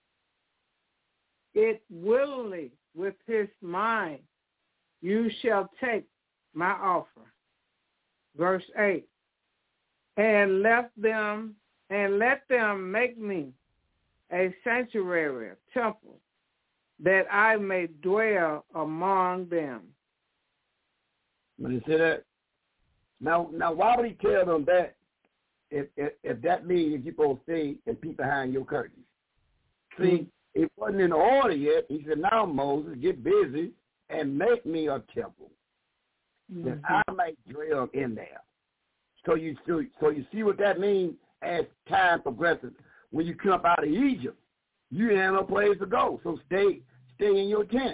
it willingly with his mind. You shall take my offering. Verse 8, and let them make me a sanctuary, a temple, that I may dwell among them. When you say that, now why would he tell them that if that means you're supposed to stay and peep behind your curtains? See, it wasn't in order yet. He said, now, Moses, get busy and make me a temple that I might dwell in there. So you see what that means as time progresses. When you come up out of Egypt, you didn't have no place to go. So stay in your tent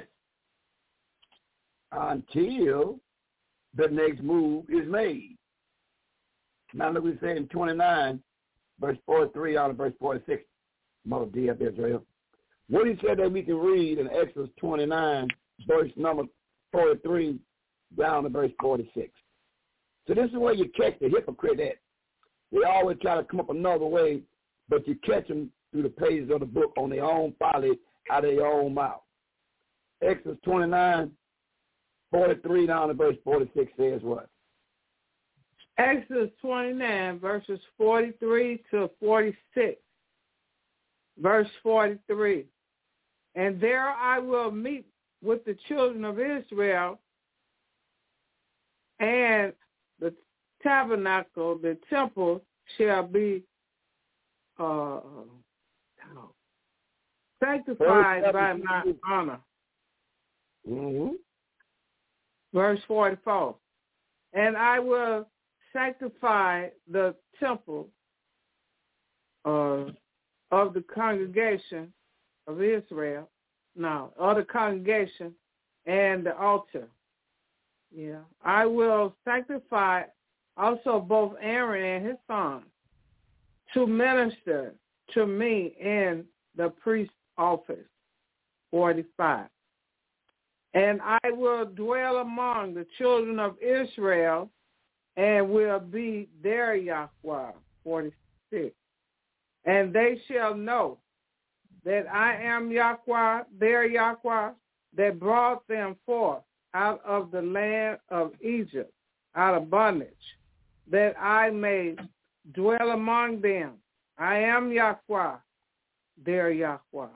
until the next move is made. Now look what we say in 29, verse 43 out of verse 46, Melody of Israel. What he said that we can read in Exodus 29, verse number 43 down to verse 46. So this is where you catch the hypocrite at. They always try to come up another way, but you catch them through the pages of the book on their own folly out of their own mouth. Exodus 29, 43 down to verse 46 says what? Exodus 29, verses 43 to 46. Verse 43. And there I will meet with the children of Israel, and the tabernacle, the temple, shall be sanctified by my honor. Verse 44. And I will sanctify the temple of the congregation of Israel, of the congregation and the altar. Yeah. I will sanctify also both Aaron and his sons to minister to me in the priest's office. 45. And I will dwell among the children of Israel and will be their Yahweh. 46. And they shall know that I am Yahweh, their Yahweh, that brought them forth out of the land of Egypt, out of bondage, that I may dwell among them. I am Yahweh, their Yahweh.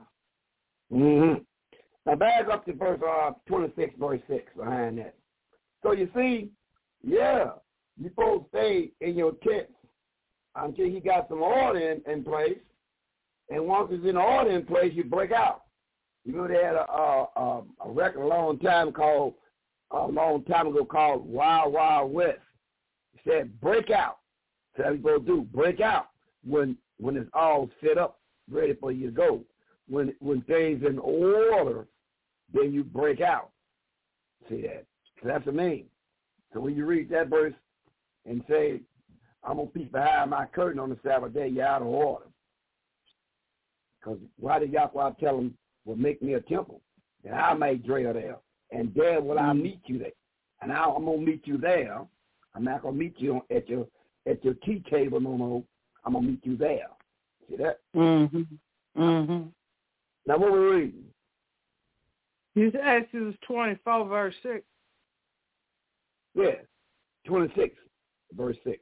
Now back up to verse 26, verse 6 behind that. So you see, you're supposed to stay in your tent until he got some order in place. And once it's in order in place, you break out. You know, they had a record a long time ago called Wild Wild West. It said, break out. So that's what you do. Break out when it's all set up, ready for you to go. When things in order, then you break out. See that? So that's the mean. So when you read that verse and say, I'm going to peek behind my curtain on the Sabbath day, you're out of order. Because why did Yahweh tell him, well, make me a temple, and I may dwell there, and there will I meet you there. And I'm going to meet you there I'm not going to meet you at your tea table no more. I'm going to meet you there. See that? Mm-hmm. Mm-hmm. Now, what we're reading? It's Exodus 24, verse 6. Yeah, 26, verse 6.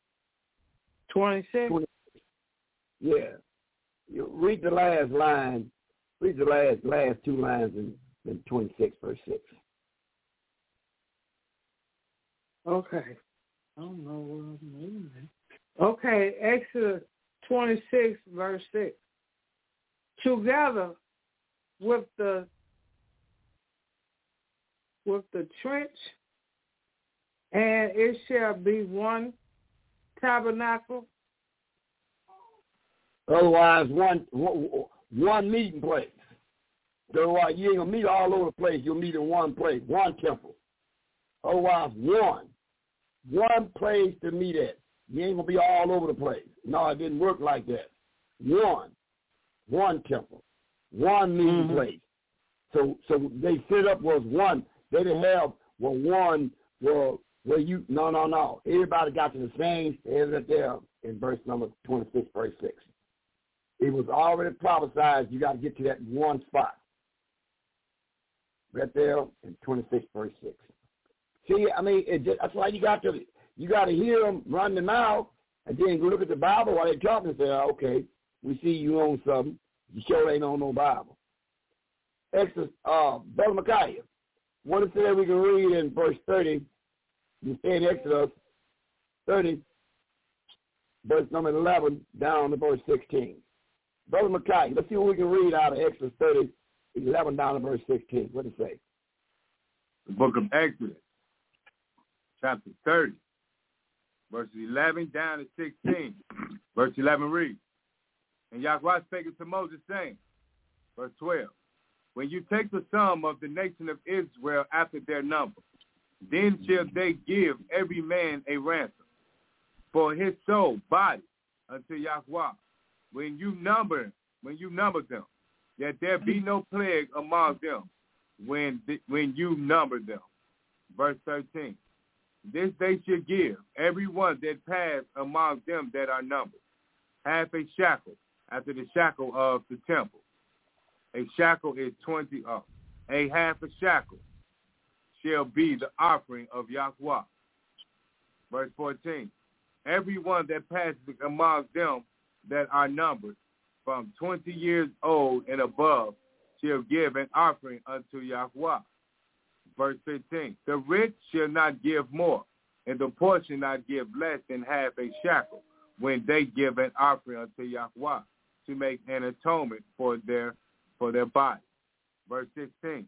26? Yeah. You read the last line. Read the last two lines in 26, verse 6. Okay. I don't know what I'm reading. Okay, Exodus 26, verse 6. Together with the trench, and it shall be one tabernacle. Otherwise, one meeting place. Otherwise, you ain't going to meet all over the place. You'll meet in one place, one temple. Otherwise, one place to meet at. You ain't going to be all over the place. No, it didn't work like that. One temple, one meeting place. So they set up was one. They didn't have one where you, no. Everybody got to the same, right there in verse number 26, verse 6. It was already prophesied you got to get to that one spot. Right there in 26, verse 6. See, I mean, that's why you got to hear them run their mouth and then go look at the Bible while they're talking and say, okay, we see you own something. You sure ain't on no Bible. Exodus, Brother Micaiah, what it said we can read in verse 30, you stay in Exodus 30, verse number 11, down to verse 16. Brother Micaiah, let's see what we can read out of Exodus 30, 11 down to verse 16. What does it say? The book of Exodus, chapter 30, verses 11 down to 16. Verse 11 reads, and Yahweh spake unto Moses, saying, verse 12, when you take the sum of the nation of Israel after their number, then shall they give every man a ransom for his soul, body, unto Yahweh. When you number them, that there be no plague among them when you number them. Verse 13, this they shall give every one that pass among them that are numbered, half a shekel after the shekel of the temple. A shekel is 20 up. A half a shekel shall be the offering of Yahweh. Verse 14, every one that passes among them that are numbered from 20 years old and above shall give an offering unto Yahweh. Verse 15, the rich shall not give more, and the poor shall not give less than half a shekel when they give an offering unto Yahweh to make an atonement for their body. Verse 16,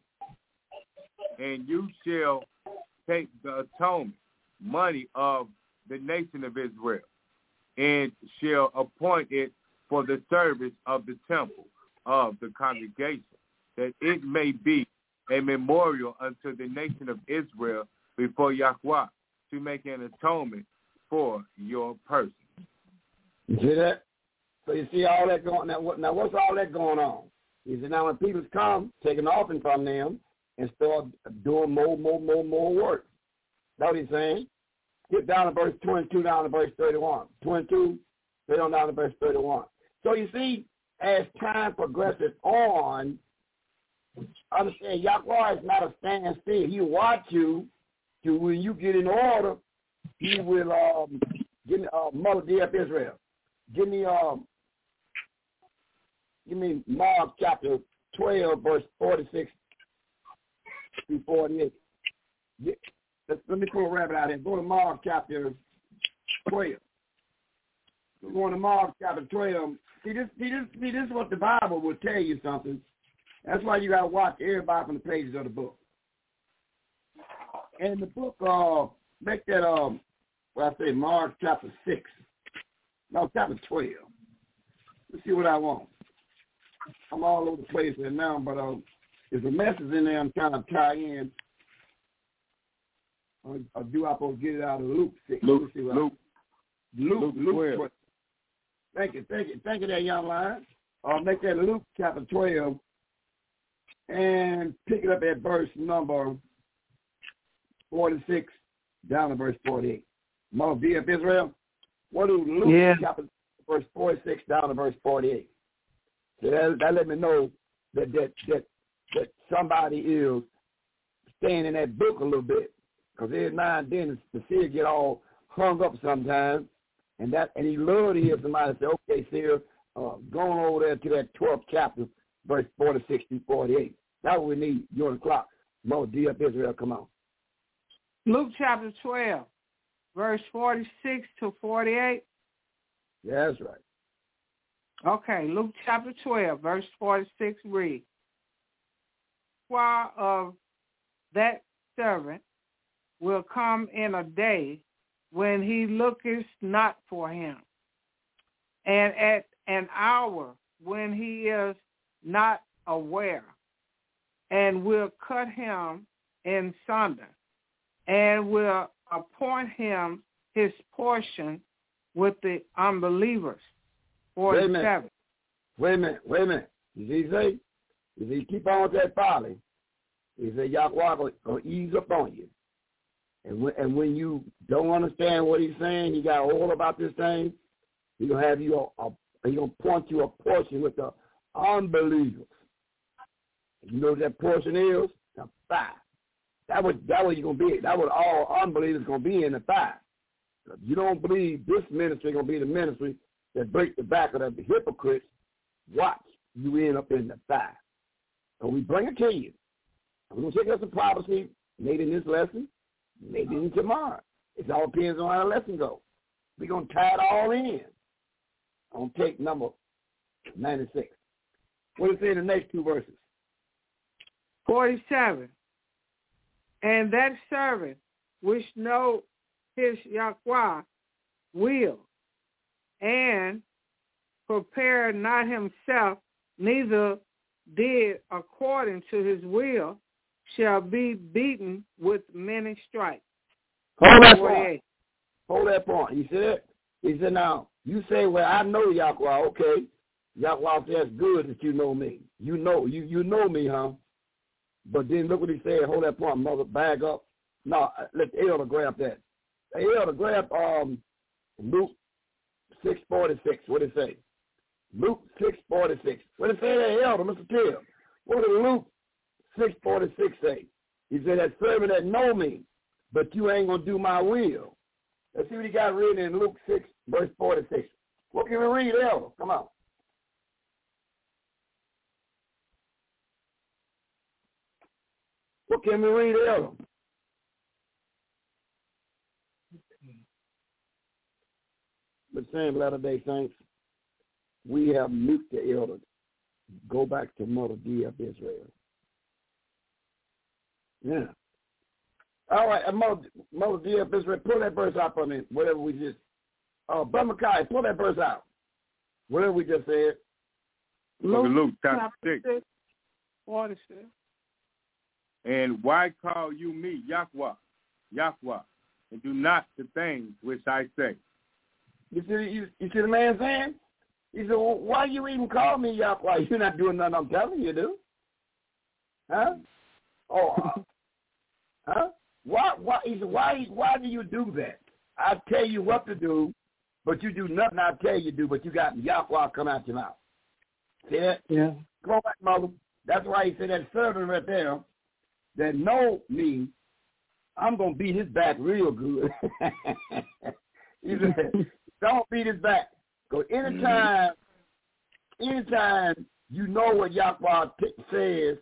and you shall take the atonement money of the nation of Israel, and shall appoint it for the service of the temple of the congregation, that it may be a memorial unto the nation of Israel before Yahweh, to make an atonement for your person. You see that? So you see all that going on. Now what's all that going on? You see, now when people come, take an offering from them and start doing more work. That's what he's saying. Get down to verse 22, down to verse 31. 22, straight on down to verse 31. So you see, as time progresses on, understand Yahweh is not a standstill. He will watch you to when you get in order, he will give me Mother dear of Israel. Give me Mark chapter 12, verse 46 through 48. Let me pull a rabbit out here. Go to Mark chapter 12. We're going to Mark chapter 12. See, this is what the Bible will tell you something. That's why you got to watch everybody from the pages of the book. And the book, make that, Mark chapter 6. No, chapter 12. Let's see what I want. I'm all over the place right now, but there's a message in there I'm trying to tie in. Or do I supposed to get it out of Luke 6? Luke 12. Thank you there, young lion. Make that Luke chapter 12 and pick it up at verse number 46 down to verse 48. Mother D of Israel. What do Luke chapter verse 46 down to verse 48? So that let me know that somebody is staying in that book a little bit, because every now and then the seer get all hung up sometimes, and he love to hear somebody say, okay, seer, going over there to that 12th chapter, verse 46 through 48. That's what we need. You're on the clock. Mother D of Israel, come on. Luke chapter 12, verse 46 to 48. Yeah, that's right. Okay, Luke chapter 12, verse 46 reads, "While of that servant will come in a day when he looketh not for him, and at an hour when he is not aware, and will cut him in sunder, and will appoint him his portion with the unbelievers." 47. Wait a minute. You see, he say, keep on with that folly. He said, Yahweh will ease up on you. And when you don't understand what he's saying, he got all about this thing, he's going to have you, he's going to point you a portion with the unbelievers. You know what that portion is? The fire. That what you're going to be. That's what all unbelievers going to be in the fire. If you don't believe this ministry is going to be the ministry that break the back of the hypocrites, watch, you end up in the fire. So we bring it to you. We're going to take us a prophecy, maybe in this lesson, maybe in tomorrow. It all depends on how the lesson goes. We're going to tie it all in. I'm going to take number 96. What does it say in the next two verses? 47. "And that servant which know his Yahweh will, and prepared not himself, neither did according to his will, shall be beaten with many stripes." Hold that point. Hold that point. He said, now, you say, well, I know Yahweh. Okay. Yahweh says, good that you know me. You know me, huh? But then look what he said. Hold that point, mother. Bag up. No, let the elder grab that. The elder grab Luke 6:46. What did it say? Luke 6:46. What did it say there, elder, Mr. Till? What did Luke 6:46 say? He said, that servant that know me, but you ain't going to do my will. Let's see what he got written in Luke 6, verse 46. What can we read, elder? Come on. What can we read, elder? But saying Latter-day Saints, we have nuked the elder. Go back to Mother D of Israel. Yeah. All right, Mother D of Israel, pull that verse out for me. Whatever we just, Brother Micaiah, pull that verse out. Whatever we just said. Luke chapter 6. 46. "And why call you me Yahweh, and do not the things which I say?" You see the man saying? He said, well, why you even call me Yahweh? You're not doing nothing I'm telling you to do. Huh? Huh? Why? He said, why do you do that? I tell you what to do, but you do nothing I tell you to do, but you got Yahweh come out your mouth. See that? Yeah. Come on back, mother. That's why he said that servant right there that know me, I'm going to beat his back real good. He said, don't beat his back. Because anytime you know what Yahweh says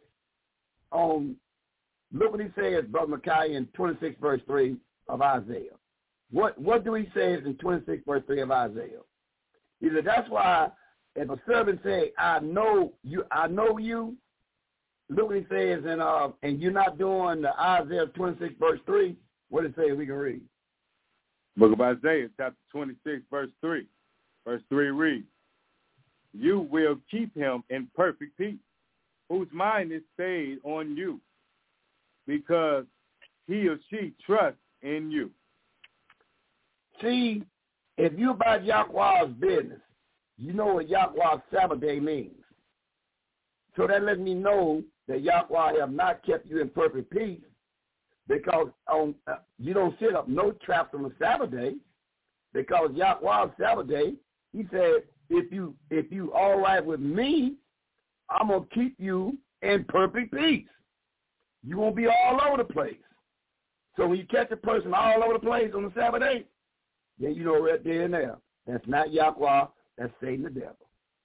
look what he says, Brother Micaiah, in 26 verse 3 of Isaiah. What do he say in 26 verse 3 of Isaiah? He said, that's why if a servant say, I know you, look what he says, and you're not doing the Isaiah 26 verse 3, what does it say we can read? Book of Isaiah, chapter 26, verse 3. Verse 3 reads, "You will keep him in perfect peace, whose mind is stayed on you, because he or she trusts in you." See, if you about Yahweh's business, you know what Yahweh's Sabbath day means. So that lets me know that Yahweh have not kept you in perfect peace, because you don't set up no traps on the Sabbath day, because Yahweh's Sabbath day, he said, if you all right with me, I'm going to keep you in perfect peace. You won't be all over the place. So when you catch a person all over the place on the Sabbath day, then you know right there and there, that's not Yahweh, that's Satan the devil.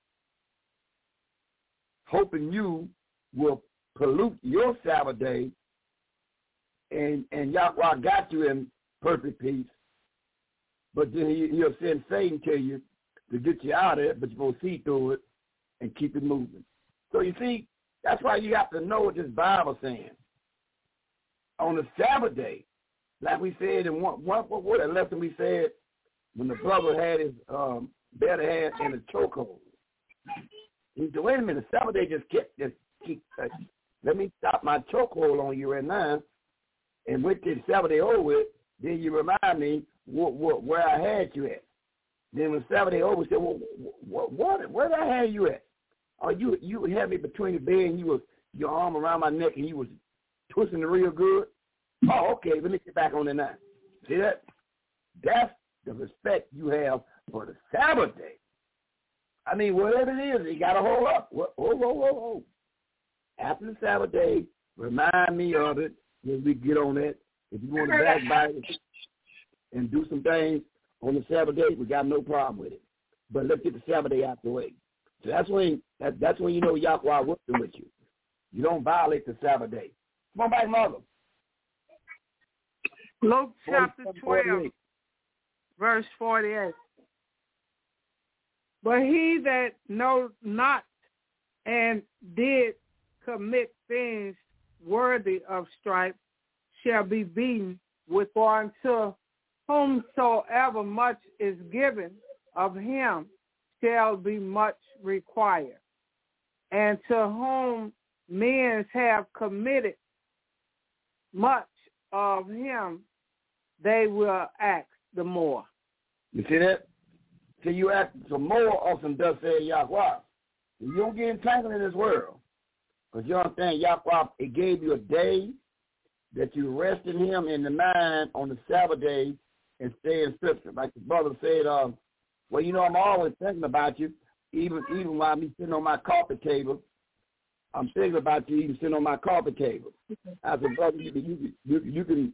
Hoping you will pollute your Sabbath day, and Yahweh got you in perfect peace, but then he'll send Satan to you to get you out of it, but you're going to see through it and keep it moving. So you see, that's why you have to know what this Bible is saying. On the Sabbath day, like we said in what lesson we said, when the brother had his better hand in a chokehold. He said, wait a minute, Sabbath day just keep let me stop my chokehold on you right now, and with this Sabbath day over with, then you remind me where I had you at. Then when Sabbath day over, said, well, where did I have you at? Oh, you had me between the bed, and you was your arm around my neck, and you was twisting it real good. Oh, okay, let me get back on the now. See that? That's the respect you have for the Sabbath day. I mean, whatever it is, you got to hold up. Whoa. After the Sabbath day, remind me of it when we get on it. If you want to backbite it and do some things on the Sabbath day, we got no problem with it. But let's get the Sabbath day out the way. So that's when you know Yahweh working with you. You don't violate the Sabbath day. Come on back, mother. Luke chapter 12, verse 48. But he that knows not and did commit things worthy of stripe shall be beaten with, for unto whomsoever much is given of him shall be much required. And to whom men have committed much of him, they will ask the more. You see that? So you ask some more of some thus said Yahweh. You don't get entangled in this world. Because you understand, Yahweh, it gave you a day that you rest in him in the mind on the Sabbath day and stay in Scripture. Like the brother said, well, you know, I'm always thinking about you, even while I'm sitting on my coffee table. I'm thinking about you even sitting on my coffee table. I said, brother, you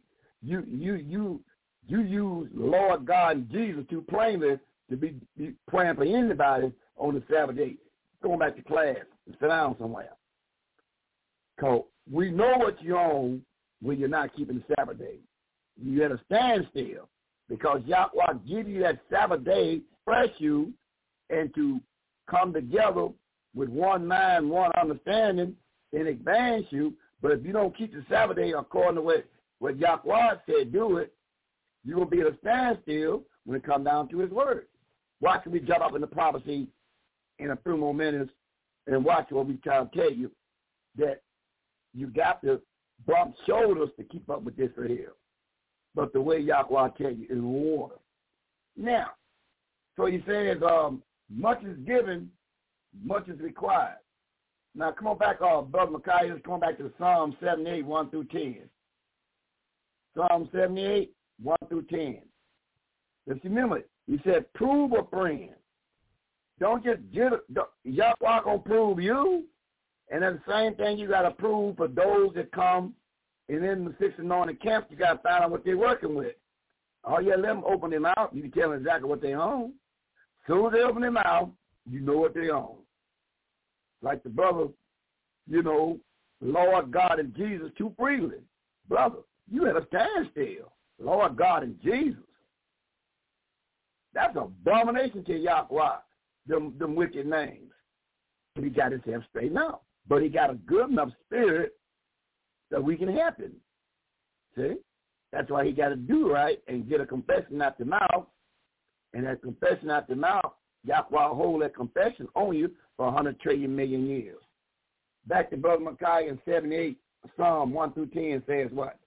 use Lord God and Jesus too plainly to be praying for anybody on the Sabbath day. Going back to class and sit down somewhere. Because we know what you're on when you're not keeping the Sabbath day. You're at a standstill because Yahweh give you that Sabbath day to press you and to come together with one mind, one understanding, and advance you. But if you don't keep the Sabbath day according to what Yahweh said do it, you're going to be at a standstill when it comes down to his word. Why can we jump up in the prophecy in a few more minutes and watch what we try to tell you, that you got to bump shoulders to keep up with this right here. But the way Yahweh tell you is water. Now, so he says, much is given, much is required. Now, come on back, Brother Micaiah, let's come back to Psalm 78, 1 through 10. Psalm 78, 1 through 10. Let's remember, he said, prove a friend. Don't just get it. Yahweh going to prove you. And then the same thing you got to prove for those that come and in the 6 anointed camps, you got to find out what they're working with. All you let them open their mouth, you can tell them exactly what they own. As soon as they open their mouth, you know what they own. Like the brother, you know, Lord God and Jesus too freely. Brother, you at a standstill. Lord God and Jesus. That's an abomination to Yahweh, them wicked names. He got himself straightened out. But he got a good enough spirit that we can help him. See? That's why he got to do right and get a confession out the mouth. And that confession out the mouth, Yahweh hold that confession on you for 100 trillion million years. Back to Brother Micaiah in 78, Psalm 1 through 10 says what?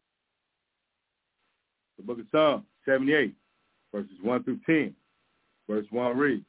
The book of Psalm 78, verses 1 through 10. Verse 1 reads,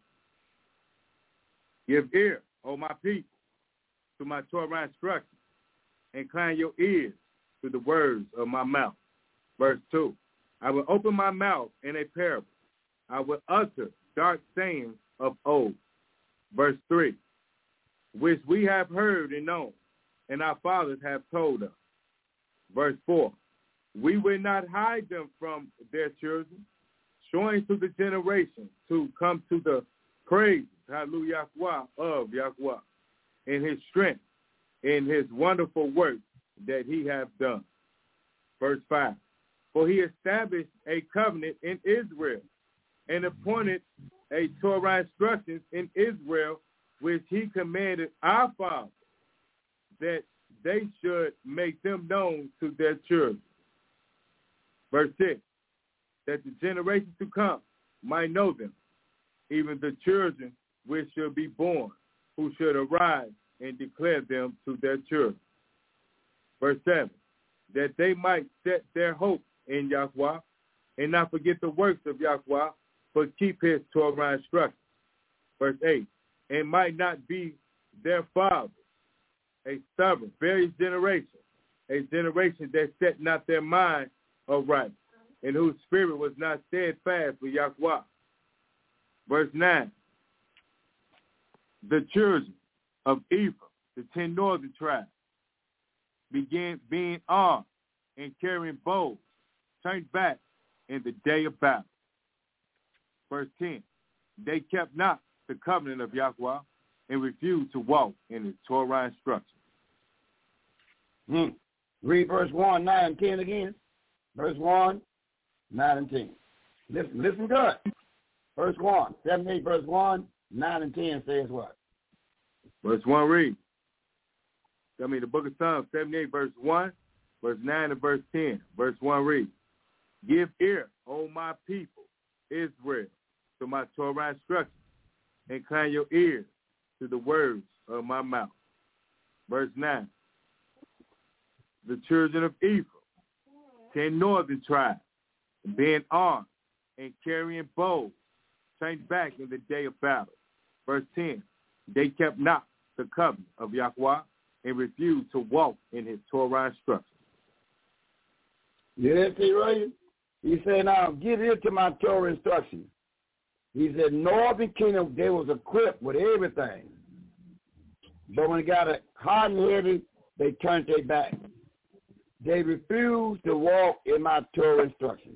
give ear, O my people, to my Torah instruction. Incline your ears to the words of my mouth. Verse 2, I will open my mouth in a parable. I will utter dark sayings of old. Verse 3, which we have heard and known, and our fathers have told us. Verse 4, we will not hide them from their children, showing to the generation to come to the praise, hallelujah, of Yahweh, in his strength, in his wonderful work that he hath done. Verse 5, for he established a covenant in Israel and appointed a Torah instructions in Israel, which he commanded our fathers, that they should make them known to their children. Verse 6, that the generations to come might know them, even the children which should be born, who should arise and declare them to their children. Verse 7, that they might set their hope in Yahweh and not forget the works of Yahweh, but keep his Torah instructions. Verse 8, and might not be their fathers, a stubborn, various generation, a generation that set not their mind aright, and whose spirit was not steadfast for Yahweh. Verse 9, the children of Ephraim, the 10 northern tribes, began being armed and carrying bows, turned back in the day of battle. Verse 10, they kept not the covenant of Yahweh and refused to walk in his Torah instructions. Read verse 1, 9, and 10 again. Verse 1, 9, and 10. Listen good. Verse 1, 78, verse 1, 9, and 10 says what? Verse 1 reads, the book of Psalms, 78, verse 1, verse 9, and verse 10. Verse 1 reads, give ear, O my people, Israel, to my Torah instructions, and incline your ears to the words of my mouth. Verse 9, the children of Ephraim, 10 northern tribes, being armed and carrying bows, turned back in the day of battle. Verse 10, they kept not the covenant of Yahweh and refused to walk in his Torah instructions. You didn't see, right? He said, now give ear to my Torah instructions. He said, northern kingdom, they was equipped with everything. But when it got hot and heavy, they turned their back. They refused to walk in my Torah instructions.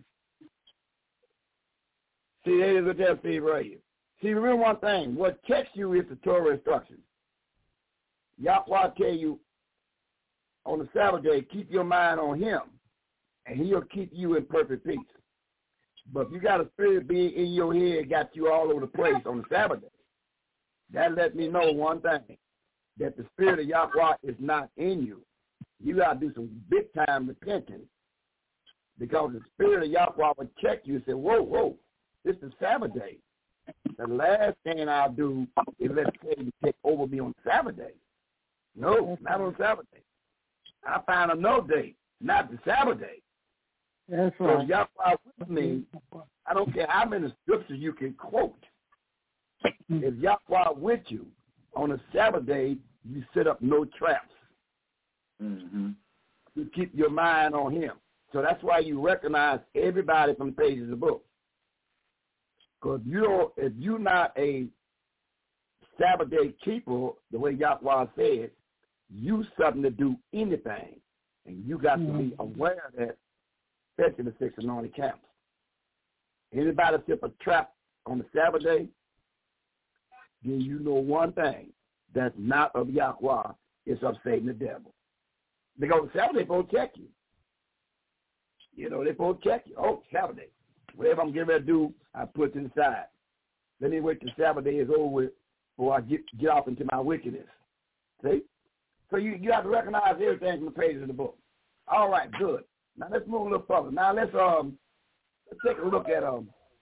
See, that is what that says right here. See, remember one thing. What checks you is the Torah instructions. Yahweh tell you on the Sabbath day, keep your mind on him, and he'll keep you in perfect peace. But if you got a spirit being in your head, got you all over the place on the Sabbath day, that let me know one thing, that the spirit of Yahweh is not in you. You got to do some big-time repenting, because the spirit of Yahweh will check you and say, whoa, this is Sabbath day. The last thing I'll do is let Satan take over me on Sabbath day. No, not on Sabbath day. I find another day, not the Sabbath day. That's right. So if Yahweh with me, I don't care how many scriptures you can quote. If Yahweh with you on a Sabbath day, you set up no traps. Mm-hmm. You keep your mind on him. So that's why you recognize everybody from the pages of the book. Because if you're not a Sabbath day keeper, the way Yahweh said, you something to do anything. And you got to be aware of that, especially the 6 anointed camps. Anybody set a trap on the Sabbath day, then you know one thing, that's not of Yahweh, it's of Satan the devil. Because the Sabbath day supposed to check you. You know, they're supposed to check you. Oh, Sabbath day. Whatever I'm getting ready to do, I put to the side. Let me wait till Sabbath day is over with before I get off into my wickedness. See? So you have to recognize everything from the pages of the book. All right, good. Now let's move a little further. Now let's take a look at a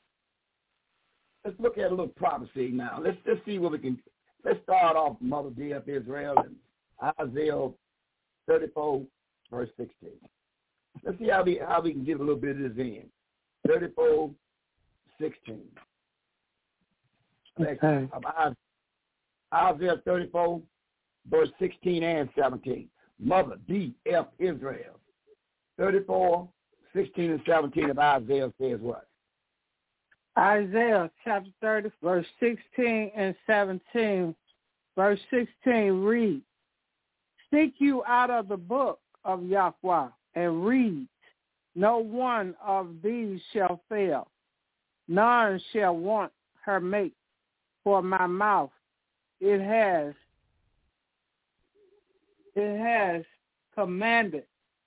little prophecy now. Let's see what we can. Let's start off Mother D of Israel and Isaiah 34, verse 16. Let's see how we can get a little bit of this in. 34, 16. Okay. Isaiah 34, verse 16 and 17. Mother D F Israel. 34, 16, and 17 of Isaiah says what? Isaiah chapter 30, verse 16 and 17. Verse 16 reads, "Seek you out of the book of Yahweh and read. No one of these shall fail. None shall want her mate. For my mouth it has commanded,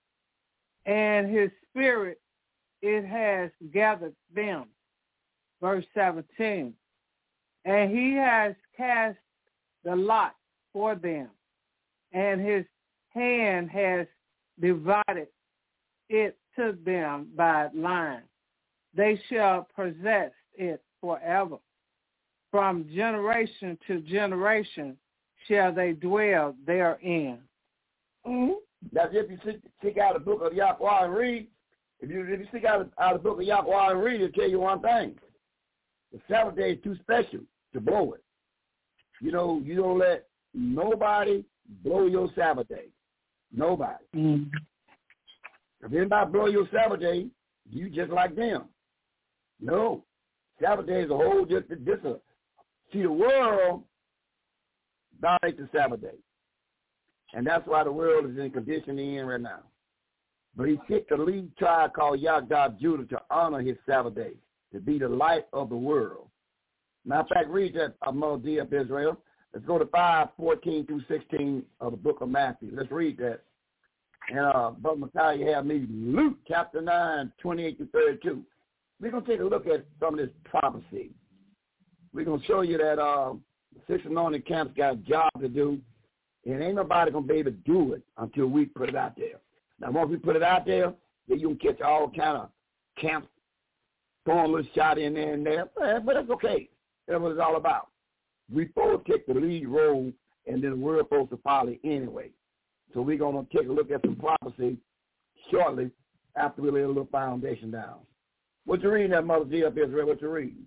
and his spirit it has gathered them." Verse 17, "And he has cast the lot for them, and his hand has divided it to them by line. They shall possess it forever. From generation to generation shall they dwell therein." Mm-hmm. That's if you seek out the book of Yahweh and read. If you seek out the book of Yahweh and read, it'll tell you one thing. The Sabbath day is too special to blow it. You know, you don't let nobody blow your Sabbath day. Nobody. Mm-hmm. If anybody blow your Sabbath day, you just like them. No. Sabbath day is a whole different. See, the world violates the Sabbath day. And that's why the world is in condition they're in right now. But he picked a lead tribe called Yahweh Judah to honor his Sabbath day, to be the light of the world. Matter of fact, read that, Moses of Israel. Let's go to 5:14 through 16 of the book of Matthew. Let's read that. And Brother Messiah, you have me Luke chapter 9, 28 to 32. We're going to take a look at some of this prophecy. We're going to show you that the 6 anointed camps got a job to do, and ain't nobody going to be able to do it until we put it out there. Now, once we put it out there, then you can catch all kind of camps throwing a little shot in there and there, but that's okay. That's what it's all about. We both take the lead role, and then we're supposed to follow anyway. So we're going to take a look at some prophecy shortly after we lay a little foundation down. What you reading there, Mother G of Israel? What you reading?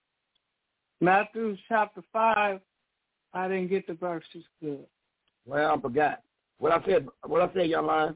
Matthew chapter 5. I didn't get the verses good. Well, I forgot. What I said, young lion?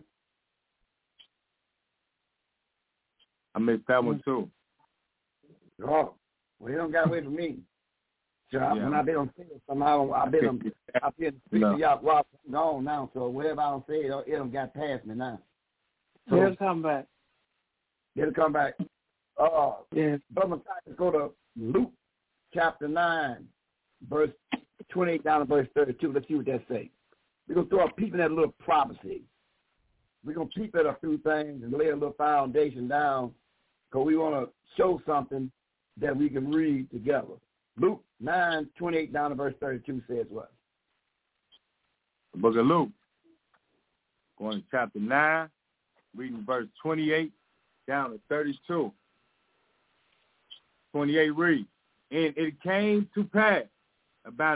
I missed that one too. Oh, well, you don't got away from me. So when I've been on field, somehow I've been speaking to y'all gone now. So whatever I don't say, it don't got past me now. So it'll come back. It'll come back. Yeah. Brother, let's go to Luke chapter 9, verse 28 down to verse 32. Let's see what that says. We're going to throw a peep in that little prophecy. We're going to peep at a few things and lay a little foundation down because we want to show something that we can read together. Luke 9, 28 down to verse 32 says what? The book of Luke, going to chapter 9, reading verse 28 down to 32. 28 reads, "And it came to pass about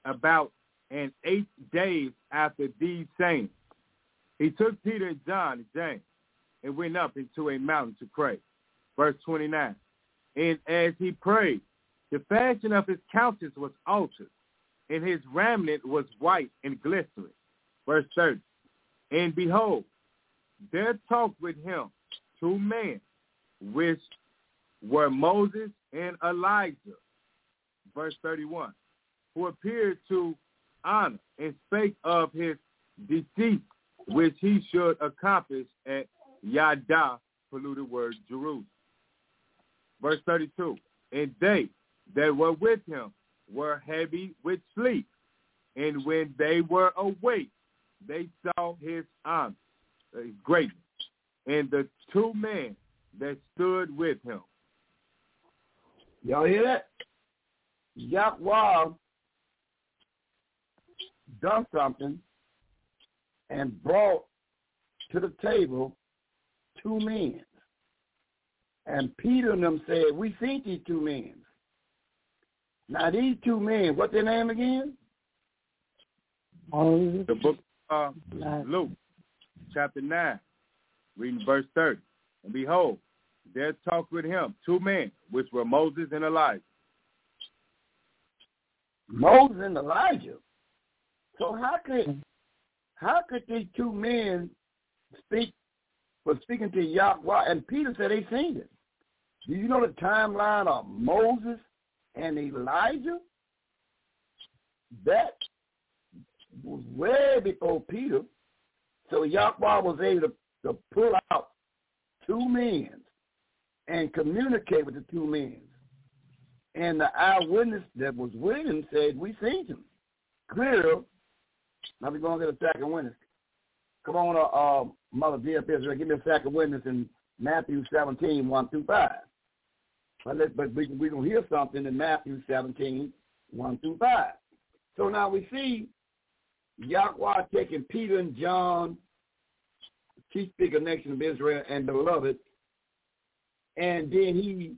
8 days after these sayings, he took Peter and John and James and went up into a mountain to pray." Verse 29, "And as he prayed, the fashion of his countenance was altered, and his raiment was white and glistening." Verse 30, "And behold, there talked with him 2 men, which were Moses and Elijah." Verse 31, "who appeared to honor and spake of his deceit, which he should accomplish at Yada," polluted word, Jerusalem. Verse 32, "And they that were with him were heavy with sleep, and when they were awake, they saw his honor, his greatness, and the 2 men that stood with him." Y'all hear that? Yahweh done something and brought to the table 2 men. And Peter and them said, "We seen these 2 men." Now these 2 men, what's their name again? The book of Luke, chapter 9, reading verse 30. "And behold, there talked with him 2 men, which were Moses and Elijah." Moses and Elijah. So how could these 2 men speak was speaking to Yahweh, and Peter said they seen it. Do you know the timeline of Moses and Elijah? That was way before Peter. So Yahweh was able to pull out two men and communicate with the two men. And the eyewitness that was with him said, we seen him. Clear. Now we're going to get a second witness. Come on, Mother dear Israel, give me a second witness in Matthew 17, 1 through 5. But we're going to hear something in Matthew 17, 1 through 5. So now we see Yahweh taking Peter and John, chief speaker of the nation of Israel and beloved, and then he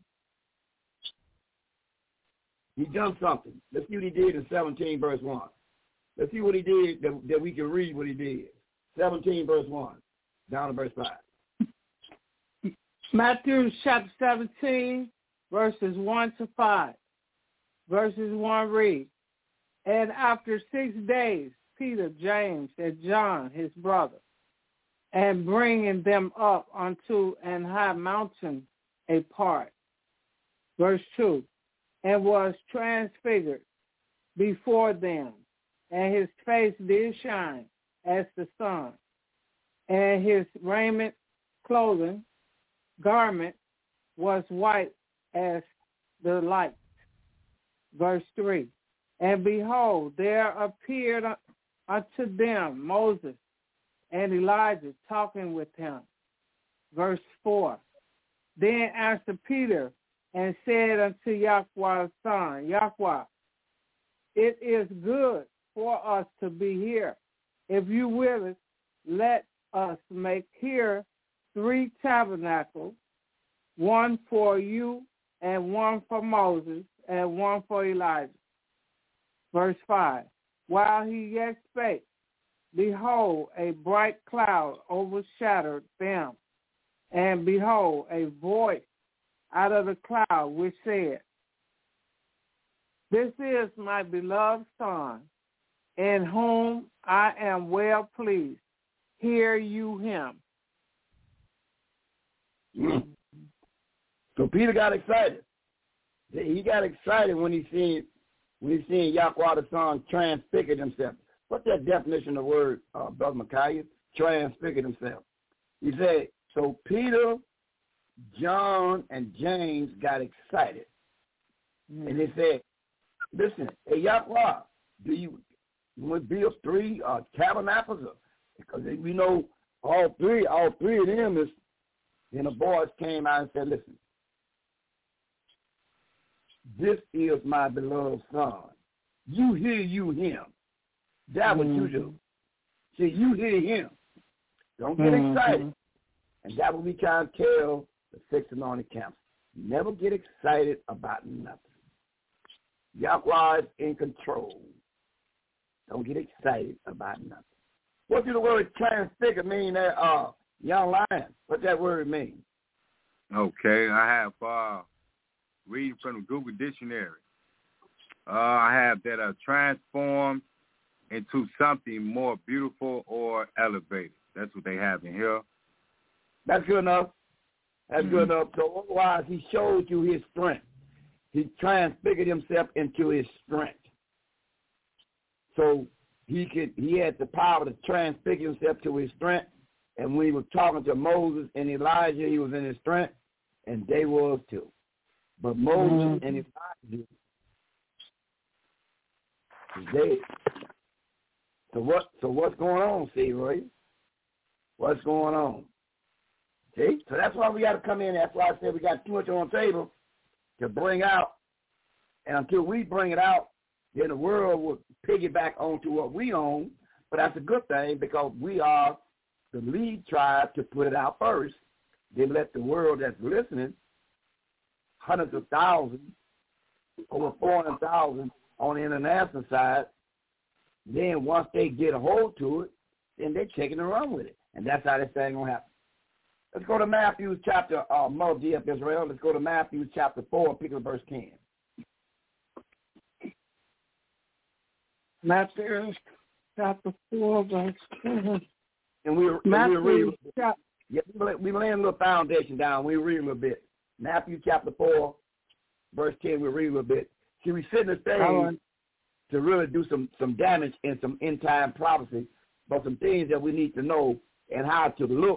done something. Let's see what he did in 17, verse 1. Let's see what he did that we can read what he did. 17, verse 1, down to verse 5. Matthew chapter 17, verses 1 to 5. Verses 1 reads, and after 6 days, Peter, James, and John, his brother, and bringing them up unto an high mountain apart. Verse 2, and was transfigured before them, and his face did shine as the sun, and his raiment, garment was white as the light. Verse 3, and behold, there appeared unto them Moses and Elijah talking with him. Verse 4, then answered Peter and said unto Yahweh's son, Yahweh, it is good for us to be here. If you will, let us make here 3 tabernacles, one for you, and one for Moses, and one for Elijah. Verse 5, while he yet spake, behold, a bright cloud overshadowed them, and behold, a voice out of the cloud which said, this is my beloved Son, in whom I am well pleased. Hear you him. So Peter got excited. He got excited when he seen Yahweh the Son transfigured himself. What's that definition of the word, Brother Micaiah? Transfigured himself. He said, so Peter, John, and James got excited. And they said, listen, hey, Yahweh, do you want to build 3 tabernacles? Because we know all three of them is, and the boys came out and said, listen, this is my beloved Son. You hear you him. That's what you do. See, you hear him. Don't get excited. And that's what we try to tell the 6 anointed camps. Never get excited about nothing. Yahweh is in control. Don't get excited about nothing. What does the word transfigure mean there, young lion? What that word mean? Okay, I have reading from the Google Dictionary. I have that transformed into something more beautiful or elevated. That's what they have in here. That's good enough. That's good enough. So otherwise, he showed you his strength. He transfigured himself into his strength. So he had the power to transfigure himself to his strength. And when he was talking to Moses and Elijah, he was in his strength, and they was too. But Moses and Elijah is dead. So what's going on, see, Roy? What's going on? See? So that's why we got to come in. That's why I said we got too much on the table to bring out. And until we bring it out, then the world will piggyback onto what we own. But that's a good thing because we are the lead tribe to put it out first. Then let the world that's listening, hundreds of thousands, over 400,000 on the international side, then once they get a hold to it, then they're taking and run with it. And that's how this thing going to happen. Let's go to Matthew chapter, Mother DF Israel. Let's go to Matthew chapter 4, pick up verse 10. Matthew chapter 4, verse 10. And we'll read. Yeah, we laying a little foundation down. We read a little bit. Matthew chapter 4, verse 10, we read a little bit. See, we sit in the stage to really do some damage and some end-time prophecy, but some things that we need to know and how to look.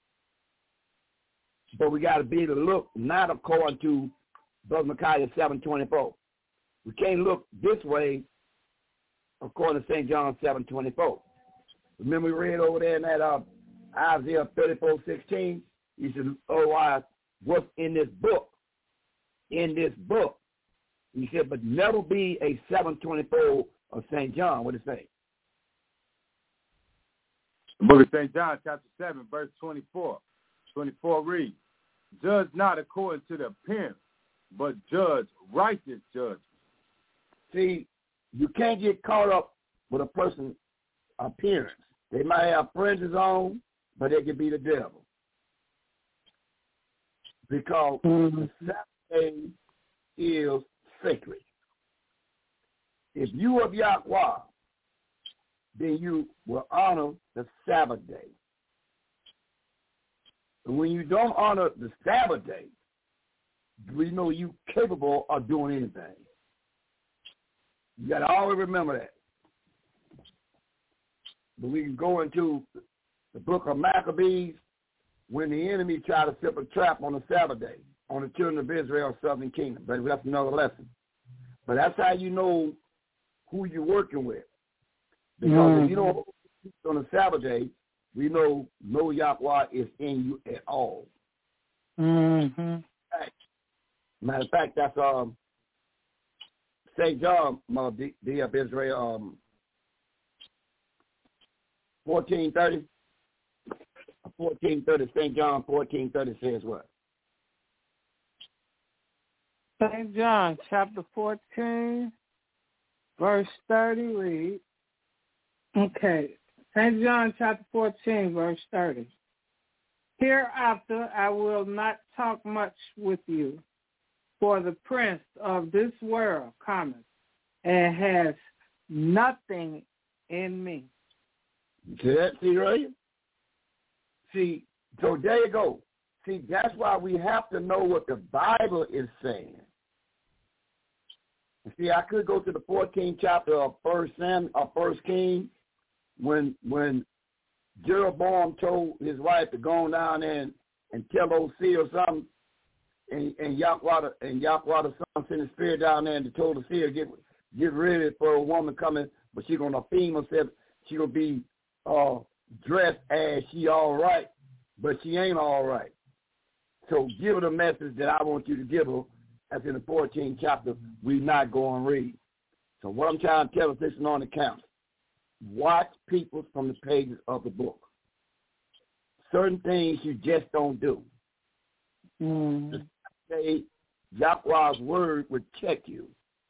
But we got to be able to look not according to Brother Micaiah 7:24. We can't look this way according to St. John 7:24. Remember we read over there in that Isaiah 34:16? He said, "Oh, what's in this book? In this book." He said, "But never be a 7:24 of St. John." What did it say? The book of St. John, chapter 7, verse 24. 24 reads, "Judge not according to the appearance, but judge righteous judgment." See, you can't get caught up with a person's appearance. They might have fringes on, but they could be the devil. Because the Sabbath day is sacred. If you of Yahweh, then you will honor the Sabbath day. And when you don't honor the Sabbath day, we know you capable of doing anything. You got to always remember that. But we can go into the book of Maccabees when the enemy tried to set a trap on the Sabbath day on the children of Israel, southern kingdom. But that's another lesson. But that's how you know who you're working with. Because if you don't on the Sabbath day, we know no Yahweh is in you at all. Mm-hmm. Matter of fact, that's St. John, D of Israel, 14:30. 14:30. St. John 14:30 says what? St. John chapter 14, verse 30 reads. Okay. St. John chapter 14, verse 30. "Hereafter I will not talk much with you, for the prince of this world cometh, and has nothing in me." See that? See, right? See, so there you go. See, that's why we have to know what the Bible is saying. See, I could go to the 14th chapter of First King, when Jeroboam told his wife to go on down there and tell those seers something, and Yahweh the Son sent his spirit down there and told the seer, get ready for a woman coming, but she's gonna theme herself. She's gonna be dressed as she all right, but she ain't all right. So give her the message that I want you to give her. That's in the 14th chapter. We're not going to read. So what I'm trying to tell us, this is on the count. Watch people from the pages of the book. Certain things you just don't do. Say Yahweh's word would check you.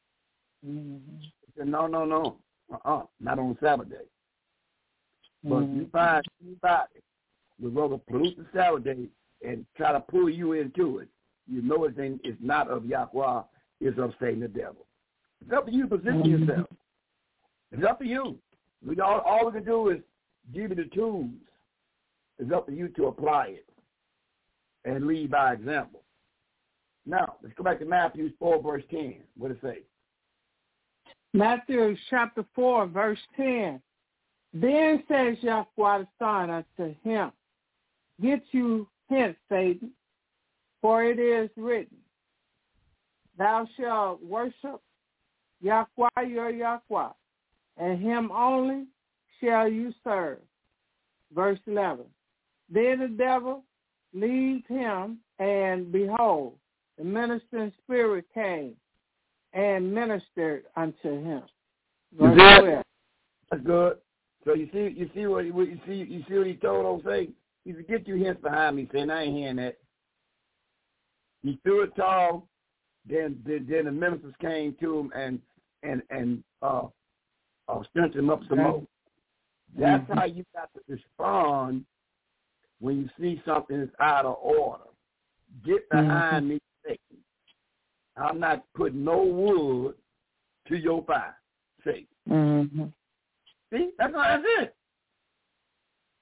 Say, no. Not on Sabbath day. But you find anybody would rather pollute the Sabbath day and try to pull you into it, you know it's not of Yahweh, it's of Satan the devil. It's up to you to position yourself. It's up to you. All we can do is give you the tools. It's up to you to apply it and lead by example. Now, let's go back to Matthew 4, verse 10. What does it say? Matthew chapter 4, verse 10. "Then says Yahweh the Son unto him, Get you hence, Satan, for it is written, Thou shalt worship Yahweh your Yahweh, and him only shall you serve." Verse 11. "Then the devil leaves him, and behold, the ministering spirit came and ministered unto him." Verse 12. That's good. So you see what he told Hosea? He said, "Get you hence behind me," saying, "I ain't hearing that." He threw it tall. Then the ministers came to him and strengthened him up some more. That's how you got to respond when you see something that's out of order. Get behind me, Satan. I'm not putting no wood to your fire, Satan. See, that's it.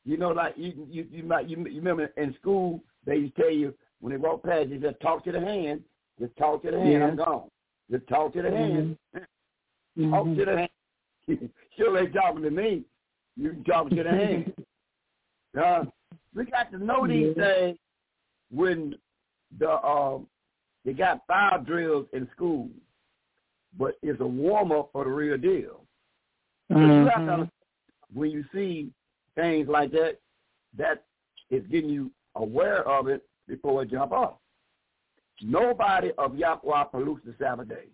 You know, like you remember in school they used to tell you when they walk past you, just talk to the hand. Just talk to the hand. I'm gone. Just talk to the hand. Talk to the hand. Sure, they talking to me. You can talk to the hand. We got to know these things when they got fire drills in school, but it's a warm up for the real deal. So you have to understand, when you see things like that, that is getting you aware of it before it jump off. Nobody of Yahweh pollutes the Sabbath day.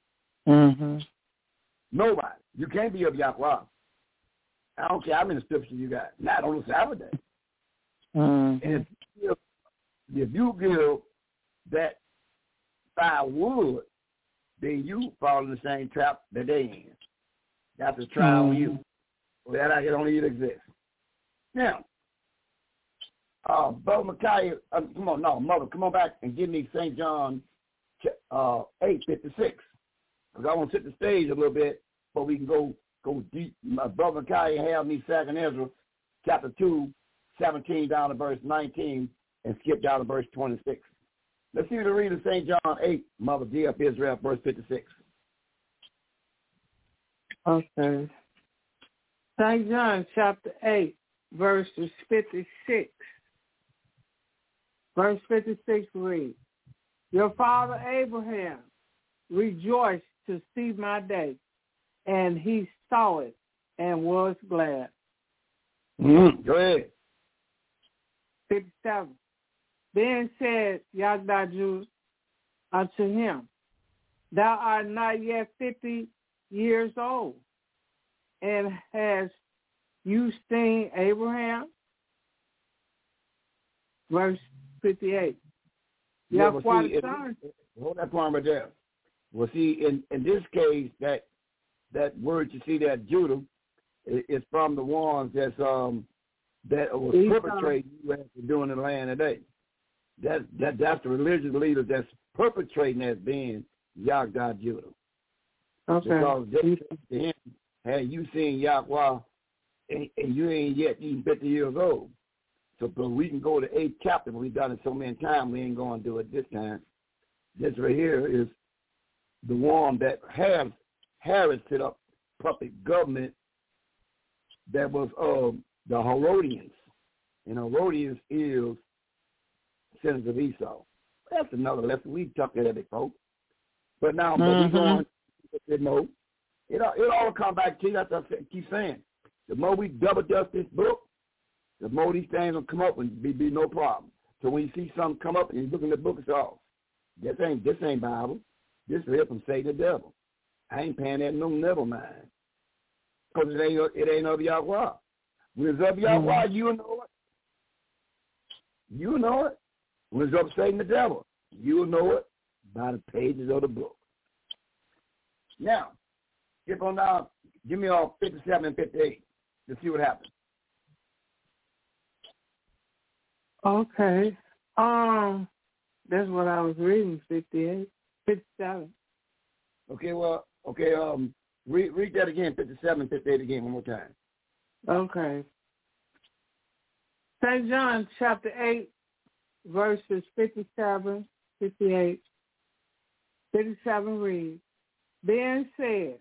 Nobody. You can't be of Yahweh. I don't care how many scriptures you got. Not on the Sabbath day. And if you give that firewood, then you fall in the same trap that they in. That's a trial on you. That I can only exist. Now, Brother Micaiah, Mother, come on back and give me St. John 8:56. Because I want to set the stage a little bit, but we can go deep. Brother Micaiah have me 2nd Ezra, chapter 2, 17 down to verse 19, and skip down to verse 26. Let's see the read of St. John 8, Mother dear of Israel, verse 56. Okay. St. John chapter 8, verses 56. Verse 56 reads, Your father Abraham rejoiced to see my day, and he saw it and was glad. Go ahead. 57. Then said Yahweh unto him, Thou art not yet 50 years old, and hast you seen Abraham? Verse 58. Hold that point right there. Well, see, in this case, that word you see there, Judah, is from the ones that was perpetrating what they're doing in the land today. That's the religious leaders that's perpetrating as being Yahweh Judah. Okay. Because they said to him, hey, you seen Yahweh, and you ain't yet even 50 years old. So, but we can go to 8th chapter. We've done it so many times, we ain't going to do it this time. This right here is the one that Herod set up puppet government that was the Herodians. And Herodians is descendants of Esau. That's another lesson. We talked about that, folks. But now, but we going a bit more. It all come back to you. That's what I keep saying. The more we double dust this book, the more these things will come up and be no problem. So when you see something come up and you look in the book, it's all, this ain't Bible. This is here from Satan the devil. I ain't paying that no never mind. Because it ain't of Yahweh. When it's of Yahweh, you know it. You know it. When it's of Satan the devil, you know it by the pages of the book. Now, skip on down. Give me all 57 and 58 to see what happens. Okay. That's what I was reading, 58, 57. Okay, read that again, 57, 58 again, one more time. Okay. St. John chapter 8, verses 57, 58. 57 reads, Then said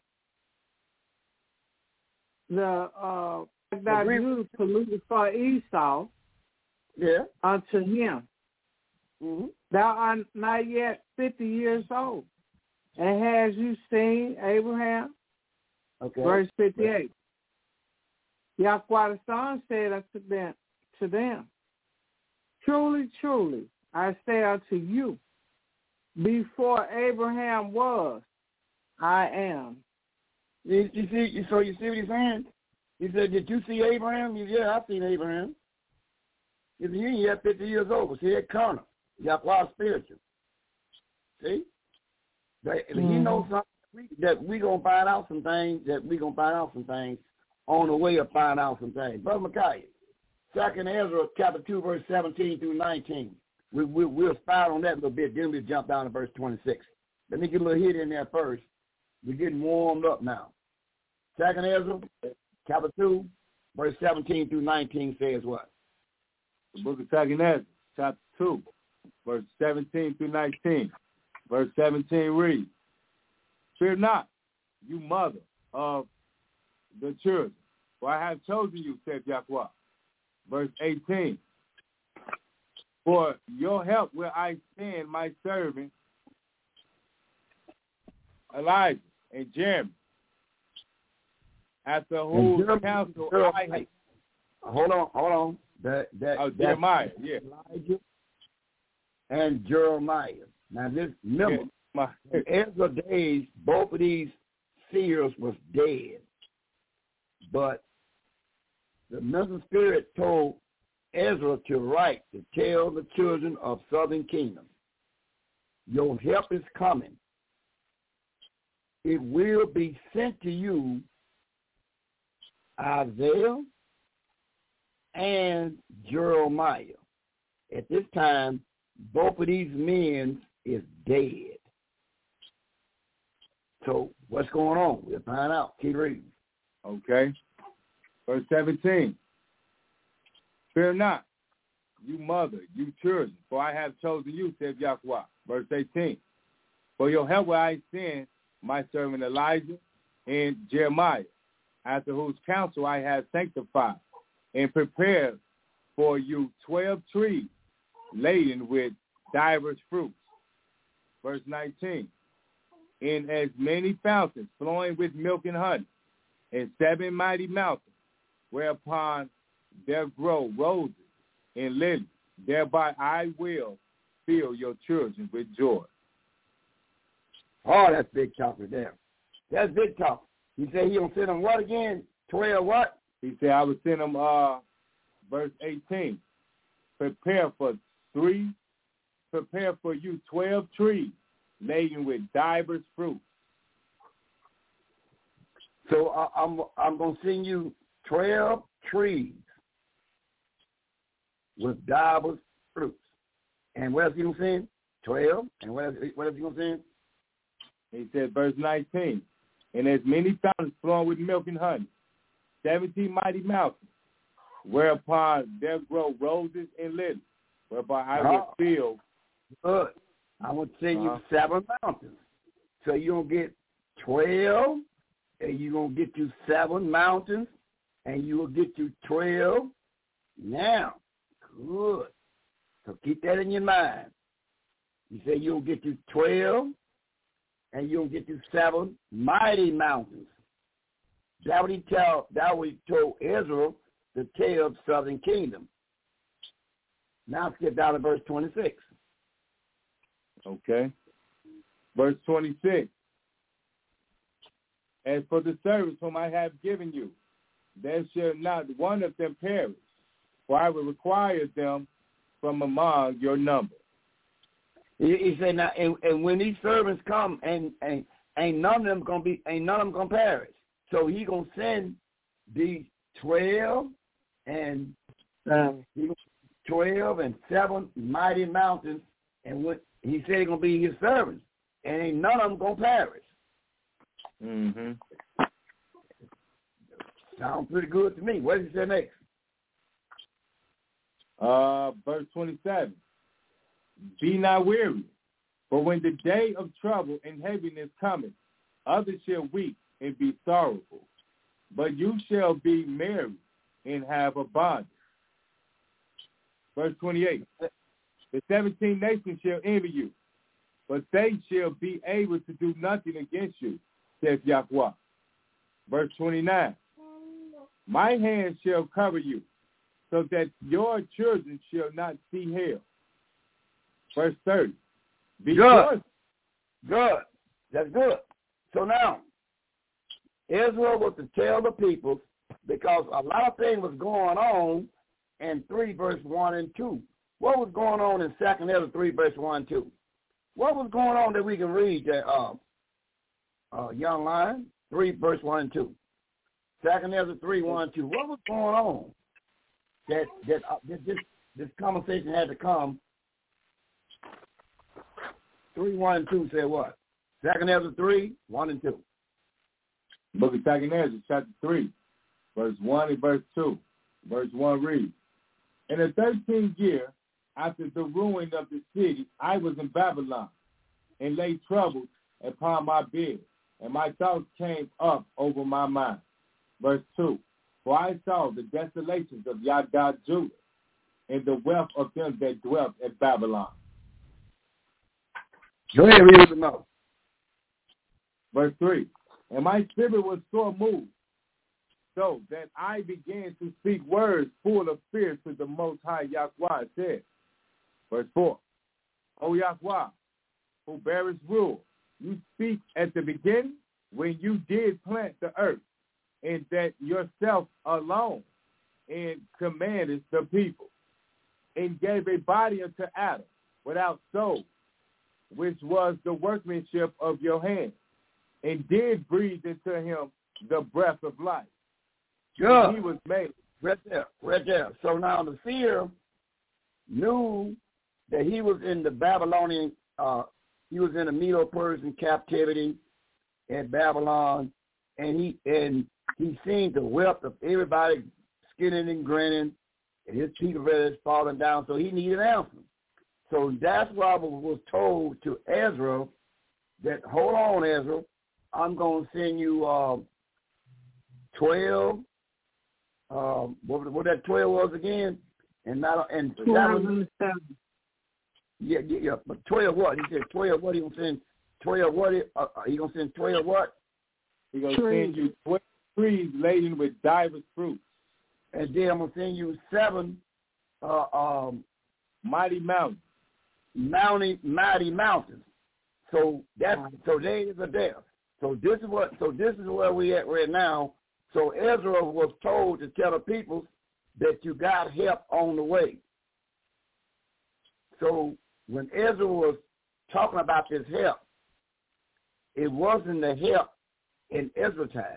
the Judah polluted for Esau unto him. Thou art not yet 50 years old, and has you seen Abraham? Okay. Verse 58. Yahweh the Son said unto them, Truly, truly, I say unto you, before Abraham was, I am. You see what he's saying? He said, did you see Abraham? Yeah, I've seen Abraham. He said, you ain't yet 50 years old. See, that carnal. Yahweh spiritual. See? He knows something that we're going to find out some things, on the way of finding out some things. Brother Micaiah, 2nd Ezra, chapter 2, verse 17 through 19. We'll spy on that a little bit, then we'll jump down to verse 26. Let me get a little hit in there first. We're getting warmed up now. 2nd Ezra, chapter 2, verse 17 through 19 says what? The book of 2 Ezra, chapter 2, verse 17 through 19. Verse 17 reads, "Fear not, you mother of the children, for I have chosen you, said Yahweh." Verse 18, "For your help will I send my servant Elijah and Jeremy, after whose counsel I have..." Hold on. Jeremiah, yeah. Elijah and Jeremiah. Now remember, in Ezra's days, both of these seers was dead. But the Middle Spirit told Ezra to write, to tell the children of Southern Kingdom, your help is coming. It will be sent to you, Isaiah and Jeremiah. At this time, both of these men is dead. So what's going on? We'll find out. Keep reading. Okay. Verse 17. "Fear not, you mother, you children, for I have chosen you, said Yahweh." Verse 18. "For your help will I send my servant Elijah and Jeremiah, after whose counsel I have sanctified, and prepared for you 12 trees laden with divers fruits." Verse 19. "In as many fountains flowing with milk and honey, and 7 mighty mountains, whereupon there grow roses and lilies. Thereby I will fill your children with joy." Oh, that's big talk right there. That's big talk. He said he gonna send them what again? 12 what? He said I will send them, verse 18, prepare for you 12 trees laden with divers fruits. So I'm going to send you 12 trees with divers fruits. And what else he going to send? 12. And what else he going to send? He said, verse 19, "And as many fountains flowing with milk and honey, 17 mighty mountains, whereupon there grow roses and lilies, whereby I will fill." Good. I will send you 7 mountains. So you're going to get 12, and you're going to get you 7 mountains, and you will get you 12. Now, good. So keep that in your mind. You say you'll get you 12, and you'll get you 7 mighty mountains. That what he told Israel to tell the Southern Kingdom. Now skip down to verse 26. Okay. Verse 26. "As for the servants whom I have given you, there shall not one of them perish, for I will require them from among your number." He said, "Now, and when these servants come, and ain't none of them gonna perish. So he gonna send these 12 and 12 and 7 mighty mountains, and what he said he gonna be his servants, and ain't none of them gonna perish." Mm-hmm. Sounds pretty good to me. What did he say next? Verse 27. "Be not weary, for when the day of trouble and heaviness cometh, others shall weep and be sorrowful, but you shall be merry and have abundance." Verse 28. "The 17 nations shall envy you, but they shall be able to do nothing against you, says Yahweh." Verse 29. "My hand shall cover you, so that your children shall not see hell." Verse 30. Good. Good. That's good. So now, Israel was to tell the people, because a lot of things was going on in 3 verse 1 and 2. What was going on in 2 Ezra 3 verse 1 and 2? What was going on that we can read there, young lion? 3 verse 1 and 2. 2 Ezra 3, 1 and 2. What was going on that this conversation had to come? 3, 1 and 2 said what? 2 Ezra 3, 1 and 2. Book of 2 Ezra, chapter 3, verse 1 and verse 2. Verse 1 reads, in the 13th year, after the ruin of the city, I was in Babylon, and lay troubled upon my bed, and my thoughts came up over my mind. Verse 2, for I saw the desolations of Yadad Judah, and the wealth of them that dwelt at Babylon. Go ahead, read it now. Verse 3, and my spirit was sore moved, so that I began to speak words full of fear to the Most High Yahweh, said. Verse 4, O Yahweh, who bearest rule, you speak at the beginning when you did plant the earth, and that yourself alone and commanded the people, and gave a body unto Adam without soul, which was the workmanship of your hand, and did breathe into him the breath of life. Good. He was made. Right there. So now the seer knew that he was in the Babylonian, he was in the Medo-Persian captivity at Babylon, and he seen the wealth of everybody skinning and grinning, and his people was falling down, so he needed answers. So that's why I was told to Ezra that, hold on, Ezra, I'm going to send you 12, what that 12 was again? And 12 and 7. Yeah, but 12 what? He said 12 what? He going to send 12 what? He going to send 12 what? He going to send you 12 trees laden with diverse fruits. And then I'm going to send you 7 mighty mountains. Mighty mountains. So there is a there. So this is where we at right now. So Ezra was told to tell the people that you got help on the way. So when Ezra was talking about this help, it wasn't the help in Ezra's time.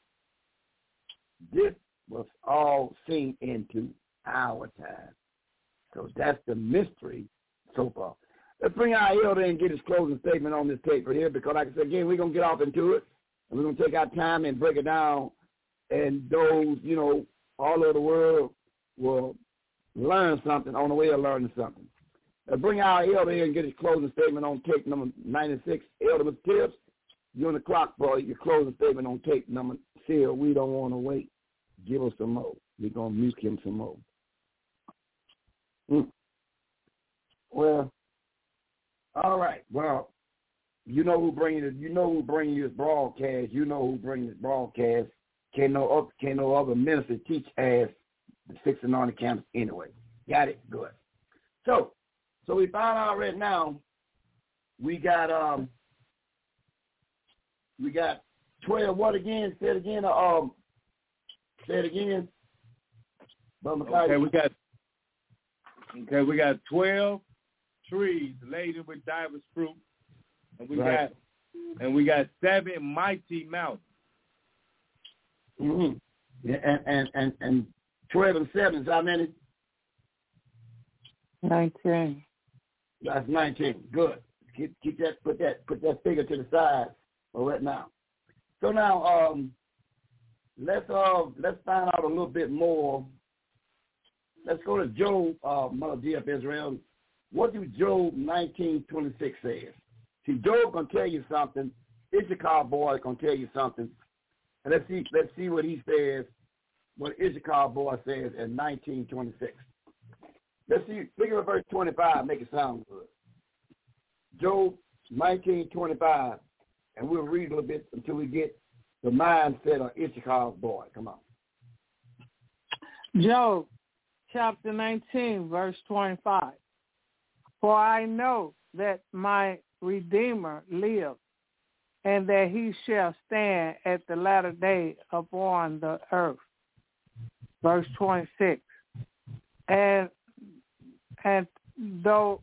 This was all seen into our time. So that's the mystery so far. Let's bring our elder and get his closing statement on this tape right here, because like I said, again, we're going to get off into it, and we're going to take our time and break it down, and those, all over the world will learn something on the way of learning something. Let's bring our elder in and get his closing statement on tape number 96. Elder Mr. Tibbs, you're on the clock, boy. Your closing statement on tape number 6. We don't want to wait. Give us some more. We're going to mute him some more. Well, all right. Well, you know who bringing it. You know who bringing you this broadcast. You know who bringing this broadcast. Can't no other minister teach as the 6 Anointed Camps anyway. Got it? Good. So we found out right now we got 12 what again? Say it again. Say it again. We got 12 trees laden with diverse fruit, and we got 7 mighty mountains. Mm-hmm. And 12 and 7 is how many? 19. That's 19. Good. Keep that. Put that figure to the side for right now. So now let's find out a little bit more. Let's go to Job, Mother D.F. Israel. What do Job 19:26 says? See, Job gonna tell you something. Issachar boy gonna tell you something. And let's see what he says. What Issachar boy says in 19:26. Let's see. Figure of verse 25. Make it sound good. Job 19:25, and we'll read a little bit until we get the mindset of Issachar's boy. Come on. Job chapter 19, verse 25. For I know that my Redeemer lives, and that he shall stand at the latter day upon the earth. Verse 26. And though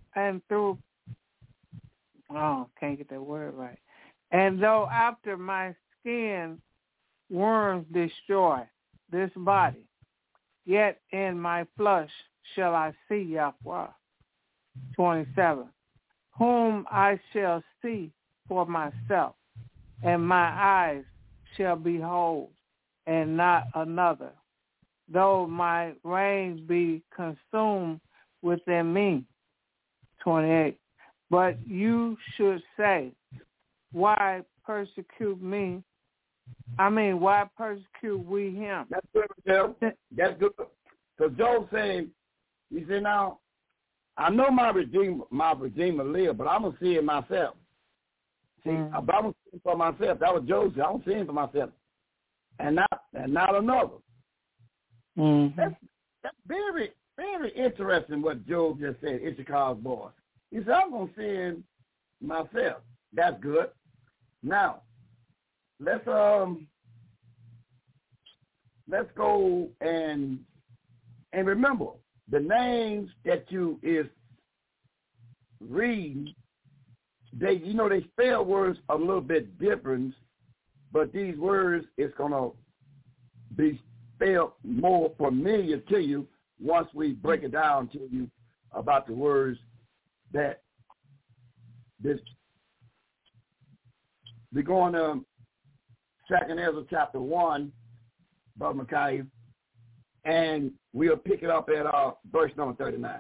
after my skin worms destroy this body, yet in my flesh shall I see Yahweh. 27. Whom I shall see for myself, and my eyes shall behold and not another, though my reign be consumed within me. 28. But you should say, why persecute me? Why persecute we him? That's good, Joe. That's good. So Job saying, he said, now, I know my Redeemer live, but I'm going to see it myself. See, I'm going to see it for myself. That was Job said. I'm going to see it for myself. And not another. Mm-hmm. That's very, very interesting what Job just said, Issachar's boy. He said, I'm going to see it myself. That's good. Now, let's go and remember the names that you is reading. They spell words a little bit different, but these words is gonna be spelled more familiar to you once we break it down to you about the words that this. We're going to 2nd Ezra chapter 1, Brother Micaiah, and we'll pick it up at verse number 39.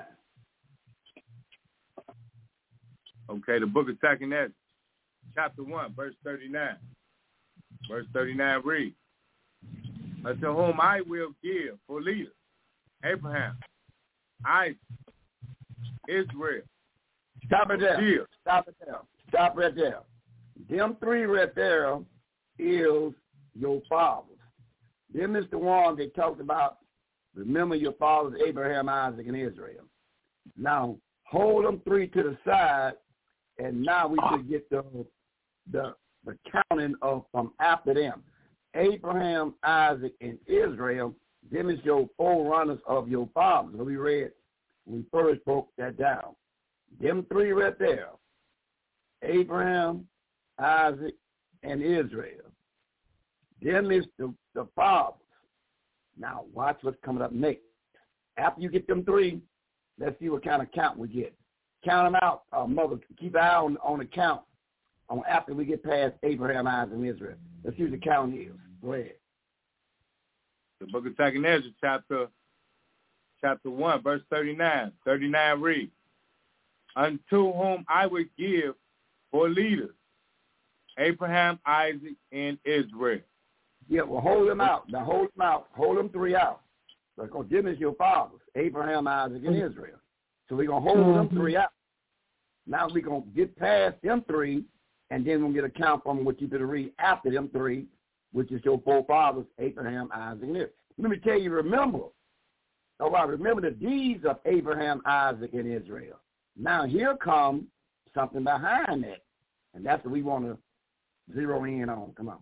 Okay, the book of 2nd Ezra, chapter 1, verse 39. Verse 39 reads, unto whom I will give for leaders, Abraham, Isaac, Israel. Stop it there. Stop right there. Them three right there is your fathers. Them is the one they talked about. Remember your fathers, Abraham, Isaac, and Israel. Now, hold them three to the side, and now we should get the counting of from after them. Abraham, Isaac, and Israel, them is your forerunners of your fathers. So we first broke that down. Them three right there, Abraham, Isaac, and Israel. Them is the fathers. Now, watch what's coming up next. After you get them three, let's see what kind of count we get. Count them out, mother. Keep an eye on the count after we get past Abraham, Isaac, and Israel. Let's see what the count is. Go ahead. The book of 2nd Ezra, chapter 1, verse 39. 39 reads, unto whom I would give for leaders, Abraham, Isaac, and Israel. Yeah, well, hold them out. Now, hold them out. Hold them three out. Because them is your fathers, Abraham, Isaac, and Israel. So we're going to hold them three out. Now we're going to get past them three, and then we'll get a count from what you're going to read after them three, which is your forefathers, Abraham, Isaac, and Israel. Let me tell you, remember the deeds of Abraham, Isaac, and Israel. Now here comes something behind that, and that's what we want to zero in on. Come on.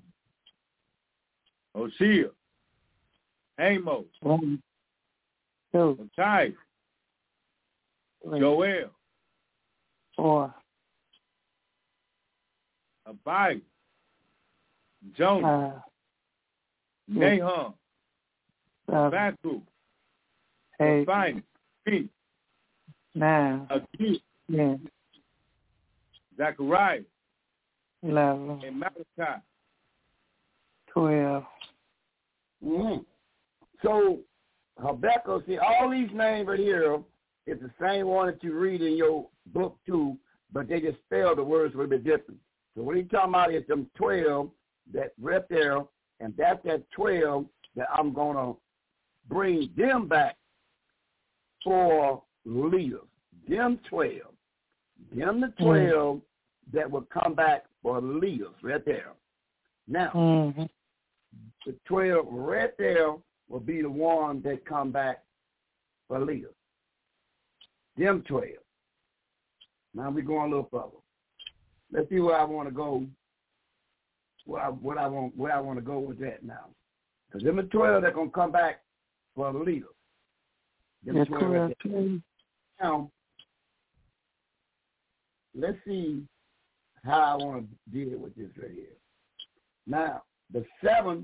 Hosea, Amos, Matthias, Joel, 4, Abiah, Jonah, Nahum, Habakkuk, 8, Finance, Peace, 9, Acute, 10, Zechariah, 11, and Malachi. 12. Mm-hmm. So Habakkuk, see, all these names right here is the same one that you read in your book too, but they just spell the words a little bit different. So when he's talking about is them 12 that right there, and that's that 12 that I'm going to bring them back for leaders. Them 12. Them the 12 that will come back for leaders right there. Now, the 12 right there will be the one that come back for leaders. Them 12. Now we're going a little further. Let's see where I want to go. Where I want to go with that now. Because them the 12 that gonna come back for the leaders. Them 12 right there. Now, let's see how I want to deal with this right here. Now, the seven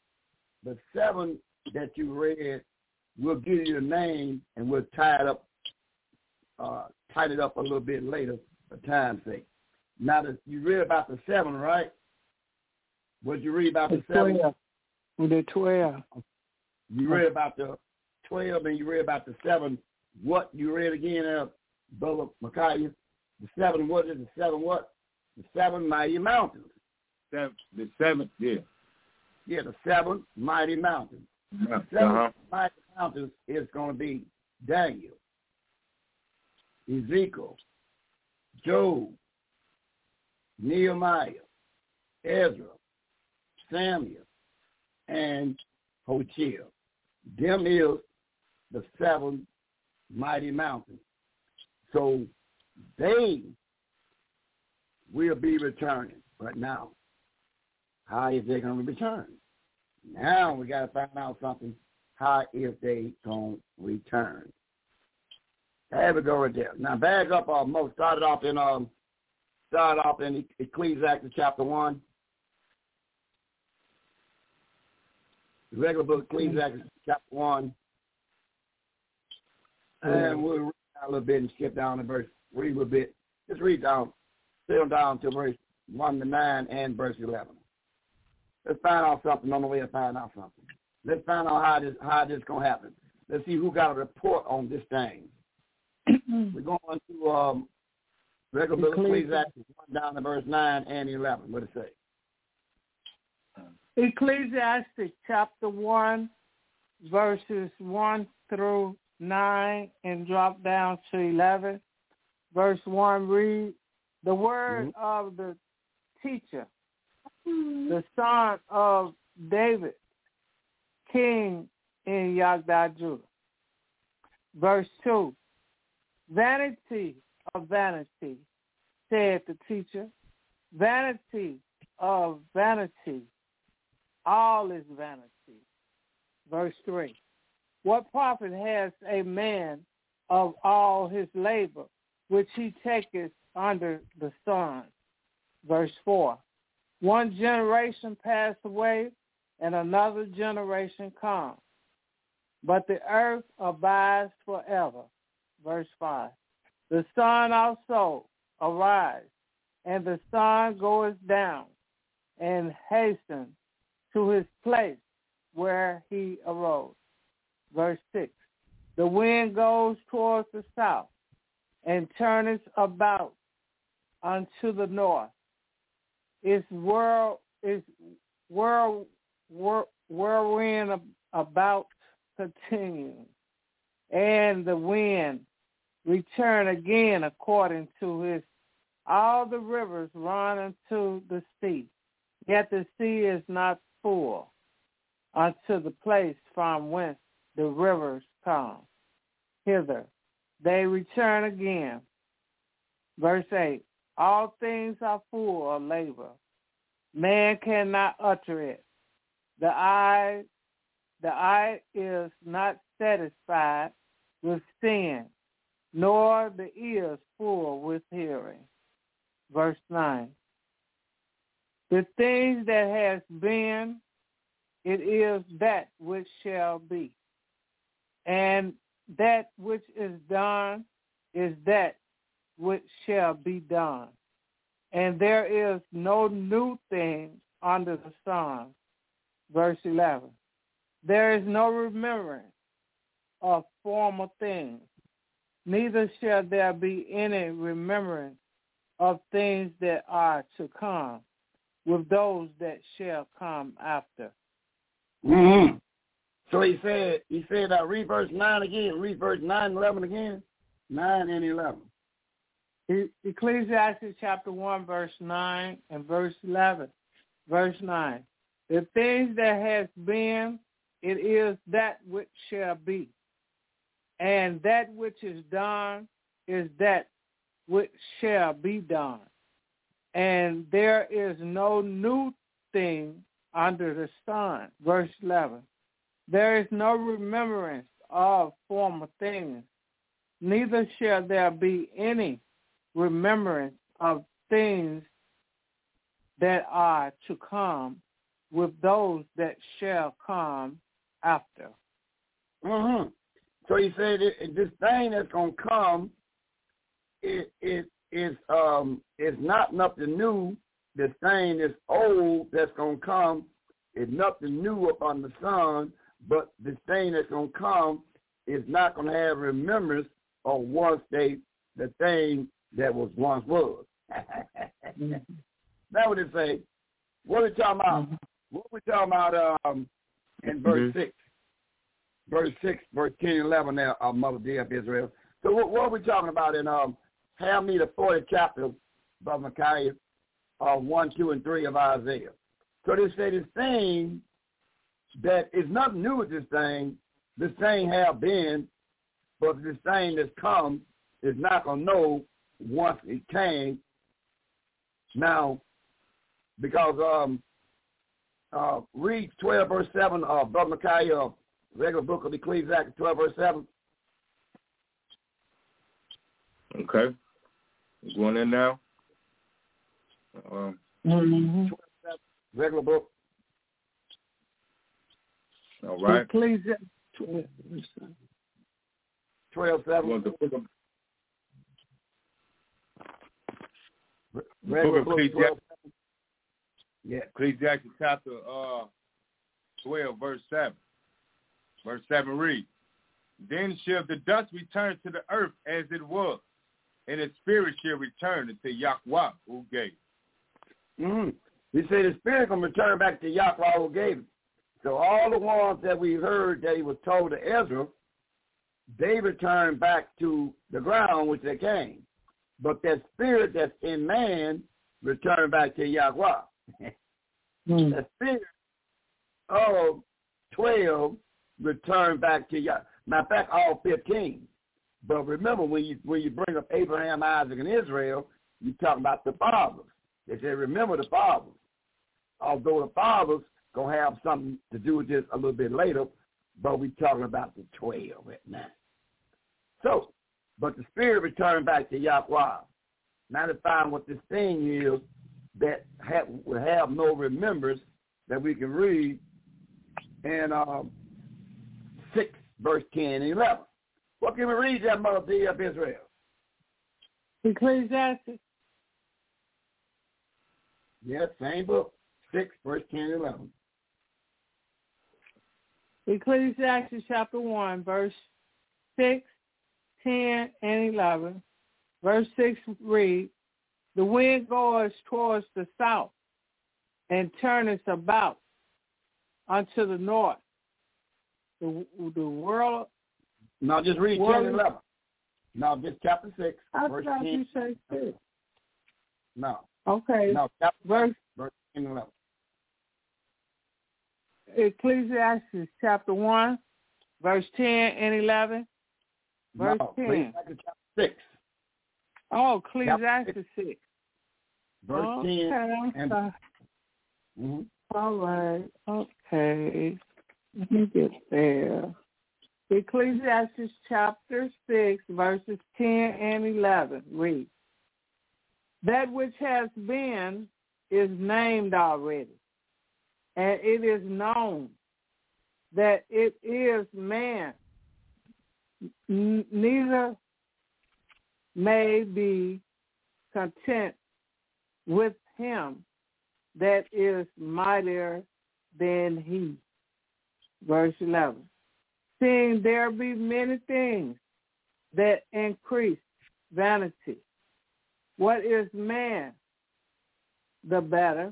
that you read, we'll give you a name and we'll tighten it up a little bit later for time's sake. Now, you read about the 7, right? What did you read about the 7? With the 12. You read about the 12 and you read about the 7. What you read again, Brother Micaiah? The 7, what is the 7 what? The 7 mighty mountains. The 7, yeah. Yeah, the 7 mighty mountains. The 7 mighty mountains is going to be Daniel, Ezekiel, Job, Nehemiah, Ezra, Samuel, and Hosea. Them is the 7 mighty mountains. So they will be returning. But now, how is they going to return? Now we got to find out something. How is they going to return? There we go right there. Now back up almost. Started off in Ecclesiastes chapter 1. The regular book Ecclesiastes chapter 1. And we'll read down a little bit and skip down to verse, read a little bit. Just read down, still down to verse 1 to 9 and verse 11. Let's find out something on the way to find out something. Let's find out how this going to happen. Let's see who got a report on this thing. We're going to regular book Ecclesiastes 1 down to verse 9 and 11. What does it say? Ecclesiastes chapter 1, verses 1 through 9 and drop down to 11. Verse 1 read, the word of the teacher, the son of David, king in Yagda-Judah. Verse 2, vanity of vanity, said the teacher, vanity of vanity, all is vanity. Verse 3, what profit has a man of all his labor, which he taketh under the sun? Verse 4, one generation passed away, and another generation comes, but the earth abides forever. Verse 5, the sun also arise, and the sun goeth down, and hasten to his place where he arose. Verse 6, the wind goes towards the south, and turneth about unto the north. Its whirlwind about continues, and the wind return again according to his. All the rivers run unto the sea, yet the sea is not full unto the place from whence the rivers come. Hither they return again. Verse 8, all things are full of labor. Man cannot utter it. The eye is not satisfied with seeing, nor the ears full with hearing. Verse 9, the things that has been, it is that which shall be. And that which is done is that which shall be done. And there is no new thing under the sun. Verse 11, there is no remembrance of former things, neither shall there be any remembrance of things that are to come with those that shall come after. Mm-hmm. So he said, read verse 9 again, read verse 9 and 11 again, 9 and 11. Ecclesiastes chapter 1, verse 9 and verse 11. Verse 9, the things that has been, it is that which shall be. And that which is done is that which shall be done. And there is no new thing under the sun. Verse 11, there is no remembrance of former things, neither shall there be any remembrance of things that are to come with those that shall come after. Mm-hmm. So he said this thing that's going to come is not nothing new. This thing is old that's going to come It's nothing new up on the sun, but this thing that's going to come is not going to have remembrance of once the thing that was once was. That's what it say. What are we talking about? What are we talking about in verse 6? Verse 6, verse 10 and 11 now, Mother Dear of Israel. So what are we talking about in have me the 40th chapter, Brother Micaiah, 1, 2, and 3 of Isaiah. So they say this thing that is nothing new with this thing have been, but this thing that's come is not going to know once it came. Now, because read 12 verse 7, Brother Micaiah, regular book of Ecclesiastes, 12 verse 7. Okay. Going in now. Regular book. All right. Ecclesiastes 12:7. Regular book Ecclesiastes. Yeah. Ecclesiastes chapter 12, verse 7. Verse 7 reads, "Then shall the dust return to the earth as it was, and its spirit shall return unto Yahweh who gave." He said the spirit can return back to Yahweh who gave it. So all the ones that we heard that he was told to Ezra, they returned back to the ground which they came. But that spirit that's in man returned back to Yahweh. The spirit of 12 returned back to Yahweh. Matter of fact, all 15. But remember, when you bring up Abraham, Isaac, and Israel, you're talking about the fathers. They say, remember the fathers. Although the fathers going to have something to do with this a little bit later, but we're talking about the 12 right now. So, but the spirit returned back to Yahweh. Now to find what this thing is that will have no remembrance that we can read in 6, verse 10 and 11. What can we read that, Mother Dear of Israel? Ecclesiastes. Yes, same book. 6, verse 10 and 11. Ecclesiastes chapter 1, verse 6, 10, and 11. Verse 6 reads, "The wind goes towards the south and turneth about unto the north. The world..." No, just read 10 and 11. No, just chapter 6, verse 10. You say 6. No. Okay. No, chapter verse 10 and 11. Ecclesiastes chapter 1, verse 10 and 11. Verse 10. Chapter 6. Oh, Ecclesiastes 6. Verse 10 and All right. Okay. Let me get there. Ecclesiastes chapter 6, verses 10 and 11. Read. "That which has been is named already, and it is known that it is man, neither may be content with him that is mightier than he." Verse 11. "Seeing there be many things that increase vanity, what is man the better?"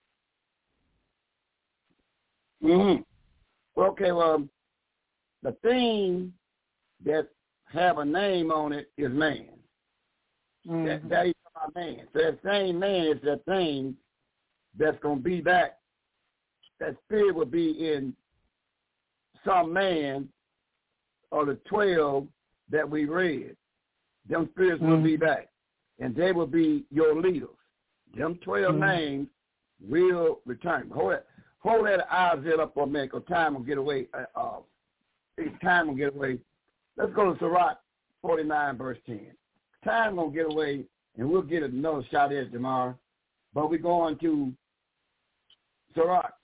Okay, well, the thing that have a name on it is man. That is my man. So that same man is that thing that's going to be back. That spirit will be in some man or the 12 that we read. Them spirits will be back, and they will be your leaders. Them 12 names will return. Hold that Isaiah up for a minute, because time will get away. Time will get away. Let's go to Sirach 49, verse 10. Time will get away, and we'll get another shot at it tomorrow. But we're going to Sirach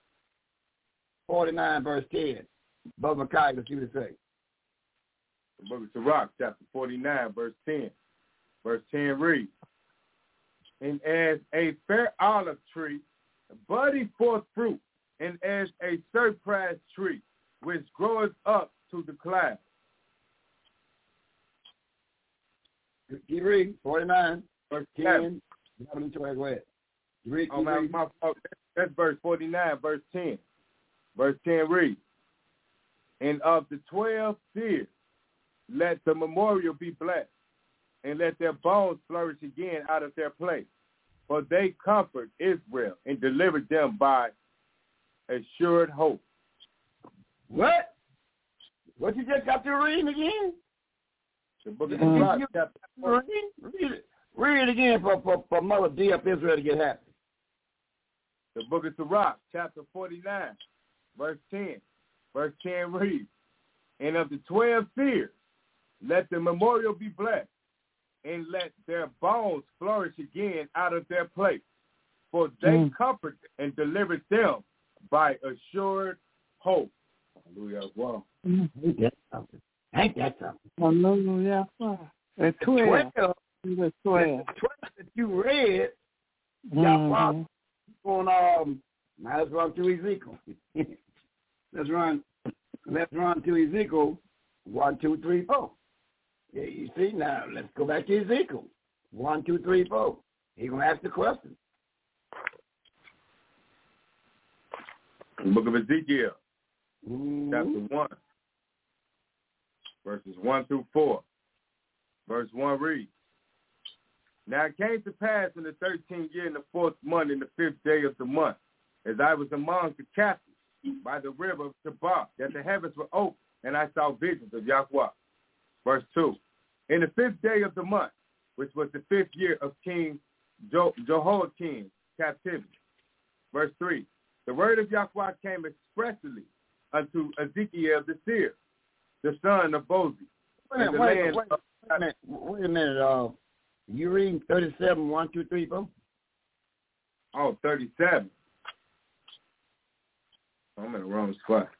49, verse 10. Brother Micaiah, what you would say? The book of Sirach, chapter 49, verse 10. Verse 10 reads, "And as a fair olive tree budding forth fruit and as a cypress tree, which groweth up to the clouds. Keep reading. 49, Verse 10, 11. 11 and 12. Go ahead. Read, Oh, my fault. That's verse 49, verse 10. Verse 10 reads, and of the 12 seers, let the memorial be blessed, and let their bones flourish again out of their place. For they comfort Israel and delivered them by assured hope. What? What you just got to reading again? The book of Sirach, chapter 4. Read it again for Mother D up Israel to get happy. The book of Sirach, chapter 49, verse 10. Verse 10 reads, and of the 12 seers, let the memorial be blessed, and let their bones flourish again out of their place. For they comfort and delivered them by assured hope. Hallelujah. Wow. Ain't that something? Ain't that something? Hallelujah. The 12. The 12 that you read, on now let's run to Ezekiel. let's run to Ezekiel 1, 2, 3, 4. Yeah, you see now, let's go back to Ezekiel 1, 2, 3, 4. He's gonna ask the question. The book of Ezekiel, chapter 1, verses 1 through 4. Verse 1 reads, now it came to pass in the 13th year, in the 4th month, in the 5th day of the month, as I was among the captives by the river of Tabah, that the heavens were open, and I saw visions of Yahweh. Verse 2, in the 5th day of the month, which was the 5th year of King Jehoiakim's captivity. Verse 3, the word of Yahweh came expressly unto Ezekiel the seer, the son of Bozi. Wait a minute. You reading 37, 1, 2, 3, 4? Oh, 37. I'm in the wrong spot.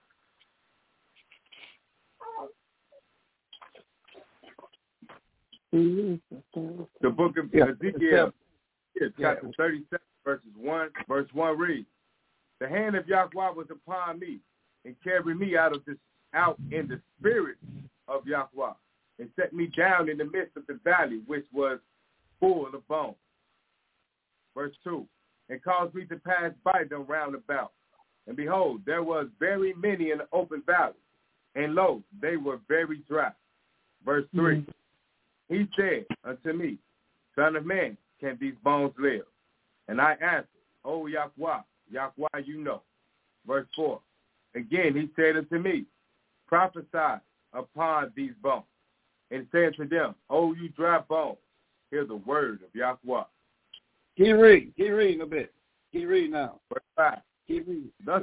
The book of Ezekiel, chapter 37, verse 1 reads, the hand of Yahweh was upon me and carried me out in the spirit of Yahweh and set me down in the midst of the valley, which was full of bones. Verse 2, and caused me to pass by them round about. And behold, there was very many in the open valley, and lo, they were very dry. Verse 3, he said unto me, Son of man, can these bones live? And I answered, O Yahweh, Yahweh you know. Verse 4, again he said unto me, prophesy upon these bones, and said to them, O you dry bones, hear the word of Yahweh. Keep reading a bit. Keep reading now. Verse 5. Keep reading. Thus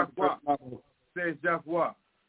says Yahweh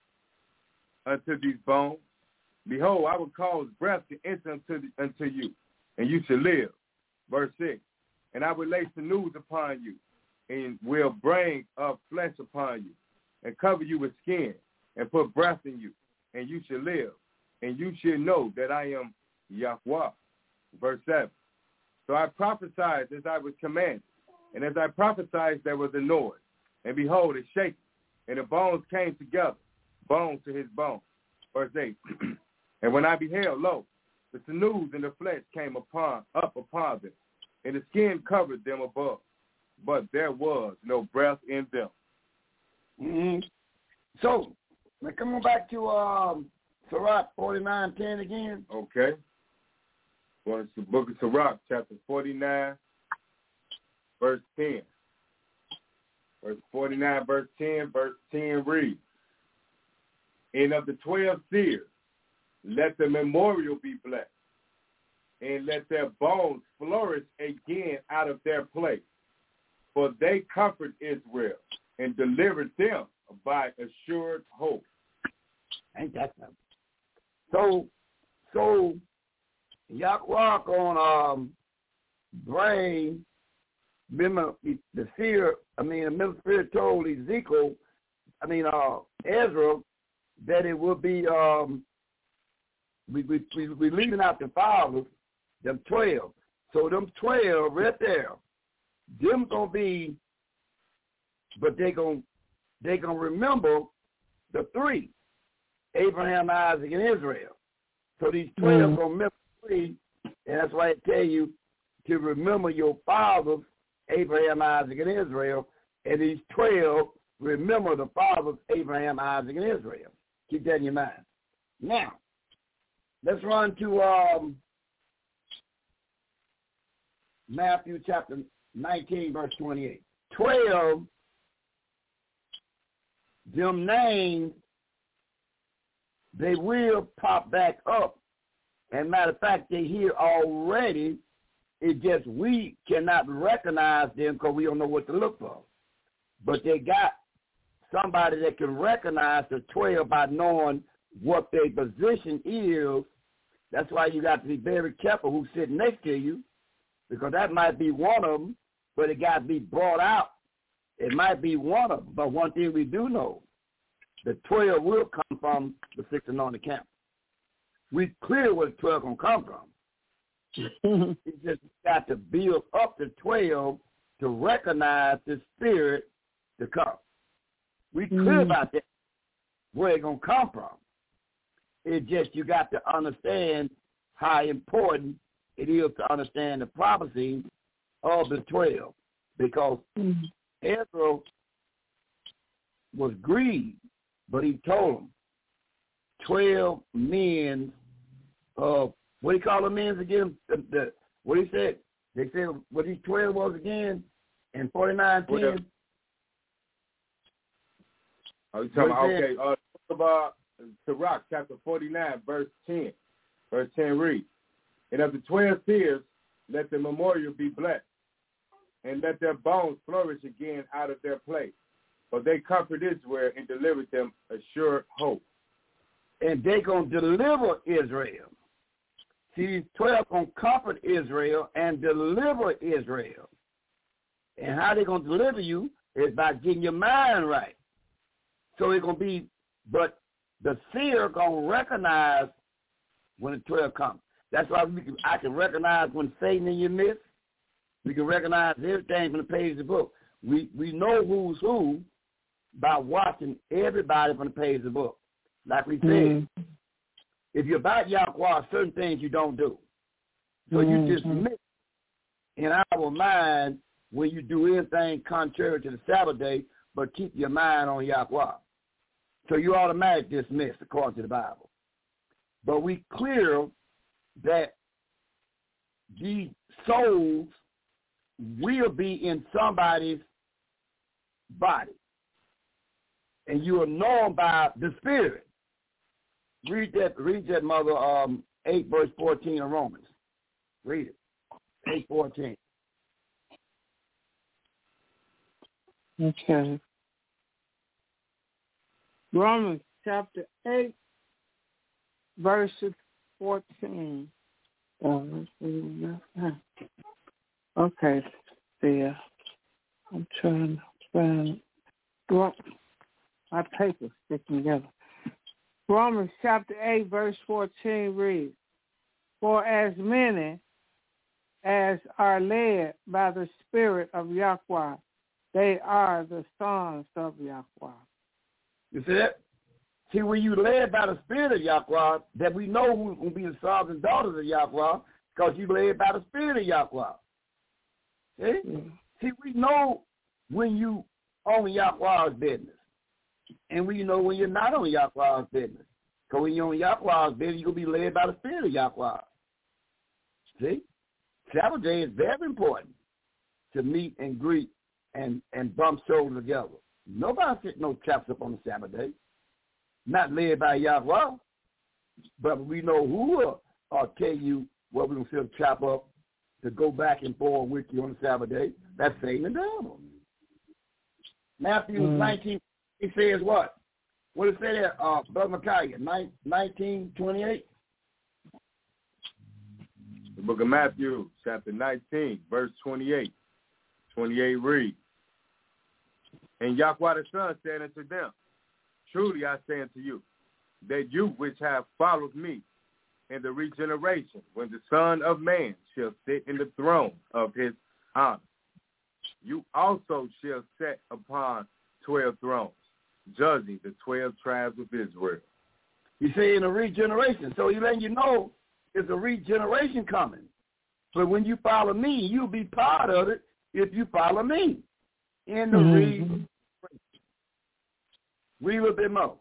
unto these bones, behold, I will cause breath to enter unto you, and you shall live. Verse 6. And I will lay sinews upon you, and will bring up flesh upon you, and cover you with skin, and put breath in you, and you shall live, and you shall know that I am Yahweh. Verse 7. So I prophesied as I was commanded, and as I prophesied there was a noise, and behold, it shaking, and the bones came together, bone to his bone. Verse 8. And when I beheld, lo, the sinews and the flesh came up upon them, and the skin covered them above, but there was no breath in them. Mm-hmm. So, now come on back to Sirach 49:10 again. Okay. Going to the book of Sirach, chapter 49, verse 10. Verse 49, verse 10, verse 10 reads, and of the 12 seers, let the memorial be blessed, and let their bones flourish again out of their place. For they comfort Israel and delivered them by assured hope. Ain't that something? So Yahweh on brain, remember the seer, the middle spirit told Ezekiel, Ezra, that it will be we leaving out the fathers, them 12. So them 12 right there, them gonna be, but they gonna they're going to remember the three, Abraham, Isaac, and Israel. So these 12 going to remember three, and that's why I tell you to remember your fathers, Abraham, Isaac, and Israel, and these 12 remember the fathers, Abraham, Isaac, and Israel. Keep that in your mind. Now, let's run to Matthew chapter 19, verse 28. 12, them names, they will pop back up. And matter of fact, they're here already. It's just we cannot recognize them because we don't know what to look for. But they got somebody that can recognize the 12 by knowing what their position is. That's why you got to be very careful who's sitting next to you, because that might be one of them, but it got to be brought out. It might be one of them, but one thing we do know, the 12 will come from the 6 anointed camp. We clear where the 12 going to come from. It's just got to build up the 12 to recognize the spirit to come. We clear about that, where it's going to come from. It's just you got to understand how important it is to understand the prophecy of the 12, because Ezra was grieved, but he told them 12 men of, what do you call the men again? What he said? They said what these 12 was again in 49:10. Oh, you talking about, okay, about Sirach chapter 49, verse 10. Verse 10 reads, and of the 12 seers, let the memorial be blessed, and let their bones flourish again out of their place. For they comfort Israel and delivered them a sure hope. And they're going to deliver Israel. See, these 12 going to comfort Israel and deliver Israel. And how they're going to deliver you is by getting your mind right. So it's going to be, but the seer going to recognize when the 12 comes. That's why I can recognize when Satan in your midst. We can recognize everything from the page of the book. We know who's who by watching everybody from the page of the book. Like we said, if you're about Yahweh, certain things you don't do. So you just miss in our mind when you do anything contrary to the Sabbath day, but keep your mind on Yahweh. So you automatically dismiss according to the Bible. But we clear that these souls will be in somebody's body. And you are known by the Spirit. Read that, Mother, 8 verse 14 of Romans. Read it. 8:14. Okay. Romans chapter 8, verses 14. Okay, there. I'm trying to find my paper sticking together. Romans chapter 8, verse 14 reads, for as many as are led by the Spirit of Yahweh, they are the sons of Yahweh. You see that? See, when you led by the Spirit of Yahweh, that we know who will be the sons and daughters of Yahweh, because you led by the Spirit of Yahweh. See? See, we know when you on Yahweh's business. And we know when you're not on Yahweh's business. Because when you're on Yahweh's business, you're going to be led by the Spirit of Yahweh. See? Sabbath day is very important to meet and greet and bump shoulders together. Nobody sits no traps up on the Sabbath day. Not led by Yahweh. But we know who will tell you what we're going to sit trap up to go back and forth with you on the Sabbath day. That's Satan and the devil. Matthew 19, he says what? What does it say there, Brother Micaiah? 19:28? The book of Matthew, chapter 19, verse 28. 28 reads, and Yahweh the Son said unto them, truly I say unto you, that you which have followed me in the regeneration, when the Son of Man shall sit in the throne of his honor, you also shall set upon 12 thrones, judging the 12 tribes of Israel. You say in a regeneration. So he letting you know it's a regeneration coming. But when you follow me, you'll be part of it if you follow me. In the regeneration. Read a little bit more.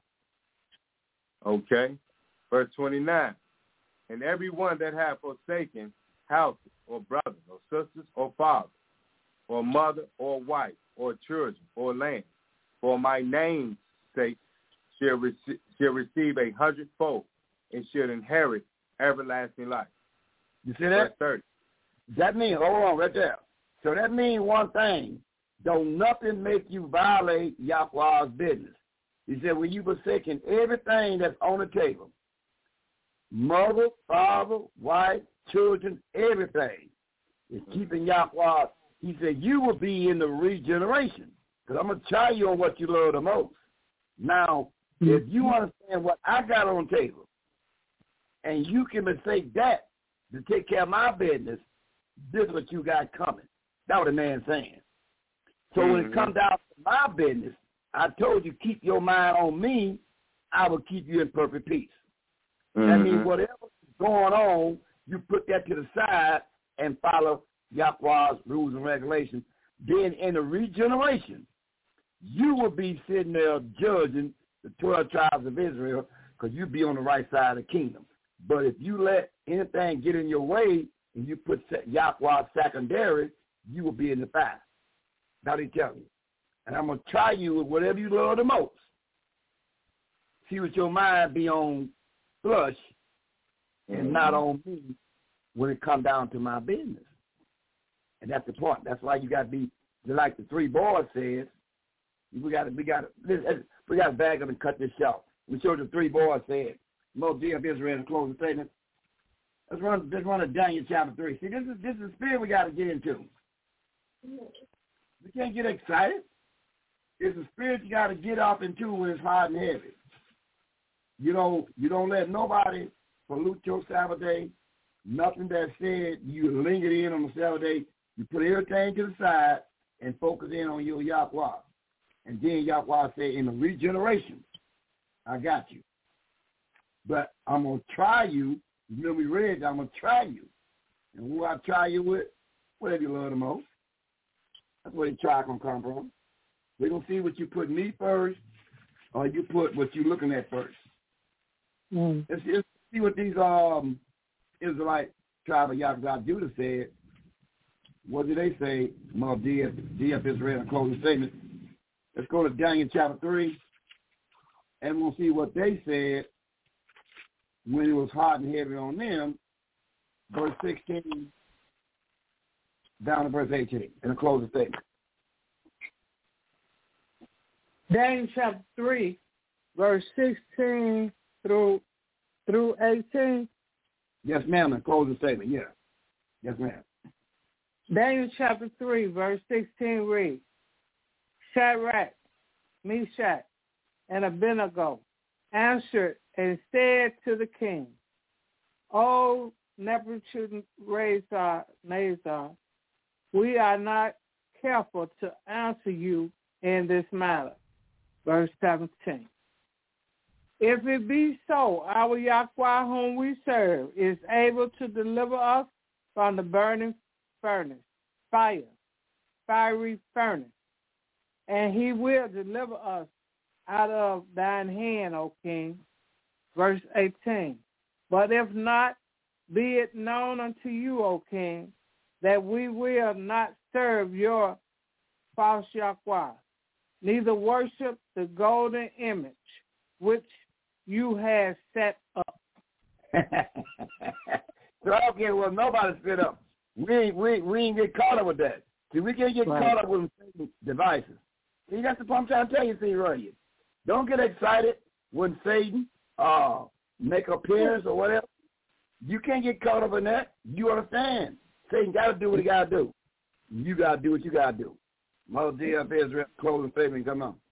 Okay. Verse 29. And everyone that hath forsaken house or brother or sisters or father or mother or wife or children or land, for my name's sake shall receive 100-fold and shall inherit everlasting life. You see that? Verse 30. That means, hold on right there. So that means one thing. Don't nothing make you violate Yahweh's business. He said, when you forsaken everything that's on the table, mother, father, wife, children, everything is keeping Yahweh. He said, you will be in the regeneration. Because I'm going to try you on what you love the most. Now, if you understand what I got on the table, and you can mistake that to take care of my business, this is what you got coming. That's what the man's saying. So when it comes down to my business, I told you, keep your mind on me, I will keep you in perfect peace. That means whatever's going on, you put that to the side and follow Yahweh's rules and regulations. Then in the regeneration, you will be sitting there judging the 12 tribes of Israel because you'll be on the right side of the kingdom. But if you let anything get in your way and you put Yahweh secondary, you will be in the fire. That's what he tells you. And I'm going to try you with whatever you love the most. See what your mind be on flush and not on me when it come down to my business. And that's the point. That's why you got to be, like the three boys said, we got to bag them and cut this short. We showed the three boys said, Moses of Israel, and close the statement. Let's run it Daniel chapter 3. See, this is the spirit we got to get into. We can't get excited. It's a spirit you got to get up into when it's hard and heavy. You don't let nobody pollute your Sabbath day. Nothing that said you lingered in on the Sabbath day. You put everything to the side and focus in on your Yahweh. And then Yahweh said, in the regeneration, I got you. But I'm going to try you. You know we read that I'm going to try you. And who I try you with, whatever you love the most. That's where the try going to come from. We're going to see what you put me first or you put what you're looking at first. Let's see what these Israelite tribe of Yahweh Judah said. What did they say? DF Israel in closing statement. Let's go to Daniel chapter 3, and we'll see what they said when it was hot and heavy on them. Verse 16 down to verse 18 in a closing statement. Daniel chapter 3, verse 16 through 18. Yes, ma'am, in closing statement, yeah. Yes, ma'am. Daniel chapter 3, verse 16 reads, Shadrach, Meshach, and Abednego answered and said to the king, O Nebuchadnezzar, we are not careful to answer you in this matter. Verse 17. If it be so, our Yahweh whom we serve is able to deliver us from the burning fiery furnace, and he will deliver us out of thine hand, O king. Verse 18. But if not, be it known unto you, O king, that we will not serve your false Yahweh, neither worship the golden image which you have set up. So I don't care what nobody set up. We ain't get caught up with that. See, we can't get caught up with devices. See, that's the point I'm trying to tell you, see, right here. Don't get excited when Satan make appearance or whatever. You can't get caught up in that. You understand. Satan got to do what he got to do. You got to do what you got to do. Mother dear of Israel, closing statement, come on.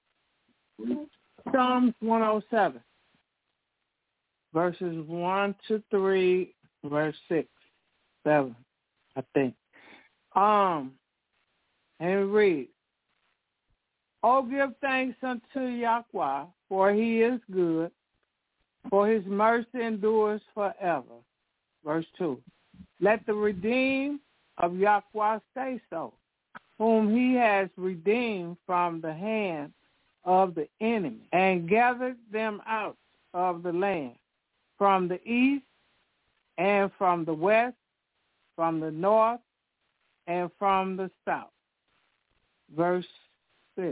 Psalms 107, verses 1 to 3, verse 6, 7, I think. And read, Oh, give thanks unto Yahweh, for he is good, for his mercy endures forever. Verse 2. Let the redeemed of Yahweh say so, whom he has redeemed from the hand of the enemy, and gathered them out of the land, from the east and from the west, from the north and from the south. Verse 6.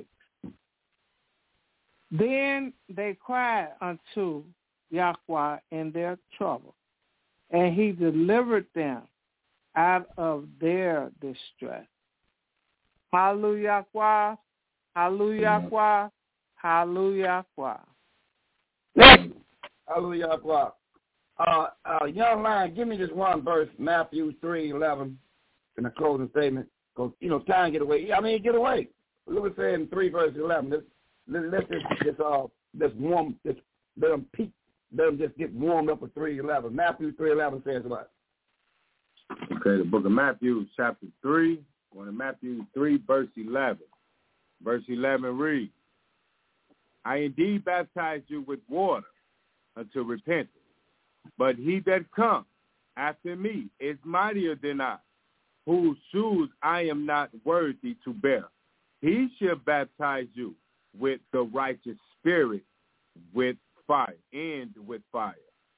Then they cried unto Yahweh in their trouble, and he delivered them out of their distress. Hallelujah, hallelujah, hallelujah. Hallelujah. Young lion, give me this one verse, Matthew 3:11, in the closing statement. Because, time get away. Get away. Look what it says in 3 verse 11. Let's warm, let them peak. Let them just get warmed up with 3:11. Matthew 3:11 says what? Okay, the book of Matthew, chapter 3, going to Matthew 3, verse 11. Verse 11 reads, I indeed baptize you with water unto repentance, but he that comes after me is mightier than I, whose shoes I am not worthy to bear. He shall baptize you with the righteous spirit, with fire, and with fire.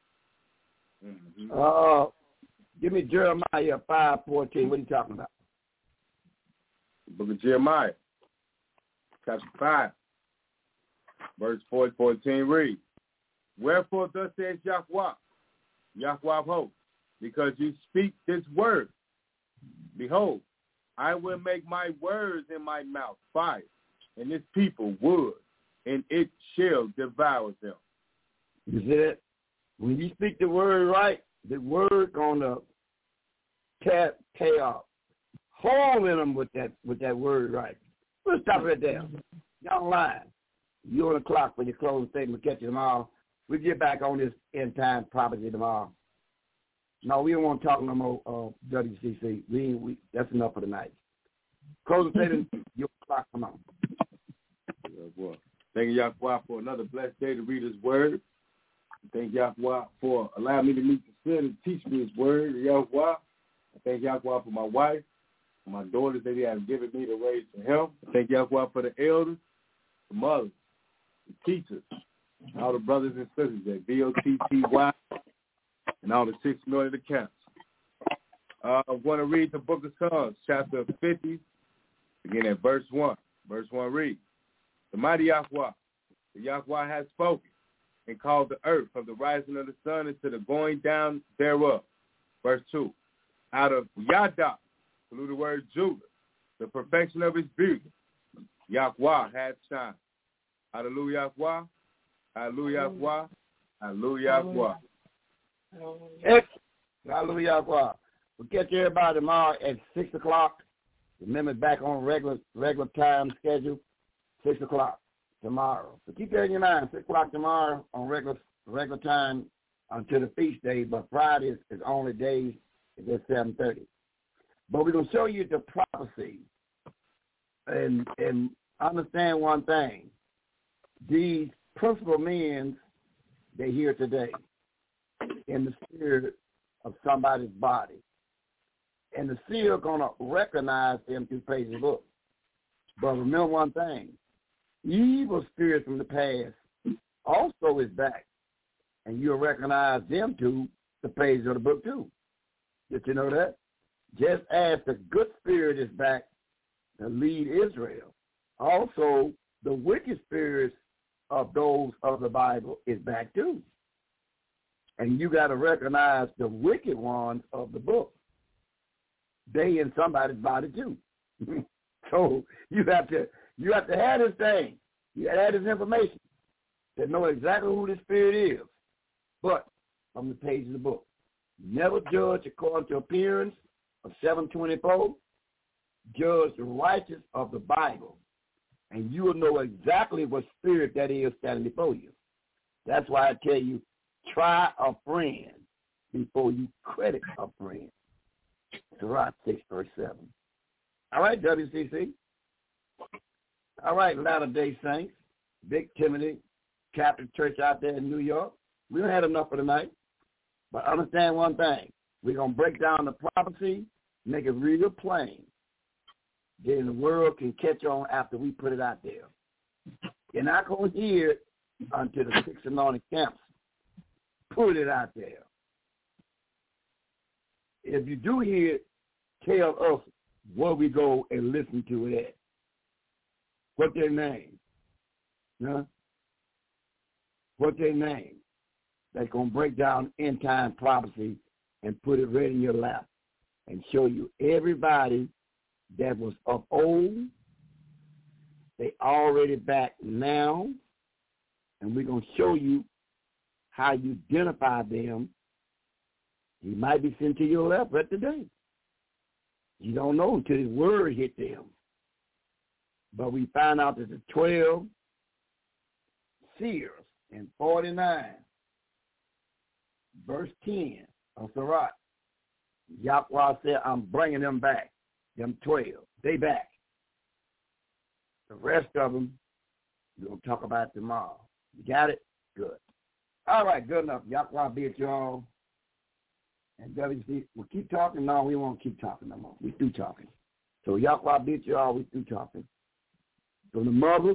Mm-hmm. Give me Jeremiah 5:14. What are you talking about? The book of Jeremiah, chapter 5, verse 14 reads, Wherefore thus says Yahweh, Yahweh of hosts, because you speak this word, behold, I will make my words in my mouth fire, and this people wood, and it shall devour them. You see that? When you speak the word right, the word gonna tear hole in them with that word right. We'll stop right there. Y'all lying. You on the clock for your closing statement. Catch you tomorrow. We'll get back on this end time prophecy tomorrow. No, we don't want to talk no more WCC. We that's enough for tonight. Closing statement. Your clock. Come on. Well, thank you, Yahweh, for another blessed day to read his word. Thank Yahweh for allowing me to meet the sin and teach me his word. Yahweh. I thank Yahweh for my wife, for my daughters that he has given me to raise to him. I thank Yahweh for the elders, the mothers, the teachers, all the brothers and sisters at VOTTY, and all the 6 million of the camps. I want to read the book of Psalms, chapter 50, begin at verse 1. Verse 1 reads, The mighty Yahweh, the Yahweh has spoken, and called the earth from the rising of the sun into the going down thereof. Verse 2, Out of Yada, through the word Judah, the perfection of his beauty, Yahweh hath shined. Hallelujah, Yahweh. Hallelujah, Yahweh. Hallelujah, Yahweh. Hallelujah, Yahweh. We'll catch everybody tomorrow at 6 o'clock. Remember, back on regular time schedule, 6 o'clock tomorrow. So keep that in your mind, 6 o'clock tomorrow on regular time until the feast day, but Friday is only days at 7:30. But we're going to show you the prophecy and understand one thing. These principal men, they're here today in the spirit of somebody's body. And the seer going to recognize them through pages of the book. But remember one thing. Evil spirits from the past also is back. And you'll recognize them through the pages of the book too. Did you know that? Just as the good spirit is back to lead Israel, also the wicked spirits of those of the Bible is back too. And you got to recognize the wicked ones of the book. They in somebody's body too. So you have to have this thing. You got to have this information to know exactly who the spirit is. But from the page of the book, never judge according to appearance of 724. Judge the righteous of the Bible, and you will know exactly what spirit that is standing before you. That's why I tell you, try a friend before you credit a friend. Sirach 6 verse 7. All right, WCC. All right, Latter-day Saints, Big Timothy Catholic Church out there in New York. We don't have enough for tonight, but understand one thing. We're going to break down the prophecy, make it real plain. Then the world can catch on after we put it out there. You're not going to hear it until the 6 anointed camps put it out there. If you do hear it, tell us where we go and listen to it at. What their name? Huh? What their name? That's going to break down end-time prophecy and put it right in your lap and show you everybody that was of old. They already back now, and we're going to show you how you identify them. He might be sent to your left right today. You don't know until his word hit them. But we find out that the 12 seers in 49, verse 10 of Sirach, Yahweh said, I'm bringing them back, them 12. They back. The rest of them, we're going to talk about tomorrow. You got it? Good. All right, good enough. Yahweh be with you all. And WC, we'll keep talking. No, we won't keep talking no more. We through talking. So Yahweh be with you all. We through talking. From the mothers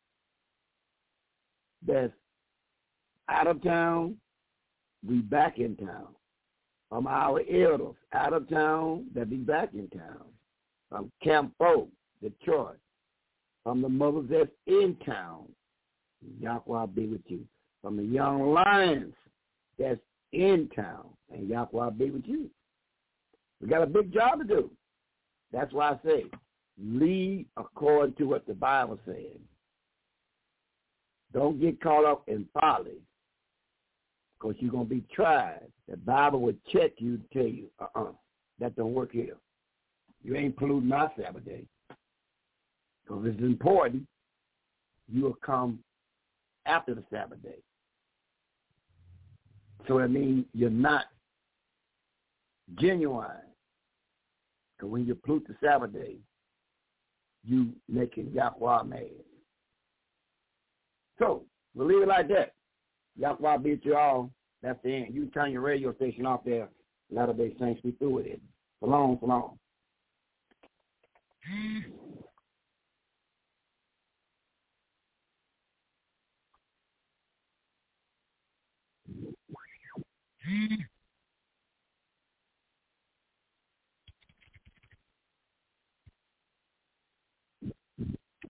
that's out of town, we back in town. From our elders out of town, that be back in town. From Camp 4, Detroit. From the mothers that's in town, Yahweh be with you. From the young lions that's in town, and Yahweh be with you. We got a big job to do. That's why I say, lead according to what the Bible says. Don't get caught up in folly, because you're going to be tried. The Bible will check you to tell you, that don't work here. You ain't polluting my Sabbath day. Because it's important, you will come after the Sabbath day. So that means you're not genuine. Because when you pollute the Sabbath day, you making Yahweh mad. So, we'll leave it like that. Yahweh be with you all. That's the end. You can turn your radio station off there. Latter-day Saints, we through with it. So long, so long.